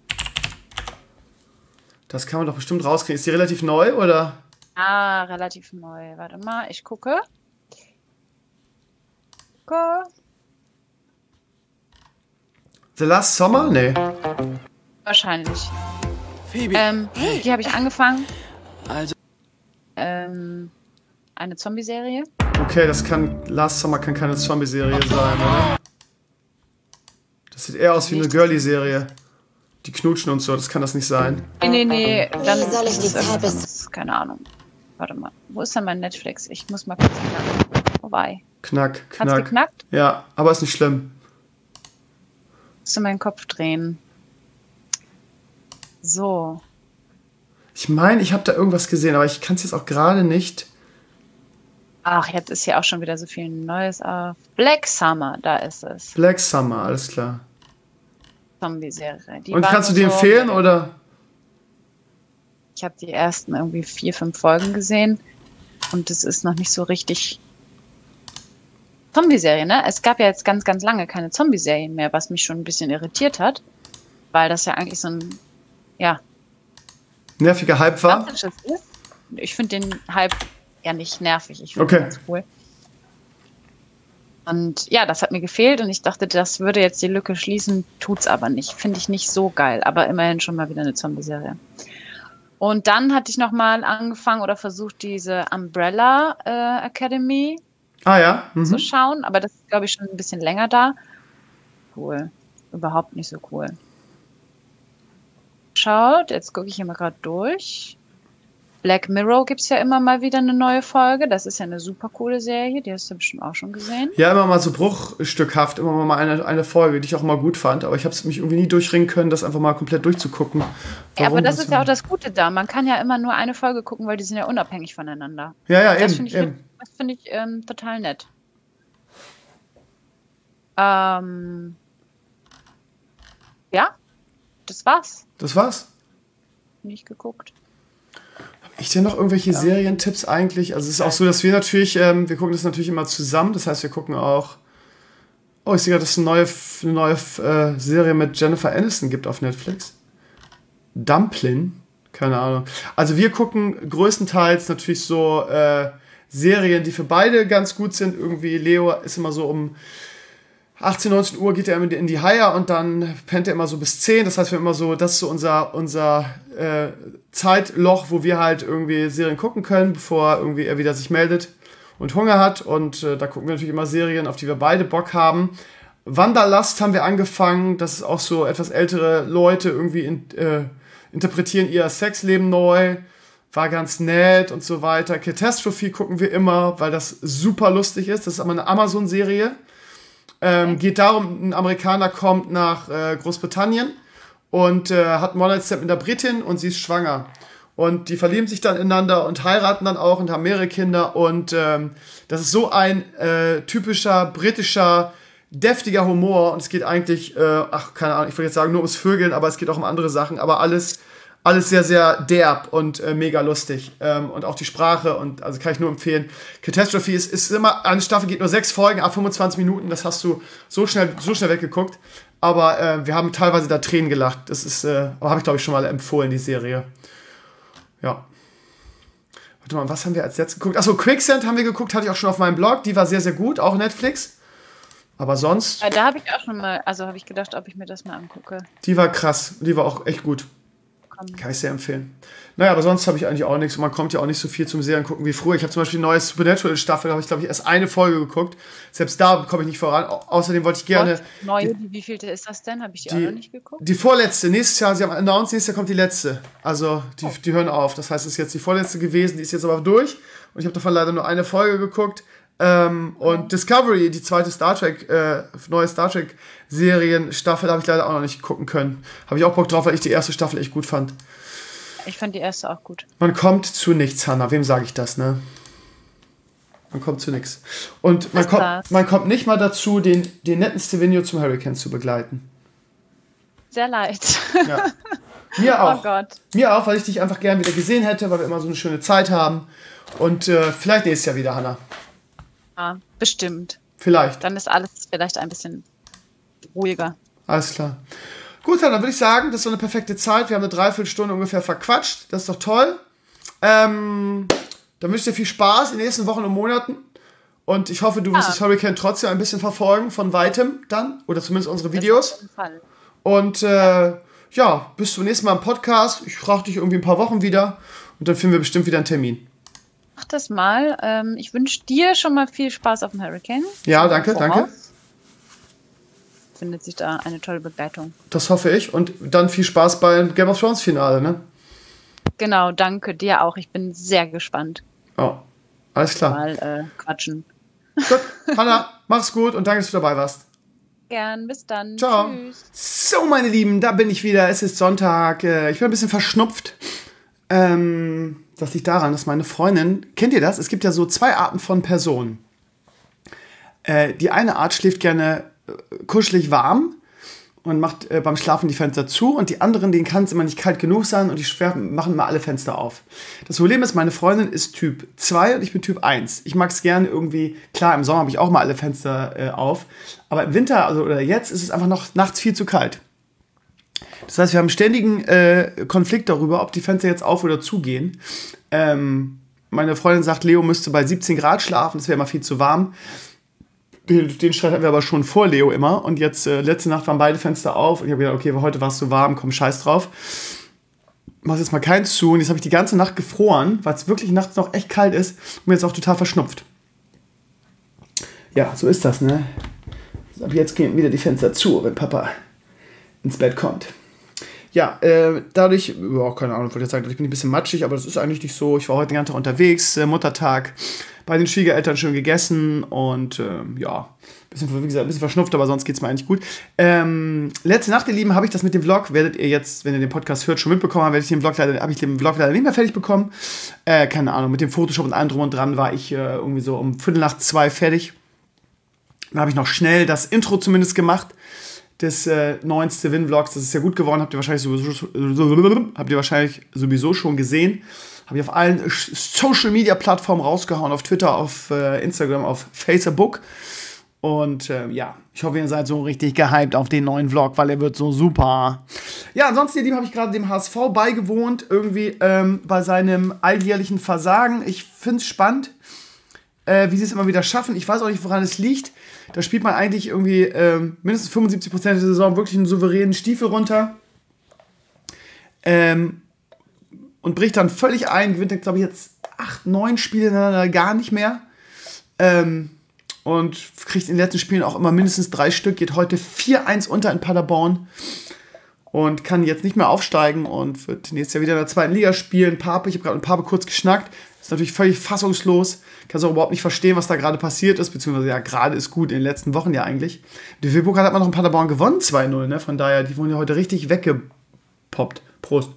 Das kann man doch bestimmt rauskriegen. Ist die relativ neu, oder? Ah, relativ neu. Warte mal, ich gucke. Gucke. The Last Summer? Nee. Wahrscheinlich. Phoebe. Ähm, die habe ich angefangen. Also, Ähm, eine Zombie-Serie. Okay, das kann. Last Summer kann keine Zombie-Serie sein, oder? Das sieht eher aus wie eine Girly-Serie. Die knutschen und so, das kann das nicht sein. Nee, nee, nee. Dann Wie soll ich ist die es Zeit irgendwas bis- anderes. Keine Ahnung. Warte mal. Wo ist denn mein Netflix? Ich muss mal kurz knacken. Vorbei. Knack, Hat's knack. geknackt? Ja, aber ist nicht schlimm. Musst du meinen Kopf drehen. So. Ich meine, ich habe da irgendwas gesehen, aber ich kann es jetzt auch gerade nicht. Ach, jetzt ist hier auch schon wieder so viel Neues auf. Black Summer, da ist es. Black Summer, alles klar. Zombie-Serie. Die Und war kannst du nur die so- empfehlen, oder? Ich habe die ersten irgendwie vier, fünf Folgen gesehen und es ist noch nicht so richtig Zombie-Serie, ne? Es gab ja jetzt ganz, ganz lange keine Zombie-Serien mehr, was mich schon ein bisschen irritiert hat, weil das ja eigentlich so ein, ja, Nerviger Hype war? klassisches ist. Ich finde den Hype ja nicht nervig, ich finde Okay. den ganz cool. Und ja, das hat mir gefehlt und ich dachte, das würde jetzt die Lücke schließen, tut's aber nicht. Finde ich nicht so geil, aber immerhin schon mal wieder eine Zombie-Serie. Und dann hatte ich nochmal angefangen oder versucht, diese Umbrella äh, Academy Ah ja. Mhm. zu schauen, aber das ist, glaube ich, schon ein bisschen länger da. Cool. Überhaupt nicht so cool. Schaut, jetzt gucke ich hier mal gerade durch. Black Mirror gibt es ja immer mal wieder eine neue Folge. Das ist ja eine super coole Serie. Die hast du bestimmt auch schon gesehen. Ja, immer mal so bruchstückhaft, immer mal eine, eine Folge, die ich auch mal gut fand, aber ich habe es mich irgendwie nie durchringen können, das einfach mal komplett durchzugucken. Ja, aber Warum das das ist ja so- auch das Gute da. Man kann ja immer nur eine Folge gucken, weil die sind ja unabhängig voneinander. Ja, ja, Das eben, finde ich, eben. das find ich ähm, total nett. Ähm, ja, das war's. Das war's. Nicht geguckt. Ich denn noch irgendwelche Serientipps eigentlich? Also es ist auch so, dass wir natürlich, ähm, wir gucken das natürlich immer zusammen. Das heißt, wir gucken auch. Oh, ich sehe gerade, dass es eine neue, eine neue äh, Serie mit Jennifer Aniston gibt auf Netflix. Dumplin? Keine Ahnung. Also wir gucken größtenteils natürlich so äh, Serien, die für beide ganz gut sind. Irgendwie Leo ist immer so um achtzehn, neunzehn Uhr geht er immer in die Haie und dann pennt er immer so bis zehn. Das heißt, wir haben immer so, das ist so unser, unser äh, Zeitloch, wo wir halt irgendwie Serien gucken können, bevor irgendwie er wieder sich meldet und Hunger hat. Und äh, da gucken wir natürlich immer Serien, auf die wir beide Bock haben. Wanderlust haben wir angefangen. Das ist auch so, etwas ältere Leute irgendwie in, äh, interpretieren ihr Sexleben neu. War ganz nett und so weiter. Catastrophe gucken wir immer, weil das super lustig ist. Das ist aber eine Amazon-Serie. Ähm, geht darum, ein Amerikaner kommt nach äh, Großbritannien und äh, hat einen One-Night-Stand mit einer Britin und sie ist schwanger. Und die verlieben sich dann ineinander und heiraten dann auch und haben mehrere Kinder. Und ähm, das ist so ein äh, typischer britischer, deftiger Humor. Und es geht eigentlich, äh, ach, keine Ahnung, ich würde jetzt sagen nur ums Vögeln, aber es geht auch um andere Sachen. Aber alles, alles sehr, sehr derb und äh, mega lustig. Ähm, und auch die Sprache, und also kann ich nur empfehlen. Catastrophe ist, ist immer, eine Staffel geht nur sechs Folgen, ab fünfundzwanzig Minuten, das hast du so schnell, so schnell weggeguckt. Aber äh, wir haben teilweise da Tränen gelacht. Das ist, äh, aber habe ich glaube ich schon mal empfohlen, die Serie. Ja. Warte mal, was haben wir als letztes geguckt? Achso, Quicksand haben wir geguckt, hatte ich auch schon auf meinem Blog. Die war sehr, sehr gut, auch Netflix. Aber sonst... Da habe ich auch schon mal, also habe ich gedacht, ob ich mir das mal angucke. Die war krass, die war auch echt gut. Kann ich sehr empfehlen. Naja, aber sonst habe ich eigentlich auch nichts. Und man kommt ja auch nicht so viel zum Serien gucken wie früher. Ich habe zum Beispiel eine neue Supernatural-Staffel, da habe ich, glaube ich, erst eine Folge geguckt. Selbst da komme ich nicht voran. Au- Außerdem wollte ich gerne... Gott, neue, die, wie vielte ist das denn? Habe ich die, Die- auch noch nicht geguckt? Die vorletzte, nächstes Jahr, sie haben announced, nächstes Jahr kommt die letzte. Also, die, Oh. die hören auf. Das heißt, es ist jetzt die vorletzte gewesen, die ist jetzt aber durch. Und ich habe davon leider nur eine Folge geguckt. Ähm, und Oh. Discovery, die zweite Star Trek, äh, neue Star Trek Serienstaffel, habe ich leider auch noch nicht gucken können. Habe ich auch Bock drauf, weil ich die erste Staffel echt gut fand. Ich fand die erste auch gut. Man kommt zu nichts, Hannah. Wem sage ich das, ne? Man kommt zu nichts. Und man, Das kommt, war's. man kommt nicht mal dazu, den, den netten Stevenio zum Hurricane zu begleiten. Sehr leid. Ja. Mir Oh auch. Gott. Mir auch, weil ich dich einfach gern wieder gesehen hätte, weil wir immer so eine schöne Zeit haben. Und äh, vielleicht nächstes Jahr wieder, Hannah. Ja, bestimmt. Vielleicht. Dann ist alles vielleicht ein bisschen ruhiger. Alles klar. Gut, dann würde ich sagen, das ist so eine perfekte Zeit. Wir haben eine Dreiviertelstunde ungefähr verquatscht. Das ist doch toll. Ähm, dann wünsche ich dir viel Spaß in den nächsten Wochen und Monaten. Und ich hoffe, du wirst Ja. das Hurricane trotzdem ein bisschen verfolgen, von weitem dann. Oder zumindest unsere Videos. Auf jeden Fall. Und äh, ja, bis zum nächsten Mal im Podcast. Ich frage dich irgendwie ein paar Wochen wieder. Und dann finden wir bestimmt wieder einen Termin. Mach das mal. Ähm, ich wünsche dir schon mal viel Spaß auf dem Hurricane. Ja, danke, Voraus. danke. Findet sich da eine tolle Begleitung. Das hoffe ich. Und dann viel Spaß beim Game of Thrones Finale, ne? Genau, danke dir auch. Ich bin sehr gespannt. Oh, alles klar. Mal äh, quatschen. Gut, Hannah, mach's gut und danke, dass du dabei warst. Gern, bis dann. Ciao. Tschüss. So, meine Lieben, da bin ich wieder. Es ist Sonntag. Äh, Ich bin ein bisschen verschnupft. Ähm, das liegt daran, dass meine Freundin, kennt ihr das? Es gibt ja so zwei Arten von Personen. Äh, die eine Art schläft gerne äh, kuschelig warm und macht äh, beim Schlafen die Fenster zu, und die anderen, denen kann es immer nicht kalt genug sein und die schwer machen mal alle Fenster auf. Das Problem ist, meine Freundin ist Typ zwei und ich bin Typ eins. Ich mag es gerne irgendwie, klar, im Sommer habe ich auch mal alle Fenster äh, auf, aber im Winter, also oder jetzt, ist es einfach noch nachts viel zu kalt. Das heißt, wir haben einen ständigen äh, Konflikt darüber, ob die Fenster jetzt auf oder zugehen. Ähm, meine Freundin sagt, Leo müsste bei siebzehn Grad schlafen, das wäre immer viel zu warm. Den, den Streit hatten wir aber schon vor Leo immer. Und jetzt, äh, letzte Nacht waren beide Fenster auf. Und ich habe gedacht, okay, heute war es so warm, komm, scheiß drauf. Mach jetzt mal keins zu. Und jetzt habe ich die ganze Nacht gefroren, weil es wirklich nachts noch echt kalt ist. Und mir jetzt auch total verschnupft. Ja, so ist das, ne? Ab jetzt gehen wieder die Fenster zu, wenn Papa ins Bett kommt. Ja, äh, dadurch, ja, keine Ahnung, ich wollte jetzt sagen, ich bin ein bisschen matschig, aber das ist eigentlich nicht so. Ich war heute den ganzen Tag unterwegs, äh, Muttertag, bei den Schwiegereltern schön gegessen und äh, ja, bisschen, wie gesagt, ein bisschen verschnupft, aber sonst geht es mir eigentlich gut. Ähm, letzte Nacht, ihr Lieben, habe ich das mit dem Vlog, werdet ihr jetzt, wenn ihr den Podcast hört, schon mitbekommen haben, werde ich den Vlog leider, habe ich den Vlog leider nicht mehr fertig bekommen. Äh, keine Ahnung, mit dem Photoshop und allem drum und dran war ich äh, irgendwie so um Viertel nach zwei fertig. Dann habe ich noch schnell das Intro zumindest gemacht des äh, neuen Steven-Vlogs. Das ist sehr gut geworden, habt ihr wahrscheinlich sowieso, habt ihr wahrscheinlich sowieso schon gesehen. Habe ich auf allen Social-Media-Plattformen rausgehauen, auf Twitter, auf äh, Instagram, auf Facebook. Und äh, ja, ich hoffe, ihr seid so richtig gehypt auf den neuen Vlog, weil er wird so super. Ja, ansonsten, ihr Lieben, habe ich gerade dem H S V beigewohnt, irgendwie ähm, bei seinem alljährlichen Versagen. Ich finde es spannend. äh, wie sie es immer wieder schaffen. Ich weiß auch nicht, woran es liegt. Da spielt man eigentlich irgendwie ähm, mindestens fünfundsiebzig Prozent der Saison wirklich einen souveränen Stiefel runter. Ähm, und bricht dann völlig ein. Gewinnt, glaube ich, jetzt acht, neun Spiele hintereinander gar nicht mehr. Ähm, und kriegt in den letzten Spielen auch immer mindestens drei Stück. Geht heute vier eins unter in Paderborn. Und kann jetzt nicht mehr aufsteigen und wird nächstes Jahr wieder in der zweiten Liga spielen. Pape, ich habe gerade mit Pape kurz geschnackt. Ist natürlich völlig fassungslos. Kann es auch überhaupt nicht verstehen, was da gerade passiert ist. Beziehungsweise ja, gerade ist gut in den letzten Wochen ja eigentlich. Der Pokal hat man noch in Paderborn gewonnen, zwei null. Ne? Von daher, die wurden ja heute richtig weggepoppt. Prost.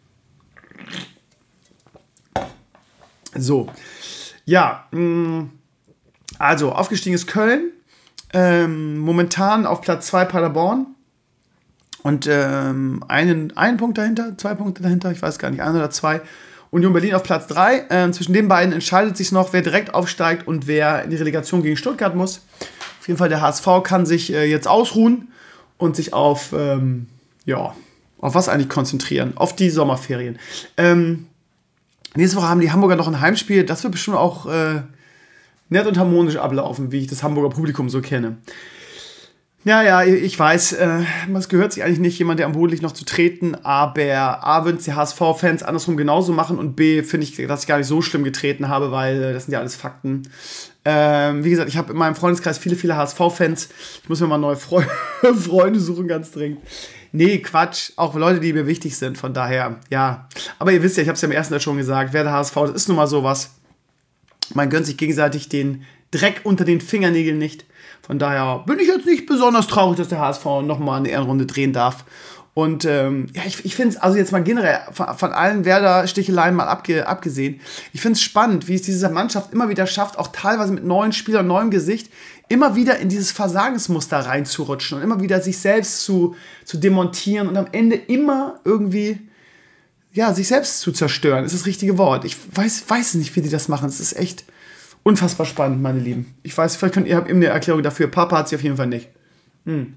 So. Ja, mh, also aufgestiegen ist Köln. Ähm, momentan auf Platz zwei Paderborn. Und ähm, einen, einen Punkt dahinter, zwei Punkte dahinter, ich weiß gar nicht, ein oder zwei. Union Berlin auf Platz drei. Ähm, zwischen den beiden entscheidet sich noch, wer direkt aufsteigt und wer in die Relegation gegen Stuttgart muss. Auf jeden Fall der H S V kann sich äh, jetzt ausruhen und sich auf, ähm, ja, auf was eigentlich konzentrieren? Auf die Sommerferien. Ähm, nächste Woche haben die Hamburger noch ein Heimspiel. Das wird bestimmt auch äh, nett und harmonisch ablaufen, wie ich das Hamburger Publikum so kenne. Ja, ja, ich weiß, äh, es gehört sich eigentlich nicht, jemand, der am Boden liegt, noch zu treten, aber A, würden es die H S V-Fans andersrum genauso machen und B, finde ich, dass ich gar nicht so schlimm getreten habe, weil äh, das sind ja alles Fakten. Ähm, wie gesagt, ich habe in meinem Freundeskreis viele, viele H S V-Fans. Ich muss mir mal neue Freu- Freunde suchen, ganz dringend. Nee, Quatsch, auch Leute, die mir wichtig sind, von daher, ja. Aber ihr wisst ja, ich habe es ja im ersten Teil schon gesagt, wer der H S V, das ist nun mal sowas. Man gönnt sich gegenseitig den Dreck unter den Fingernägeln nicht. Von daher bin ich jetzt nicht besonders traurig, dass der H S V nochmal eine Ehrenrunde drehen darf. Und ähm, ja, ich, ich finde es, also jetzt mal generell von, von allen Werder-Sticheleien mal abge, abgesehen, ich finde es spannend, wie es diese Mannschaft immer wieder schafft, auch teilweise mit neuen Spielern, neuem Gesicht, immer wieder in dieses Versagensmuster reinzurutschen und immer wieder sich selbst zu, zu demontieren und am Ende immer irgendwie, ja, sich selbst zu zerstören, ist das richtige Wort. Ich weiß, weiß nicht, wie die das machen. Es ist echt unfassbar spannend, meine Lieben. Ich weiß, vielleicht könnt ihr habt eben eine Erklärung dafür. Papa hat sie auf jeden Fall nicht. Hm.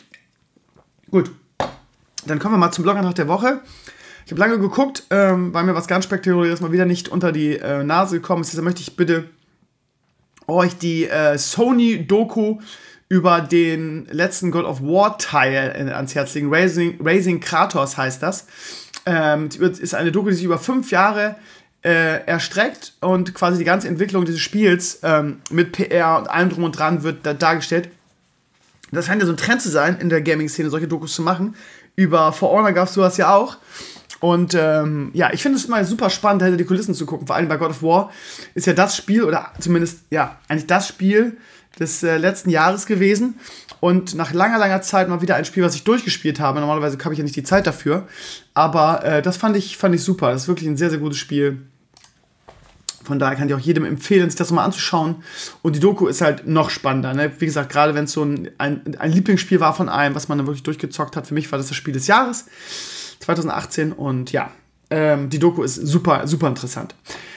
Gut. Dann kommen wir mal zum Blog-Antrag der Woche. Ich habe lange geguckt, ähm, weil mir was ganz Spektakuläres mal wieder nicht unter die äh, Nase gekommen ist. Deshalb möchte ich bitte euch die äh, Sony-Doku über den letzten God of War-Teil äh, ans Herz legen. Raising, Raising Kratos heißt das. Ähm, ist eine Doku, die sich über fünf Jahre Äh, erstreckt und quasi die ganze Entwicklung dieses Spiels ähm, mit P R und allem drum und dran wird da dargestellt. Das scheint ja so ein Trend zu sein, in der Gaming-Szene solche Dokus zu machen. Über For Honor gab es sowas ja auch. Und ähm, ja, ich finde es immer super spannend, hinter die Kulissen zu gucken. Vor allem bei God of War ist ja das Spiel, oder zumindest, ja, eigentlich das Spiel des äh, letzten Jahres gewesen. Und nach langer, langer Zeit mal wieder ein Spiel, was ich durchgespielt habe. Normalerweise habe ich ja nicht die Zeit dafür. Aber äh, das fand ich, fand ich super. Das ist wirklich ein sehr, sehr gutes Spiel. Von daher kann ich auch jedem empfehlen, sich das mal anzuschauen. Und die Doku ist halt noch spannender. Ne? Wie gesagt, gerade wenn es so ein, ein, ein Lieblingsspiel war von einem, was man dann wirklich durchgezockt hat. Für mich war das das Spiel des Jahres, zwanzig achtzehn. Und ja, ähm, die Doku ist super, super interessant.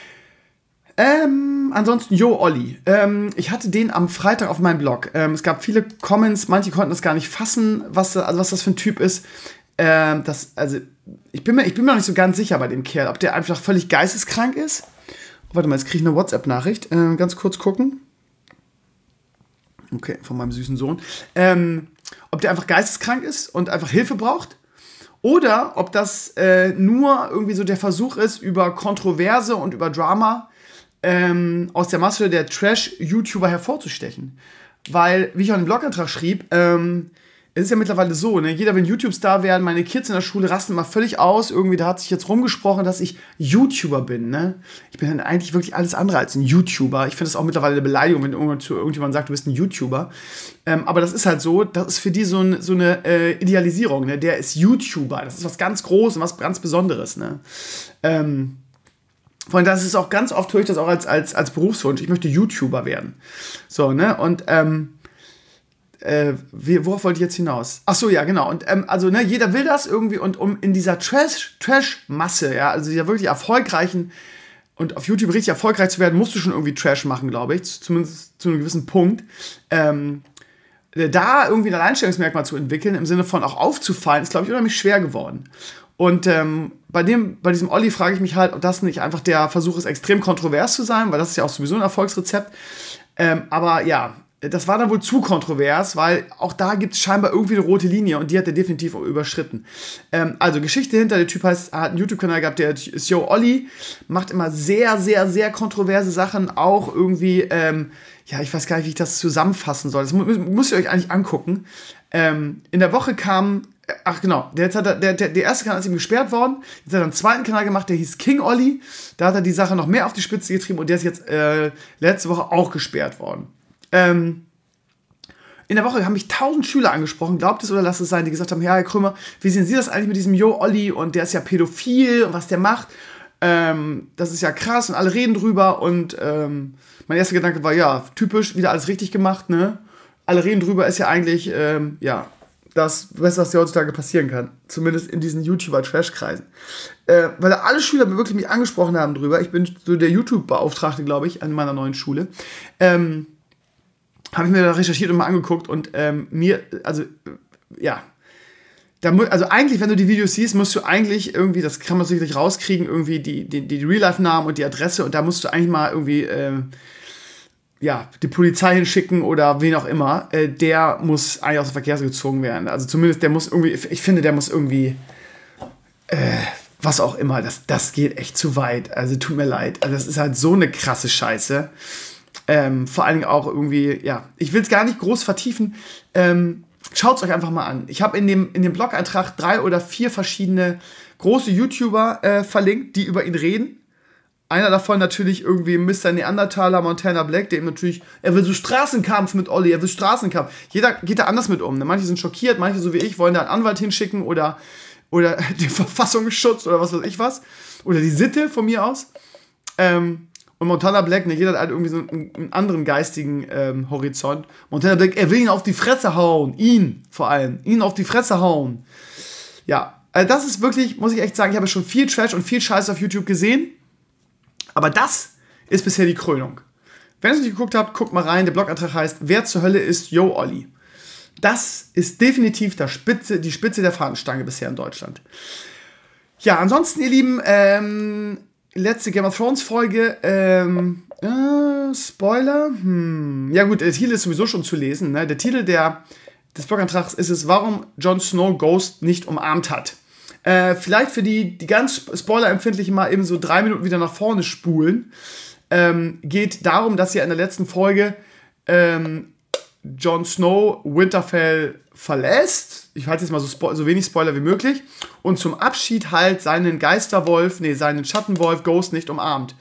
Ähm, ansonsten, yo, Olli. Ähm, ich hatte den am Freitag auf meinem Blog. Ähm, es gab viele Comments, manche konnten das gar nicht fassen, was, also was das für ein Typ ist. Ähm, das, also, ich bin, mir, ich bin mir noch nicht so ganz sicher bei dem Kerl, ob der einfach völlig geisteskrank ist. Warte mal, jetzt kriege ich eine WhatsApp-Nachricht. Äh, ganz kurz gucken. Okay, von meinem süßen Sohn. Ähm, ob der einfach geisteskrank ist und einfach Hilfe braucht. Oder ob das äh, nur irgendwie so der Versuch ist, über Kontroverse und über Drama ähm, aus der Masse der Trash-YouTuber hervorzustechen. Weil, wie ich auch im Blogantrag schrieb, ähm, es ist ja mittlerweile so, ne? Jeder will YouTube-Star werden, meine Kids in der Schule rasten mal völlig aus, irgendwie, da hat sich jetzt rumgesprochen, dass ich YouTuber bin, ne? Ich bin dann eigentlich wirklich alles andere als ein YouTuber. Ich finde es auch mittlerweile eine Beleidigung, wenn irgendjemand sagt, du bist ein YouTuber. Ähm, aber das ist halt so, das ist für die so, ein, so eine äh, Idealisierung, ne? Der ist YouTuber, das ist was ganz Großes und was ganz Besonderes, ne? Ähm, Von das ist auch ganz oft, höre ich das auch als, als, als Berufswunsch, ich möchte YouTuber werden. So, ne? Und, ähm, Äh, worauf wollte ich jetzt hinaus? Ach so, ja, genau. Und ähm, also, ne, jeder will das irgendwie und um in dieser Trash, Trash-Masse, ja, also dieser wirklich erfolgreichen und auf YouTube richtig erfolgreich zu werden, musst du schon irgendwie Trash machen, glaube ich, zumindest zu einem gewissen Punkt. Ähm, da irgendwie ein Alleinstellungsmerkmal zu entwickeln, im Sinne von auch aufzufallen, ist, glaube ich, unheimlich schwer geworden. Und ähm, bei, dem, bei diesem Olli frage ich mich halt, ob das nicht einfach der Versuch ist, extrem kontrovers zu sein, weil das ist ja auch sowieso ein Erfolgsrezept. Ähm, aber ja, das war dann wohl zu kontrovers, weil auch da gibt es scheinbar irgendwie eine rote Linie und die hat er definitiv überschritten. Ähm, also Geschichte hinter, der Typ heißt, hat einen YouTube-Kanal gehabt, der ist Yo Olli, macht immer sehr, sehr, sehr kontroverse Sachen, auch irgendwie, ähm, ja, ich weiß gar nicht, wie ich das zusammenfassen soll. Das mu- müsst ihr euch eigentlich angucken. Ähm, in der Woche kam, ach genau, der, jetzt hat er, der, der, der erste Kanal ist ihm gesperrt worden, jetzt hat er einen zweiten Kanal gemacht, der hieß King Olli, da hat er die Sache noch mehr auf die Spitze getrieben und der ist jetzt äh, letzte Woche auch gesperrt worden. Ähm, in der Woche haben mich tausend Schüler angesprochen, glaubt es oder lasst es sein, die gesagt haben, ja, Herr Krömer, wie sehen Sie das eigentlich mit diesem Yo Olli und der ist ja pädophil und was der macht, ähm, das ist ja krass und alle reden drüber und ähm, mein erster Gedanke war, ja, typisch, wieder alles richtig gemacht, ne? Alle reden drüber, ist ja eigentlich, ähm, ja, das Beste, was dir heutzutage passieren kann. Zumindest in diesen YouTuber-Trash-Kreisen. Äh, weil da alle Schüler wirklich mich angesprochen haben drüber. Ich bin so der YouTube-Beauftragte, glaube ich, an meiner neuen Schule. Ähm, habe ich mir da recherchiert und mal angeguckt und ähm, mir, also, äh, ja, da mu- also eigentlich, wenn du die Videos siehst, musst du eigentlich irgendwie, das kann man sicherlich rauskriegen, irgendwie die, die, die Real-Life-Namen und die Adresse und da musst du eigentlich mal irgendwie, ähm, ja, die Polizei hinschicken oder wen auch immer, äh, der muss eigentlich aus dem Verkehr gezogen werden. Also zumindest der muss irgendwie, ich finde, der muss irgendwie, äh, was auch immer, das, das geht echt zu weit. Also tut mir leid. Also das ist halt so eine krasse Scheiße. Ähm, vor allen Dingen auch irgendwie, ja, ich will es gar nicht groß vertiefen. Ähm, Schaut es euch einfach mal an. Ich habe in dem, in dem Blog-Eintrag drei oder vier verschiedene große YouTuber äh, verlinkt, die über ihn reden. Einer davon natürlich irgendwie Mister Neandertaler, Montana Black, der eben natürlich, er will so Straßenkampf mit Olli, er will Straßenkampf. Jeder geht da anders mit um. Ne? Manche sind schockiert, manche so wie ich wollen da einen Anwalt hinschicken oder, oder den Verfassungsschutz oder was weiß ich was. Oder die Sitte von mir aus. Ähm, und Montana Black, ne, jeder hat halt irgendwie so einen, einen anderen geistigen ähm, Horizont. Montana Black, er will ihn auf die Fresse hauen. Ihn vor allem. Ihn auf die Fresse hauen. Ja, also das ist wirklich, muss ich echt sagen, ich habe schon viel Trash und viel Scheiß auf YouTube gesehen. Aber das ist bisher die Krönung. Wenn ihr es nicht geguckt habt, guckt mal rein. Der Blogantrag heißt, wer zur Hölle ist Yo Olli? Das ist definitiv der Spitze, die Spitze der Fahnenstange bisher in Deutschland. Ja, ansonsten, ihr Lieben, ähm, letzte Game of Thrones Folge, ähm, äh, Spoiler, hm, ja gut, der Titel ist sowieso schon zu lesen, ne? Der Titel der, des Blogantrags ist es, warum Jon Snow Ghost nicht umarmt hat. Äh, vielleicht für die, die ganz Spoiler-empfindlichen mal eben so drei Minuten wieder nach vorne spulen. Ähm, geht darum, dass ja in der letzten Folge ähm, Jon Snow Winterfell verlässt. Ich halte jetzt mal so, spo- so wenig Spoiler wie möglich. Und zum Abschied halt seinen Geisterwolf, nee, seinen Schattenwolf Ghost nicht umarmt.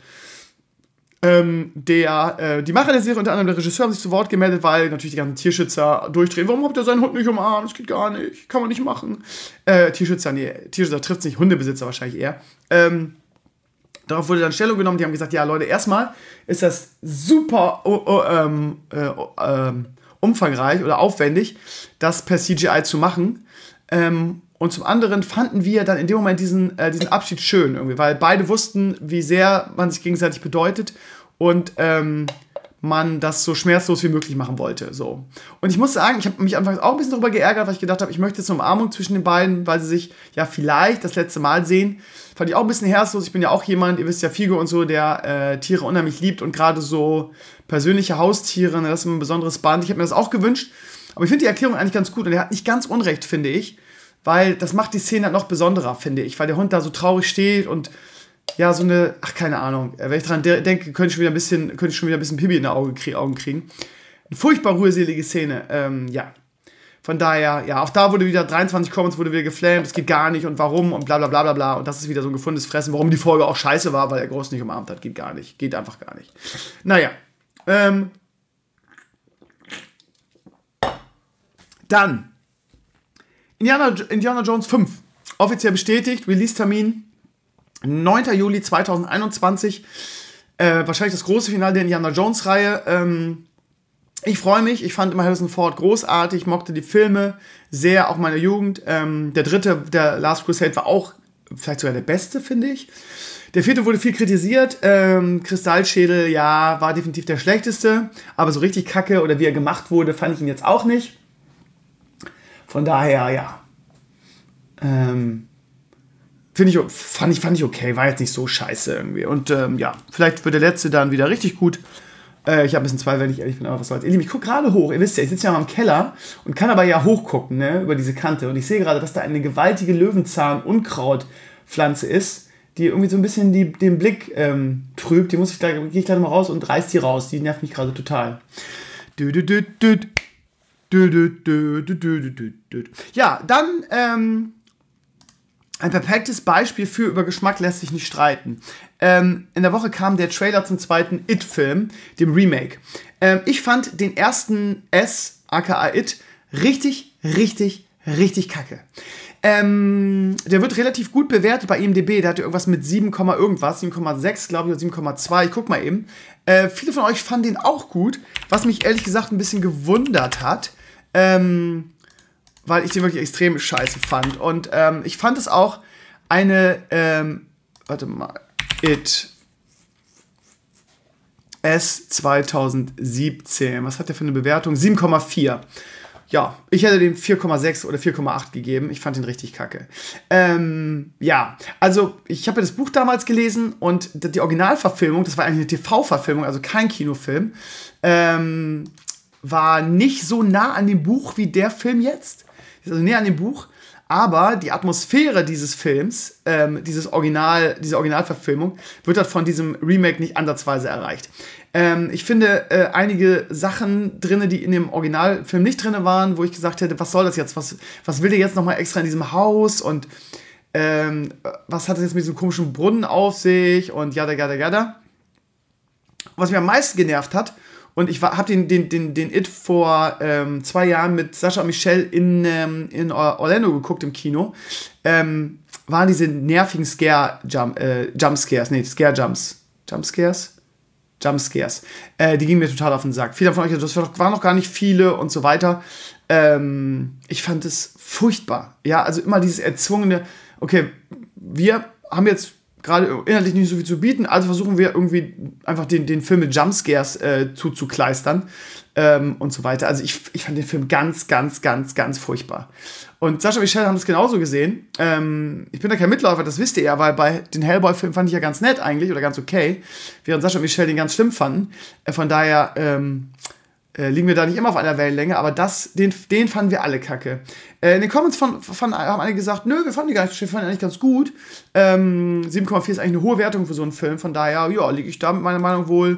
Ähm, der, äh, die Macher der Serie, unter anderem der Regisseur, haben sich zu Wort gemeldet, weil natürlich die ganzen Tierschützer durchdrehen. Warum habt ihr seinen Hund nicht umarmt? Das geht gar nicht. Kann man nicht machen. Äh, Tierschützer, nee, Tierschützer trifft nicht, Hundebesitzer wahrscheinlich eher. Ähm, darauf wurde dann Stellung genommen. Die haben gesagt, ja Leute, erstmal ist das super oh, oh, ähm, äh, oh, ähm, umfangreich oder aufwendig, das per C G I zu machen. Ähm, Und zum anderen fanden wir dann in dem Moment diesen, äh, diesen Abschied schön, irgendwie, weil beide wussten, wie sehr man sich gegenseitig bedeutet und ähm, man das so schmerzlos wie möglich machen wollte. So. Und ich muss sagen, ich habe mich anfangs auch ein bisschen darüber geärgert, weil ich gedacht habe, ich möchte jetzt eine Umarmung zwischen den beiden, weil sie sich ja vielleicht das letzte Mal sehen. Fand ich auch ein bisschen herzlos. Ich bin ja auch jemand, ihr wisst ja, Figo und so, der äh, Tiere unheimlich liebt und gerade so persönliche Haustiere, ne, das ist ein besonderes Band. Ich habe mir das auch gewünscht. Aber ich finde die Erklärung eigentlich ganz gut und er hat nicht ganz unrecht, finde ich. Weil das macht die Szene halt noch besonderer, finde ich. Weil der Hund da so traurig steht und ja, so eine, ach, keine Ahnung. Wenn ich dran de- denke, könnte ich schon wieder ein bisschen, könnte ich schon wieder ein bisschen Pipi in die Augen, krie- Augen kriegen. Eine furchtbar ruheselige Szene, ähm, ja. Von daher, ja, auch da wurde wieder, dreiundzwanzig Comments wurde wieder geflammt, es geht gar nicht und warum und bla bla bla bla bla. Und das ist wieder so ein gefundenes Fressen, warum die Folge auch scheiße war, weil er Groß nicht umarmt hat. Geht gar nicht, geht einfach gar nicht. Naja, ähm. Dann Indiana, Indiana Jones fünf, offiziell bestätigt, Release-Termin neunter Juli zweitausendeinundzwanzig, äh, wahrscheinlich das große Finale der Indiana Jones-Reihe. Ähm, ich freue mich, ich fand immer Harrison Ford großartig, mochte die Filme sehr, auch meiner Jugend. Ähm, der dritte, der Last Crusade, war auch vielleicht sogar der beste, finde ich. Der vierte wurde viel kritisiert, ähm, Kristallschädel, ja, war definitiv der schlechteste, aber so richtig kacke oder wie er gemacht wurde, fand ich ihn jetzt auch nicht. Von daher, ja. Ähm, finde ich, fand ich, fand ich okay, war jetzt nicht so scheiße irgendwie. Und ähm, ja, vielleicht wird der letzte dann wieder richtig gut. Äh, ich habe ein bisschen Zweifel, wenn ich ehrlich bin, aber was soll's. Ihr Lieben, ich gucke gerade hoch. Ihr wisst ja, ich sitze ja mal im Keller und kann aber ja hochgucken, ne, über diese Kante. Und ich sehe gerade, dass da eine gewaltige Löwenzahn-Unkrautpflanze ist, die irgendwie so ein bisschen die, den Blick ähm, trübt. Die muss ich da, gehe ich gleich mal raus und reiß die raus. Die nervt mich gerade total. Dü, dü, dü, dü. Dü, dü, dü, dü, dü, dü, dü. Ja, dann ähm, ein perfektes Beispiel für über Geschmack lässt sich nicht streiten. Ähm, in der Woche kam der Trailer zum zweiten It-Film, dem Remake. Ähm, ich fand den ersten S, aka It, richtig, richtig, richtig kacke. Ähm, der wird relativ gut bewertet bei I M D B. Der hatte irgendwas mit sieben, irgendwas, sieben Komma sechs, glaube ich, oder sieben Komma zwei. Ich guck mal eben. Äh, viele von euch fanden den auch gut, was mich ehrlich gesagt ein bisschen gewundert hat, ähm, weil ich den wirklich extrem scheiße fand. Und ähm, ich fand es auch eine, ähm, warte mal, It S zwanzig siebzehn. Was hat der für eine Bewertung? sieben Komma vier. Ja, ich hätte dem vier Komma sechs oder vier Komma acht gegeben. Ich fand den richtig kacke. Ähm, ja, also ich habe ja das Buch damals gelesen und die Originalverfilmung, das war eigentlich eine T V-Verfilmung, also kein Kinofilm, ähm, war nicht so nah an dem Buch wie der Film jetzt. Ist also näher an dem Buch. Aber die Atmosphäre dieses Films, ähm, dieses Original, diese Originalverfilmung, wird halt von diesem Remake nicht ansatzweise erreicht. Ähm, ich finde äh, einige Sachen drin, die in dem Originalfilm nicht drin waren, wo ich gesagt hätte, was soll das jetzt? Was, was will der jetzt nochmal extra in diesem Haus? Und ähm, was hat das jetzt mit diesem komischen Brunnen auf sich? Und jada, jada, jada. Was mich am meisten genervt hat, und ich habe den, den, den, den It vor ähm, zwei Jahren mit Sascha und Michelle in, ähm, in Orlando geguckt im Kino, ähm, waren diese nervigen Scare-Jump, äh, Jumpscares, nee, Scare-Jumps. Jumpscares? Jumpscares. Äh, die gingen mir total auf den Sack. Viele von euch, das waren noch gar nicht viele und so weiter. Ähm, ich fand es furchtbar. Ja, also immer dieses erzwungene, okay, wir haben jetzt gerade inhaltlich nicht so viel zu bieten, also versuchen wir irgendwie einfach den, den Film mit Jumpscares äh, zuzukleistern ähm, und so weiter. Also ich, ich fand den Film ganz, ganz, ganz, ganz furchtbar. Und Sascha und Michelle haben das genauso gesehen. Ähm, ich bin da kein Mitläufer, das wisst ihr ja, weil bei den Hellboy-Filmen fand ich ja ganz nett eigentlich oder ganz okay, während Sascha und Michelle den ganz schlimm fanden. Äh, von daher ähm, äh, liegen wir da nicht immer auf einer Wellenlänge, aber das, den, den fanden wir alle kacke. Äh, in den Comments von, von, haben alle gesagt, nö, wir fanden die gar nicht, wir fanden die eigentlich ganz gut. Ähm, sieben Komma vier ist eigentlich eine hohe Wertung für so einen Film, von daher, ja, liege ich da mit meiner Meinung wohl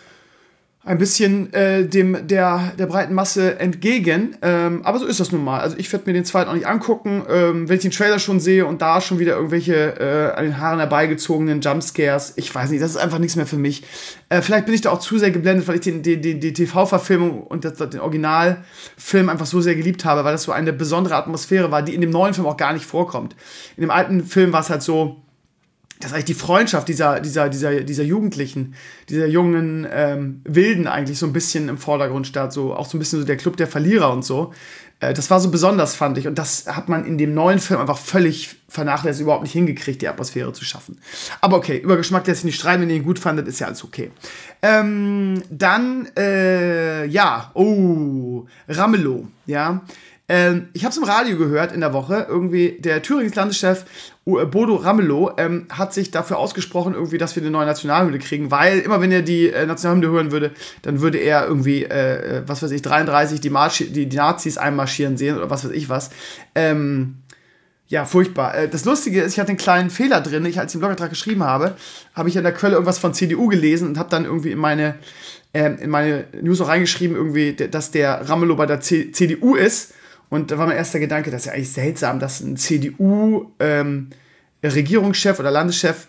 ein bisschen äh, dem der, der breiten Masse entgegen. Ähm, aber so ist das nun mal. Also ich werde mir den zweiten auch nicht angucken. Ähm, wenn ich den Trailer schon sehe und da schon wieder irgendwelche äh, an den Haaren herbeigezogenen Jumpscares, ich weiß nicht, das ist einfach nichts mehr für mich. Äh, vielleicht bin ich da auch zu sehr geblendet, weil ich den, die, die, die T V-Verfilmung und das, den Originalfilm einfach so sehr geliebt habe, weil das so eine besondere Atmosphäre war, die in dem neuen Film auch gar nicht vorkommt. In dem alten Film war es halt so, dass eigentlich die Freundschaft dieser, dieser, dieser, dieser Jugendlichen, dieser jungen ähm, Wilden eigentlich so ein bisschen im Vordergrund stand, so auch so ein bisschen so der Club der Verlierer und so. Äh, das war so besonders, fand ich. Und das hat man in dem neuen Film einfach völlig vernachlässigt, überhaupt nicht hingekriegt, die Atmosphäre zu schaffen. Aber okay, über Geschmack lässt sich nicht streiten, wenn ihr ihn gut fandet, ist ja alles okay. Ähm, dann, äh, ja, oh, Ramelow, ja. Ähm, ich habe es im Radio gehört in der Woche, irgendwie der Thürings Landeschef Bodo Ramelow ähm, hat sich dafür ausgesprochen, irgendwie, dass wir eine neue Nationalhymne kriegen, weil immer wenn er die äh, Nationalhymne hören würde, dann würde er irgendwie, äh, was weiß ich, dreiunddreißig die, Marsch- die, die Nazis einmarschieren sehen oder was weiß ich was. Ähm, ja, furchtbar. Äh, das Lustige ist, ich hatte einen kleinen Fehler drin. Ich, als ich den Blogantrag geschrieben habe, habe ich an der Quelle irgendwas von C D U gelesen und habe dann irgendwie in meine, äh, in meine News auch reingeschrieben, irgendwie, dass der Ramelow bei der C- CDU ist. Und da war mein erster Gedanke, das ist ja eigentlich seltsam, dass ein C D U-Regierungschef ähm, oder Landeschef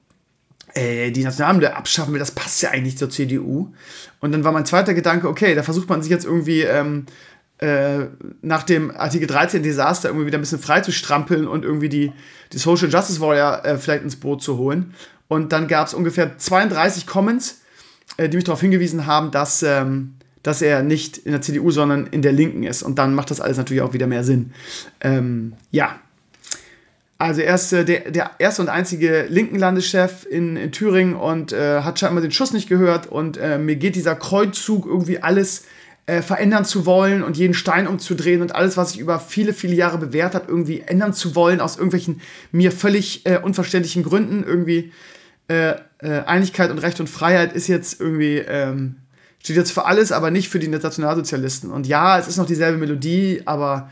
äh, die Nationalhymne abschaffen will. Das passt ja eigentlich zur C D U. Und dann war mein zweiter Gedanke, okay, da versucht man sich jetzt irgendwie ähm, äh, nach dem Artikel dreizehn Desaster irgendwie wieder ein bisschen frei zu strampeln und irgendwie die, die Social Justice Warrior äh, vielleicht ins Boot zu holen. Und dann gab es ungefähr zweiunddreißig Comments, äh, die mich darauf hingewiesen haben, dass ähm, dass er nicht in der C D U, sondern in der Linken ist. Und dann macht das alles natürlich auch wieder mehr Sinn. Ähm, ja. Also er ist äh, der, der erste und einzige linken Landeschef in, in Thüringen und äh, hat scheinbar den Schuss nicht gehört. Und äh, mir geht dieser Kreuzzug irgendwie alles äh, verändern zu wollen und jeden Stein umzudrehen und alles, was sich über viele, viele Jahre bewährt hat, irgendwie ändern zu wollen, aus irgendwelchen mir völlig äh, unverständlichen Gründen. Irgendwie äh, äh, Einigkeit und Recht und Freiheit ist jetzt irgendwie, ähm, steht jetzt für alles, aber nicht für die Nationalsozialisten. Und ja, es ist noch dieselbe Melodie, aber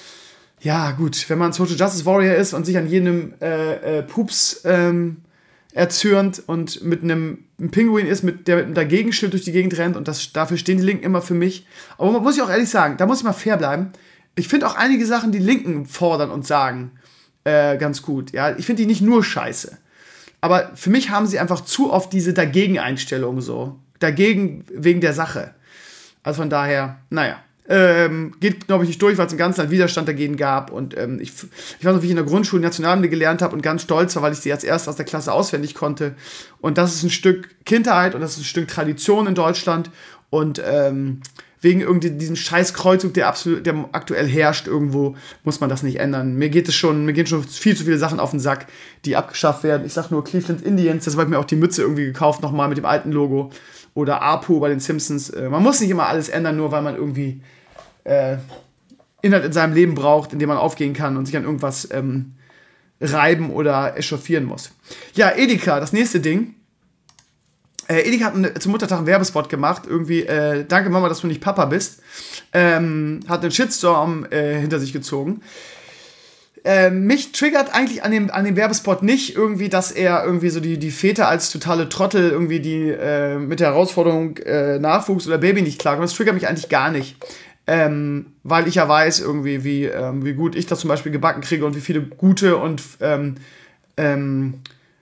ja, gut, wenn man Social Justice Warrior ist und sich an jedem äh, äh, Pups ähm, erzürnt und mit einem ein Pinguin ist, mit der mit einem Dagegenschild durch die Gegend rennt und das, dafür stehen die Linken immer für mich. Aber man muss ich auch ehrlich sagen, da muss ich mal fair bleiben. Ich finde auch einige Sachen, die Linken fordern und sagen, äh, ganz gut. Ja, ich finde die nicht nur scheiße. Aber für mich haben sie einfach zu oft diese Dagegen-Einstellung so. Dagegen wegen der Sache. Also von daher, naja. Ähm, geht, glaube ich, nicht durch, weil es im ganzen Land Widerstand dagegen gab. Und ähm, ich, ich weiß noch, wie ich in der Grundschule Nationalhymne gelernt habe und ganz stolz war, weil ich sie als erstes aus der Klasse auswendig konnte. Und das ist ein Stück Kindheit und das ist ein Stück Tradition in Deutschland. Und ähm, wegen irgendwie diesem scheiß Kreuzzug, der, absolut, der aktuell herrscht irgendwo, muss man das nicht ändern. Mir geht es schon, mir gehen schon viel zu viele Sachen auf den Sack, die abgeschafft werden. Ich sag nur Cleveland Indians, deshalb habe ich mir auch die Mütze irgendwie gekauft, nochmal mit dem alten Logo. Oder Apu bei den Simpsons. Äh, man muss nicht immer alles ändern, nur weil man irgendwie äh, Inhalt in seinem Leben braucht, in dem man aufgehen kann und sich an irgendwas ähm, reiben oder echauffieren muss. Ja, Edeka, das nächste Ding. Äh, Edeka hat einen, zum Muttertag einen Werbespot gemacht. Irgendwie, äh, danke Mama, dass du nicht Papa bist. Ähm, hat einen Shitstorm äh, hinter sich gezogen. Äh, mich triggert eigentlich an dem, an dem Werbespot nicht irgendwie, dass er irgendwie so die, die Väter als totale Trottel irgendwie die äh, mit der Herausforderung äh, Nachwuchs oder Baby nicht klarkommen. Das triggert mich eigentlich gar nicht. Ähm, weil ich ja weiß irgendwie, wie, ähm, wie gut ich das zum Beispiel gebacken kriege und wie viele gute und ähm, ähm,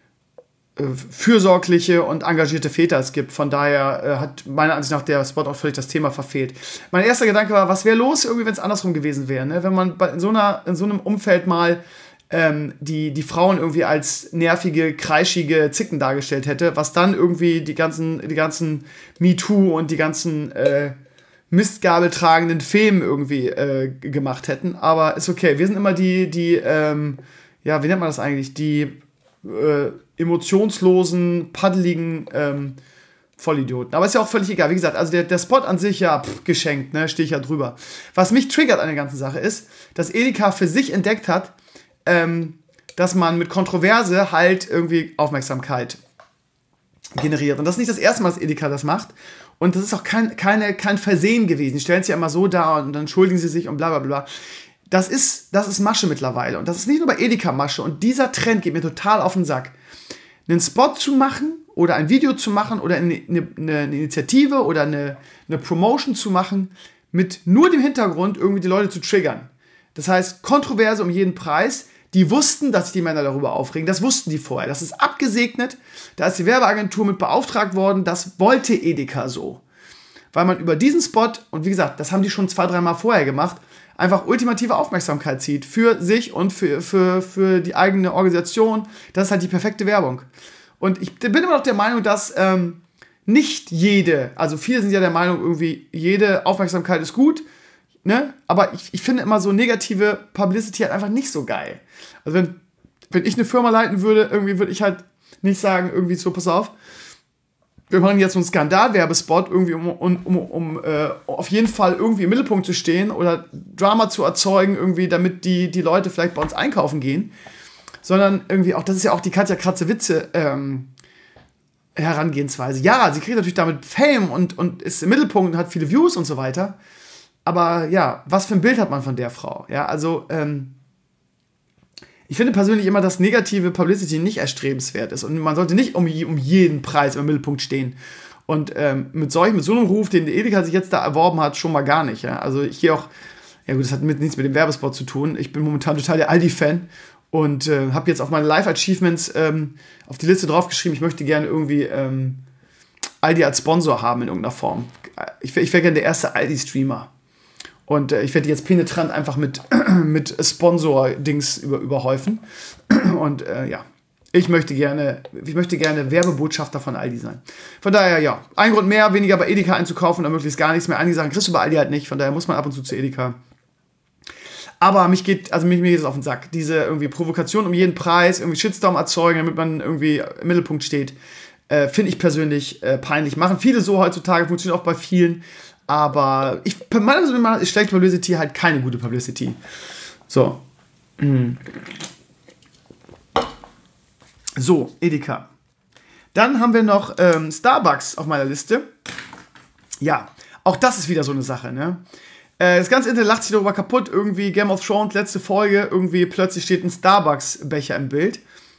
äh, fürsorgliche und engagierte Väter es gibt. Von daher äh, hat meiner Ansicht nach der Spot auch völlig das Thema verfehlt. Mein erster Gedanke war, was wäre los, irgendwie, wenn es andersrum gewesen wäre, ne? Wenn man bei, in, so einer, in so einem Umfeld mal ähm, die, die Frauen irgendwie als nervige, kreischige Zicken dargestellt hätte, was dann irgendwie die ganzen, die ganzen MeToo und die ganzen äh, mistgabeltragenden Femen irgendwie äh, gemacht hätten. Aber ist okay. Wir sind immer die, die, ähm, ja, wie nennt man das eigentlich? Die äh, emotionslosen, paddeligen ähm, Vollidioten. Aber ist ja auch völlig egal. Wie gesagt, also der, der Spot an sich, ja, pff, geschenkt, ne, stehe ich ja drüber. Was mich triggert an der ganzen Sache ist, dass Edeka für sich entdeckt hat, ähm, dass man mit Kontroverse halt irgendwie Aufmerksamkeit generiert. Und das ist nicht das erste Mal, dass Edeka das macht. Und das ist auch kein, keine, kein Versehen gewesen. Die stellen sich ja immer so dar und dann entschuldigen sie sich und bla bla bla. Das ist, das ist Masche mittlerweile. Und das ist nicht nur bei Edeka Masche. Und dieser Trend geht mir total auf den Sack. Einen Spot zu machen oder ein Video zu machen oder eine, eine, eine Initiative oder eine, eine Promotion zu machen mit nur dem Hintergrund, irgendwie die Leute zu triggern. Das heißt, Kontroverse um jeden Preis. Die wussten, dass sich die Männer darüber aufregen. Das wussten die vorher. Das ist abgesegnet. Da ist die Werbeagentur mit beauftragt worden. Das wollte Edeka so. Weil man über diesen Spot, und wie gesagt, das haben die schon zwei, dreimal vorher gemacht, einfach ultimative Aufmerksamkeit zieht. Für sich und für, für, für die eigene Organisation. Das ist halt die perfekte Werbung. Und ich bin immer noch der Meinung, dass ähm, nicht jede, also viele sind ja der Meinung, irgendwie jede Aufmerksamkeit ist gut. Ne? Aber ich, ich finde immer so negative Publicity halt einfach nicht so geil. Also wenn, wenn ich eine Firma leiten würde, irgendwie würde ich halt nicht sagen, irgendwie so, pass auf, wir machen jetzt so einen Skandalwerbespot, irgendwie um, um, um, um äh, auf jeden Fall irgendwie im Mittelpunkt zu stehen oder Drama zu erzeugen, irgendwie, damit die, die Leute vielleicht bei uns einkaufen gehen. Sondern irgendwie auch, das ist ja auch die Katja Kratze-Witze ähm, Herangehensweise. Ja, sie kriegt natürlich damit Fame und, und ist im Mittelpunkt und hat viele Views und so weiter. Aber ja, was für ein Bild hat man von der Frau? Ja, also, ähm, ich finde persönlich immer, dass negative Publicity nicht erstrebenswert ist. Und man sollte nicht um, um jeden Preis im Mittelpunkt stehen. Und ähm, mit solch, mit so einem Ruf, den Edeka sich jetzt da erworben hat, schon mal gar nicht. Ja? Also ich gehe auch, ja gut, das hat mit, nichts mit dem Werbespot zu tun. Ich bin momentan total der Aldi-Fan und äh, habe jetzt auf meine Live-Achievements ähm, auf die Liste draufgeschrieben, ich möchte gerne irgendwie ähm, Aldi als Sponsor haben in irgendeiner Form. Ich, ich wäre gerne der erste Aldi-Streamer. Und äh, ich werde die jetzt penetrant einfach mit, mit Sponsor-Dings über, überhäufen. Und äh, ja, ich möchte gerne, ich möchte gerne Werbebotschafter von Aldi sein. Von daher, ja, ein Grund mehr, weniger bei Edeka einzukaufen oder möglichst gar nichts mehr. Einige Sachen kriegst du bei Aldi halt nicht, von daher muss man ab und zu zu Edeka. Aber mich geht, also mich, mir geht es auf den Sack. Diese irgendwie Provokation um jeden Preis, irgendwie Shitstorm erzeugen, damit man irgendwie im Mittelpunkt steht, äh, finde ich persönlich äh, peinlich. Machen viele so heutzutage, funktioniert auch bei vielen. Aber ich, meiner Meinung nach ist schlechte Publicity halt keine gute Publicity. So. Mm. So, Edeka. Dann haben wir noch ähm, Starbucks auf meiner Liste. Ja, auch das ist wieder so eine Sache, ne? Äh, das ganze Internet lacht sich darüber kaputt. Irgendwie Game of Thrones, letzte Folge, irgendwie plötzlich steht ein Starbucks-Becher im Bild.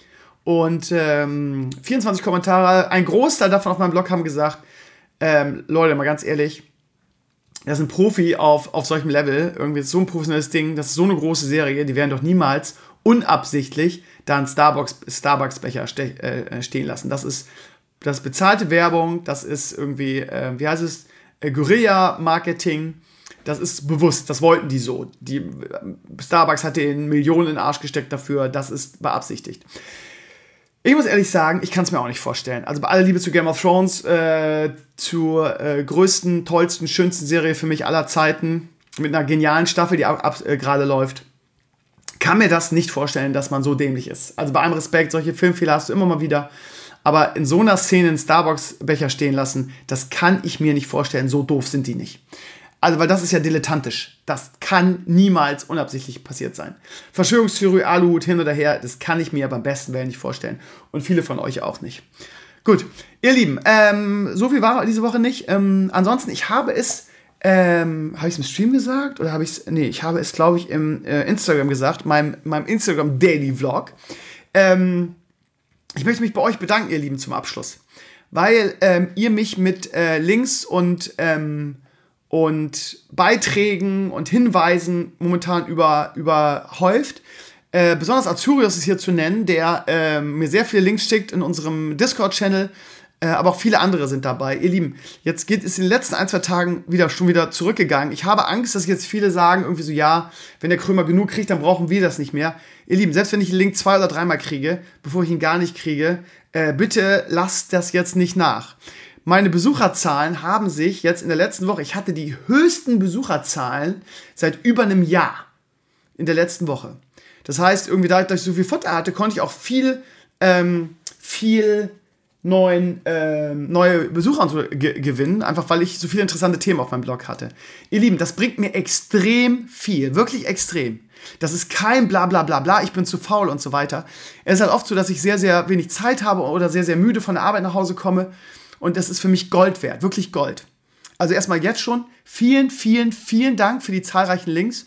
Und ähm, vierundzwanzig Kommentare, ein Großteil davon auf meinem Blog haben gesagt, ähm, Leute, mal ganz ehrlich, das ist ein Profi auf, auf solchem Level, irgendwie ist so ein professionelles Ding, das ist so eine große Serie, die werden doch niemals unabsichtlich da einen Starbucks, Starbucks-Becher ste- äh, stehen lassen. Das ist, das ist bezahlte Werbung, das ist irgendwie, äh, wie heißt es, äh, Guerilla-Marketing, das ist bewusst, das wollten die so. Die, äh, Starbucks hat den Millionen in den Arsch gesteckt dafür, das ist beabsichtigt. Ich muss ehrlich sagen, ich kann es mir auch nicht vorstellen. Also bei aller Liebe zu Game of Thrones, äh, zur äh, größten, tollsten, schönsten Serie für mich aller Zeiten, mit einer genialen Staffel, die ab, ab, äh, gerade läuft, kann mir das nicht vorstellen, dass man so dämlich ist. Also bei allem Respekt, solche Filmfehler hast du immer mal wieder, aber in so einer Szene einen Starbucks-Becher stehen lassen, das kann ich mir nicht vorstellen, so doof sind die nicht. Also, weil das ist ja dilettantisch. Das kann niemals unabsichtlich passiert sein. Verschwörungstheorie, Aluhut, hin oder her, das kann ich mir beim besten Willen nicht vorstellen. Und viele von euch auch nicht. Gut, ihr Lieben, ähm, so viel war diese Woche nicht. Ähm, ansonsten, ich habe es, ähm, habe ich es im Stream gesagt? Oder habe ich es, nee, ich habe es, glaube ich, im äh, Instagram gesagt, meinem, meinem Instagram Daily Vlog. Ähm, ich möchte mich bei euch bedanken, ihr Lieben, zum Abschluss. Weil ähm, ihr mich mit äh, Links und, ähm, und Beiträgen und Hinweisen momentan über, überhäuft. Äh, besonders Azurius ist hier zu nennen, der äh, mir sehr viele Links schickt in unserem Discord-Channel, äh, aber auch viele andere sind dabei. Ihr Lieben, jetzt geht es in den letzten ein, zwei Tagen wieder, schon wieder zurückgegangen. Ich habe Angst, dass jetzt viele sagen, irgendwie so, ja, wenn der Krömer genug kriegt, dann brauchen wir das nicht mehr. Ihr Lieben, selbst wenn ich den Link zwei- oder dreimal kriege, bevor ich ihn gar nicht kriege, äh, bitte lasst das jetzt nicht nach. Meine Besucherzahlen haben sich jetzt in der letzten Woche, ich hatte die höchsten Besucherzahlen seit über einem Jahr in der letzten Woche. Das heißt, irgendwie da ich so viel Futter hatte, konnte ich auch viel, ähm, viel neuen, ähm, neue Besucher so ge- gewinnen, einfach weil ich so viele interessante Themen auf meinem Blog hatte. Ihr Lieben, das bringt mir extrem viel, wirklich extrem. Das ist kein bla bla bla bla, ich bin zu faul und so weiter. Es ist halt oft so, dass ich sehr, sehr wenig Zeit habe oder sehr, sehr müde von der Arbeit nach Hause komme. Und das ist für mich Gold wert, wirklich Gold. Also erstmal jetzt schon vielen, vielen, vielen Dank für die zahlreichen Links.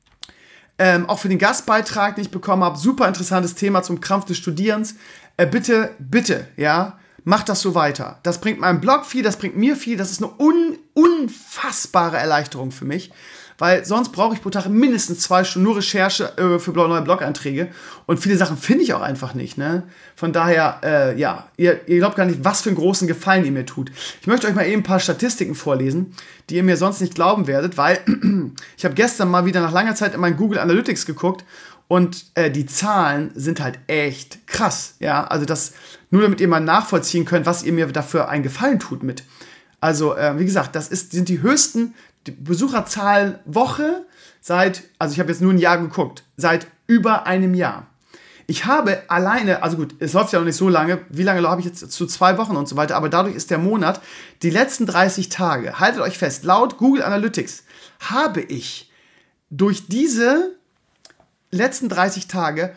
Ähm, auch für den Gastbeitrag, den ich bekommen habe. Super interessantes Thema zum Krampf des Studierens. Äh, bitte, bitte, ja, macht das so weiter. Das bringt meinem Blog viel, das bringt mir viel. Das ist eine un- unfassbare Erleichterung für mich. Weil sonst brauche ich pro Tag mindestens zwei Stunden nur Recherche äh, für neue Blog-Einträge. Und viele Sachen finde ich auch einfach nicht. Ne? Von daher, äh, ja, ihr, ihr glaubt gar nicht, was für einen großen Gefallen ihr mir tut. Ich möchte euch mal eben ein paar Statistiken vorlesen, die ihr mir sonst nicht glauben werdet, weil ich habe gestern mal wieder nach langer Zeit in meinen Google Analytics geguckt und äh, die Zahlen sind halt echt krass. Ja, also das nur damit ihr mal nachvollziehen könnt, was ihr mir dafür einen Gefallen tut mit. Also, äh, wie gesagt, das ist, sind die höchsten Besucherzahlen Woche seit, also ich habe jetzt nur ein Jahr geguckt, seit über einem Jahr. Ich habe alleine, also gut, es läuft ja noch nicht so lange, wie lange habe ich jetzt, zu zwei Wochen und so weiter, aber dadurch ist der Monat, die letzten dreißig Tage, haltet euch fest, laut Google Analytics habe ich durch diese letzten dreißig Tage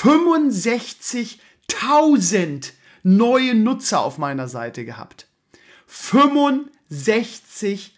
fünfundsechzigtausend neue Nutzer auf meiner Seite gehabt. fünfundsechzigtausend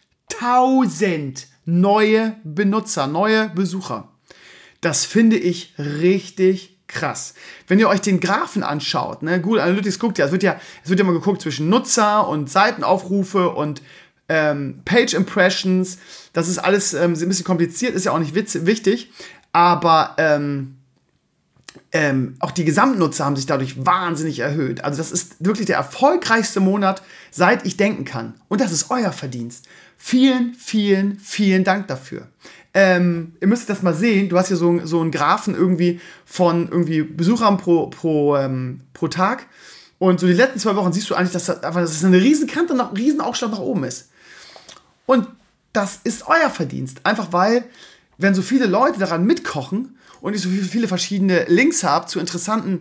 neue Benutzer, neue Besucher. Das finde ich richtig krass. Wenn ihr euch den Graphen anschaut, ne, Google Analytics guckt ja, es wird ja, es wird ja mal geguckt zwischen Nutzer und Seitenaufrufe und ähm, Page Impressions. Das ist alles ähm, ein bisschen kompliziert, ist ja auch nicht witz- wichtig, aber ähm, Ähm, auch die Gesamtnutzer haben sich dadurch wahnsinnig erhöht. Also das ist wirklich der erfolgreichste Monat, seit ich denken kann. Und das ist euer Verdienst. Vielen, vielen, vielen Dank dafür. Ähm, ihr müsst das mal sehen. Du hast hier so, so einen Graphen irgendwie von irgendwie Besuchern pro, pro, ähm, pro Tag. Und so die letzten zwei Wochen siehst du eigentlich, dass das, dass das eine riesen Kante, noch ein riesen Aufschlag nach oben ist. Und das ist euer Verdienst. Einfach weil, wenn so viele Leute daran mitkochen und ich so viele verschiedene Links habe zu interessanten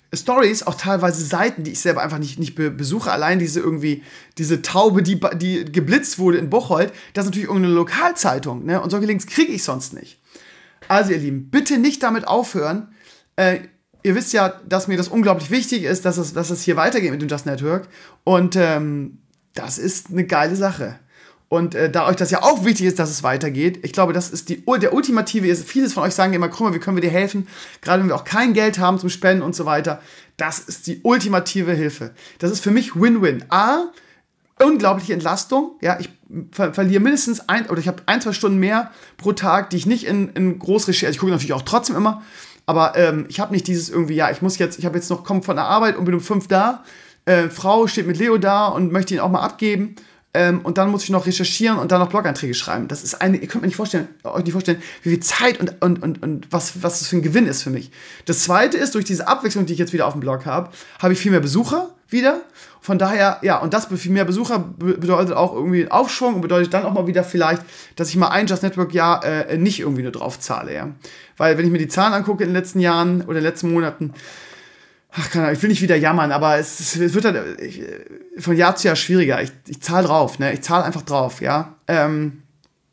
Stories, auch teilweise Seiten, die ich selber einfach nicht, nicht be- besuche. Allein diese irgendwie, diese Taube, die, die geblitzt wurde in Bocholt, das ist natürlich irgendeine Lokalzeitung, ne? Und solche Links kriege ich sonst nicht. Also ihr Lieben, bitte nicht damit aufhören. Äh, ihr wisst ja, dass mir das unglaublich wichtig ist, dass es, dass es hier weitergeht mit dem Just Network. Und ähm, das ist eine geile Sache. Und äh, da euch das ja auch wichtig ist, dass es weitergeht, ich glaube, das ist die, der ultimative, ist, vieles von euch sagen immer, guck mal, wie können wir dir helfen, gerade wenn wir auch kein Geld haben zum Spenden und so weiter. Das ist die ultimative Hilfe. Das ist für mich Win-Win. A, unglaubliche Entlastung. Ja, ich ver- verliere mindestens ein, oder ich habe ein, zwei Stunden mehr pro Tag, die ich nicht in, in Großregie, also ich gucke natürlich auch trotzdem immer, aber ähm, ich habe nicht dieses irgendwie, ja, ich muss jetzt, ich habe jetzt noch, komme von der Arbeit und bin um fünf da, äh, Frau steht mit Leo da und möchte ihn auch mal abgeben. Ähm, und dann muss ich noch recherchieren und dann noch Blog-Einträge schreiben. Das ist eine, ihr könnt mir nicht vorstellen, euch nicht vorstellen, wie viel Zeit und, und, und, und was, was das für ein Gewinn ist für mich. Das zweite ist, durch diese Abwechslung, die ich jetzt wieder auf dem Blog habe, habe ich viel mehr Besucher wieder. Von daher, ja, und das viel mehr Besucher bedeutet auch irgendwie einen Aufschwung und bedeutet dann auch mal wieder vielleicht, dass ich mal ein Just Network Jahr äh, nicht irgendwie nur drauf zahle, ja. Weil, wenn ich mir die Zahlen angucke in den letzten Jahren oder in den letzten Monaten, ach, keine Ahnung, ich will nicht wieder jammern, aber es, es wird halt ich, von Jahr zu Jahr schwieriger. Ich, ich zahle drauf, ne? Ich zahle einfach drauf, ja. Ähm,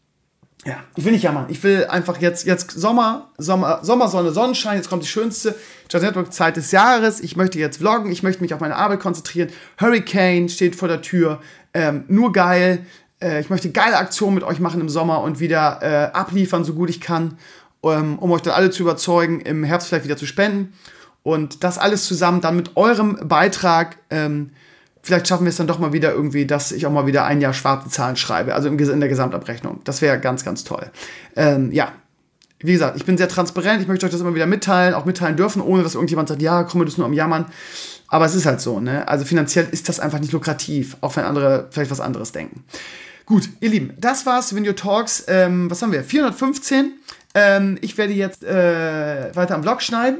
ja, ich will nicht jammern. Ich will einfach jetzt, jetzt Sommer, Sommer, Sommersonne, Sonnenschein, jetzt kommt die schönste Just Network Zeit des Jahres. Ich möchte jetzt vloggen, ich möchte mich auf meine Arbeit konzentrieren. Hurricane steht vor der Tür, ähm, nur geil. Äh, ich möchte geile Aktionen mit euch machen im Sommer und wieder äh, abliefern, so gut ich kann, um, um euch dann alle zu überzeugen, im Herbst vielleicht wieder zu spenden. Und das alles zusammen dann mit eurem Beitrag, ähm, vielleicht schaffen wir es dann doch mal wieder irgendwie, dass ich auch mal wieder ein Jahr schwarze Zahlen schreibe, also im, in der Gesamtabrechnung. Das wäre ganz, ganz toll. Ähm, ja, wie gesagt, ich bin sehr transparent, ich möchte euch das immer wieder mitteilen, auch mitteilen dürfen, ohne dass irgendjemand sagt, ja, komm, du bist nur am Jammern. Aber es ist halt so, ne? Also finanziell ist das einfach nicht lukrativ, auch wenn andere vielleicht was anderes denken. Gut, ihr Lieben, das war's, Video Talks. Ähm, was haben wir? vierhundertfünfzehn. Ähm, ich werde jetzt äh, weiter am Vlog schneiden.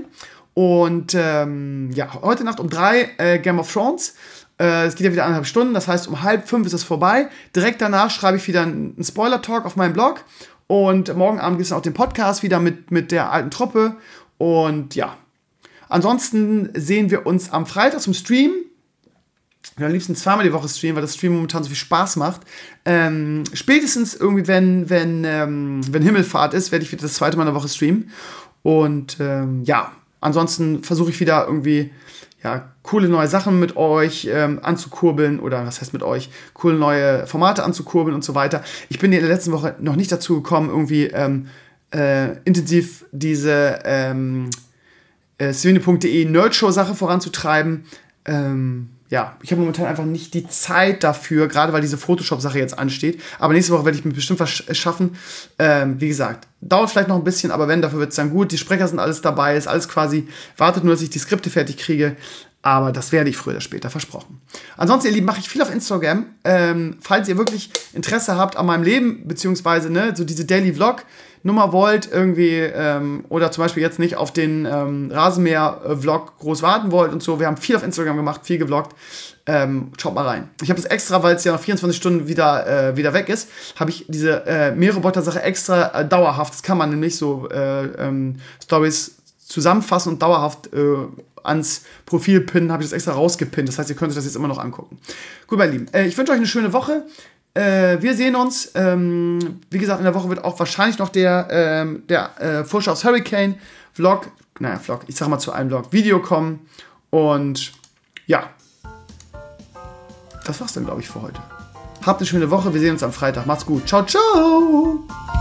Und ähm, ja, heute Nacht um drei äh, Game of Thrones. Äh, es geht ja wieder eineinhalb Stunden, das heißt um halb fünf ist es vorbei. Direkt danach schreibe ich wieder einen Spoiler-Talk auf meinem Blog. Und morgen Abend gibt es dann auch den Podcast wieder mit, mit der alten Truppe. Und ja, ansonsten sehen wir uns am Freitag zum Stream. Ich will am liebsten zweimal die Woche streamen, weil das Stream momentan so viel Spaß macht. Ähm, spätestens irgendwie, wenn, wenn, ähm, wenn Himmelfahrt ist, werde ich wieder das zweite Mal in der Woche streamen. Und ähm, ja, ansonsten versuche ich wieder irgendwie ja, coole neue Sachen mit euch ähm, anzukurbeln oder was heißt mit euch, coole neue Formate anzukurbeln und so weiter. Ich bin in der letzten Woche noch nicht dazu gekommen, irgendwie ähm, äh, intensiv diese ähm, äh, swene punkt de Nerdshow-Sache voranzutreiben. Ähm, ja, ich habe momentan einfach nicht die Zeit dafür, gerade weil diese Photoshop-Sache jetzt ansteht. Aber nächste Woche werde ich mir bestimmt was schaffen. Ähm, wie gesagt, dauert vielleicht noch ein bisschen, aber wenn, dafür wird es dann gut. Die Sprecher sind alles dabei, ist alles quasi, wartet nur, dass ich die Skripte fertig kriege. Aber das werde ich früher oder später, versprochen. Ansonsten, ihr Lieben, mache ich viel auf Instagram. Ähm, falls ihr wirklich Interesse habt an meinem Leben, beziehungsweise ne, so diese Daily Vlog Nummer wollt irgendwie ähm, oder zum Beispiel jetzt nicht auf den ähm, Rasenmäher-Vlog groß warten wollt und so. Wir haben viel auf Instagram gemacht, viel gevloggt. Ähm, schaut mal rein. Ich habe es extra, weil es ja nach vierundzwanzig Stunden wieder, äh, wieder weg ist, habe ich diese äh, Mähroboter-Sache extra äh, dauerhaft, das kann man nämlich so äh, ähm, Stories zusammenfassen und dauerhaft äh, ans Profil pinnen, habe ich das extra rausgepinnt. Das heißt, ihr könnt euch das jetzt immer noch angucken. Gut, meine Lieben, äh, ich wünsche euch eine schöne Woche. Äh, wir sehen uns. Ähm, wie gesagt, in der Woche wird auch wahrscheinlich noch der, ähm, der äh, Vorschau aufs Hurricane-Vlog, naja, Vlog, ich sag mal zu einem Vlog, Video kommen. Und ja, das war's dann, glaube ich, für heute. Habt eine schöne Woche. Wir sehen uns am Freitag. Macht's gut. Ciao, ciao.